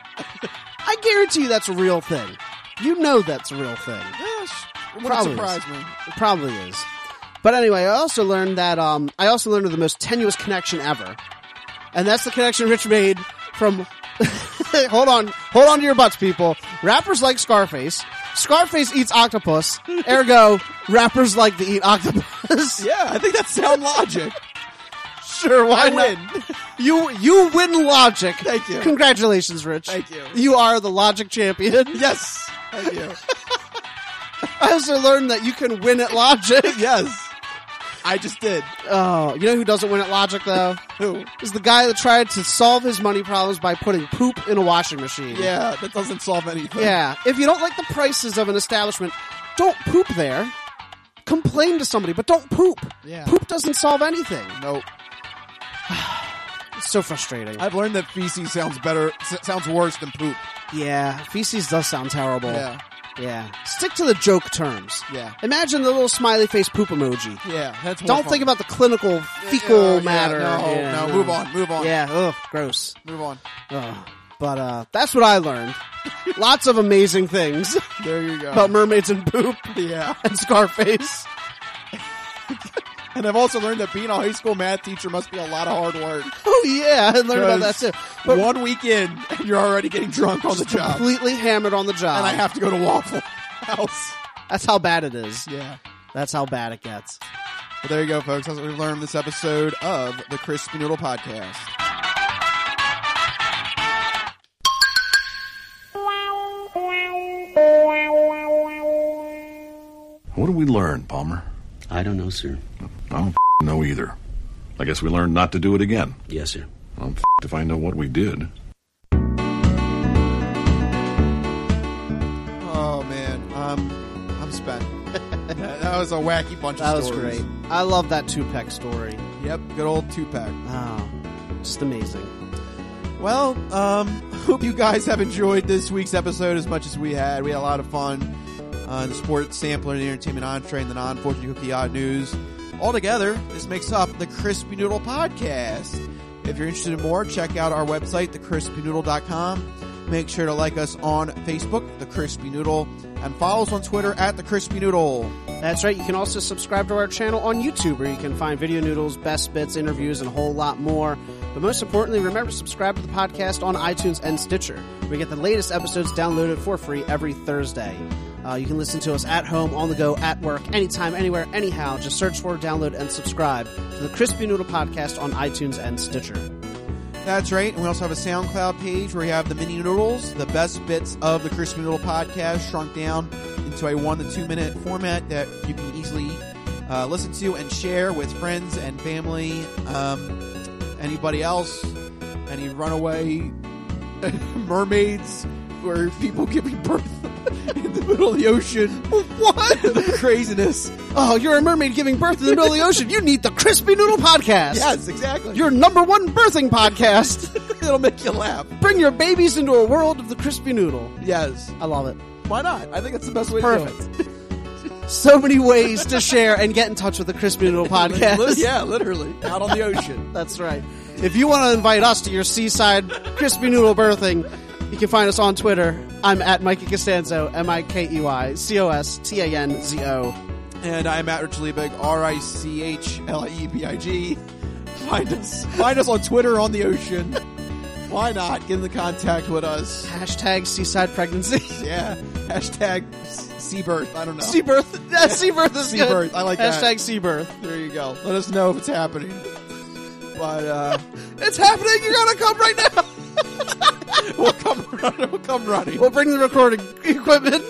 I guarantee you that's a real thing. You know that's a real thing. Yes. Wouldn't Probably surprise is. me. It probably is. But anyway, I also learned that, um, I also learned of the most tenuous connection ever. And that's the connection Rich made from, hold on, hold on to your butts, people. Rappers like Scarface. Scarface eats octopus. Ergo, rappers like to eat octopus. Yeah, I think that's sound logic. Sure, why I not? win. You, you win logic. Thank you. Congratulations, Rich. Thank you. You are the logic champion. Yes. Thank you. I also learned that you can win at logic. Yes. I just did. Oh, you know who doesn't win at logic, though? Who? Is the guy that tried to solve his money problems by putting poop in a washing machine. Yeah, that doesn't solve anything. Yeah. If you don't like the prices of an establishment, don't poop there. Complain to somebody, but don't poop. Yeah. Poop doesn't solve anything. Nope. It's so frustrating. I've learned that feces sounds better, s- sounds worse than poop. Yeah, feces does sound terrible. Yeah. Yeah. Stick to the joke terms. Yeah. Imagine the little smiley face poop emoji. Yeah, that's more Don't fun. think about the clinical fecal yeah, matter. no, Yeah, no, move on, move on. Yeah, ugh, gross. Move on. Ugh. But uh, that's what I learned. Lots of amazing things There you go. about mermaids and poop Yeah. and Scarface. And I've also learned that being a high school math teacher must be a lot of hard work. Oh yeah, I learned about that too. But one week in, and you're already getting drunk on the job. completely hammered on the job. And I have to go to Waffle House. That's how bad it is. Yeah. That's how bad it gets. But there you go, folks. That's what we've learned this episode of the Crispy Noodle Podcast. What did we learn, Palmer? I don't know, sir. I don't know either. I guess we learned not to do it again. Yes, sir. Well, if I know what we did. Oh, man. Um, I'm spent. that, that was a wacky bunch That of was stories. great. I love that two-pack story. Yep, good old two-pack. Oh, just amazing. Well, um, hope you guys have enjoyed this week's episode as much as we had. We had a lot of fun. Uh, the sports sampler, the entertainment entree, and the non-fortune cookie odd news. Altogether, this makes up the Crispy Noodle Podcast. If you're interested in more, check out our website, the crispy noodle dot com. Make sure to like us on Facebook, The Crispy Noodle, and follow us on Twitter at The Crispy Noodle. That's right. You can also subscribe to our channel on YouTube, where you can find video noodles, best bits, interviews, and a whole lot more. But most importantly, remember to subscribe to the podcast on iTunes and Stitcher. We get the latest episodes downloaded for free every Thursday. Uh, you can listen to us at home, on the go, at work, anytime, anywhere, anyhow. Just search for, download, and subscribe to the Crispy Noodle Podcast on iTunes and Stitcher. That's right. And we also have a SoundCloud page where you have the mini noodles, the best bits of the Crispy Noodle Podcast shrunk down into a one to two minute format that you can easily uh, listen to and share with friends and family. Um, anybody else? Any runaway mermaids or people giving birth in the middle of the ocean? What? The craziness. Oh, you're a mermaid giving birth in the middle of the ocean. You need the Crispy Noodle Podcast. Yes, exactly. Your number one birthing podcast. It'll make you laugh. Bring your babies into a world of the Crispy Noodle. Yes. I love it. Why not? I think that's the best way Perfect. to do it. So many ways to share and get in touch with the Crispy Noodle Podcast. Yeah, literally. Out on the ocean. That's right. If you want to invite us to your seaside Crispy Noodle birthing, you can find us on Twitter. I'm at Mikey Costanzo, M I K E Y C O S T A N Z O. And I'm at Rich Liebig, R I C H L I E B I G. Find us. Find us on Twitter on the ocean. Why not? Get in contact with us. Hashtag seaside pregnancy. Yeah. Hashtag sea birth. I don't know. Sea birth. Yeah, sea birth is sea good. birth. I like that. Hashtag sea birth. There you go. Let us know if it's happening. But, uh... it's happening. You're going to come right now. we'll come running. We'll come running. We'll bring the recording equipment.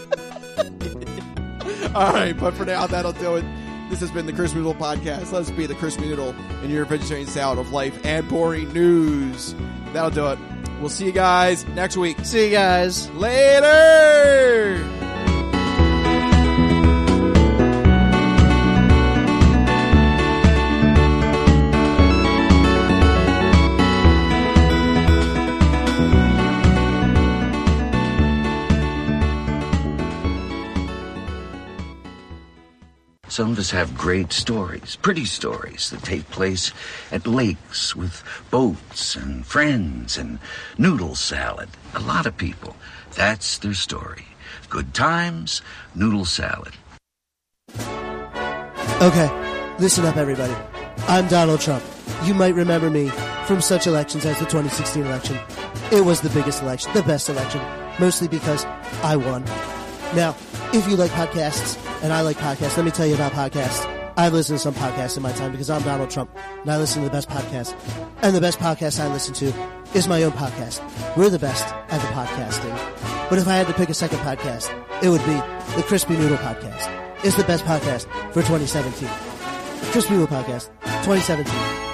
All right, but for now, that'll do it. This has been the Crispy Noodle Podcast. Let's be the Crispy Noodle in your vegetarian salad of life and boring news. That'll do it. We'll see you guys next week. See you guys later. Some of us have great stories, pretty stories that take place at lakes with boats and friends and noodle salad. A lot of people, that's their story. Good times, noodle salad. Okay, listen up, everybody. I'm Donald Trump. You might remember me from such elections as the twenty sixteen election. It was the biggest election, the best election, mostly because I won. Now, if you like podcasts, and I like podcasts, let me tell you about podcasts. I've listened to some podcasts in my time because I'm Donald Trump, and I listen to the best podcasts. And the best podcast I listen to is my own podcast. We're the best at the podcasting. But if I had to pick a second podcast, it would be the Crispy Noodle Podcast. It's the best podcast for twenty seventeen. Crispy Noodle Podcast, twenty seventeen.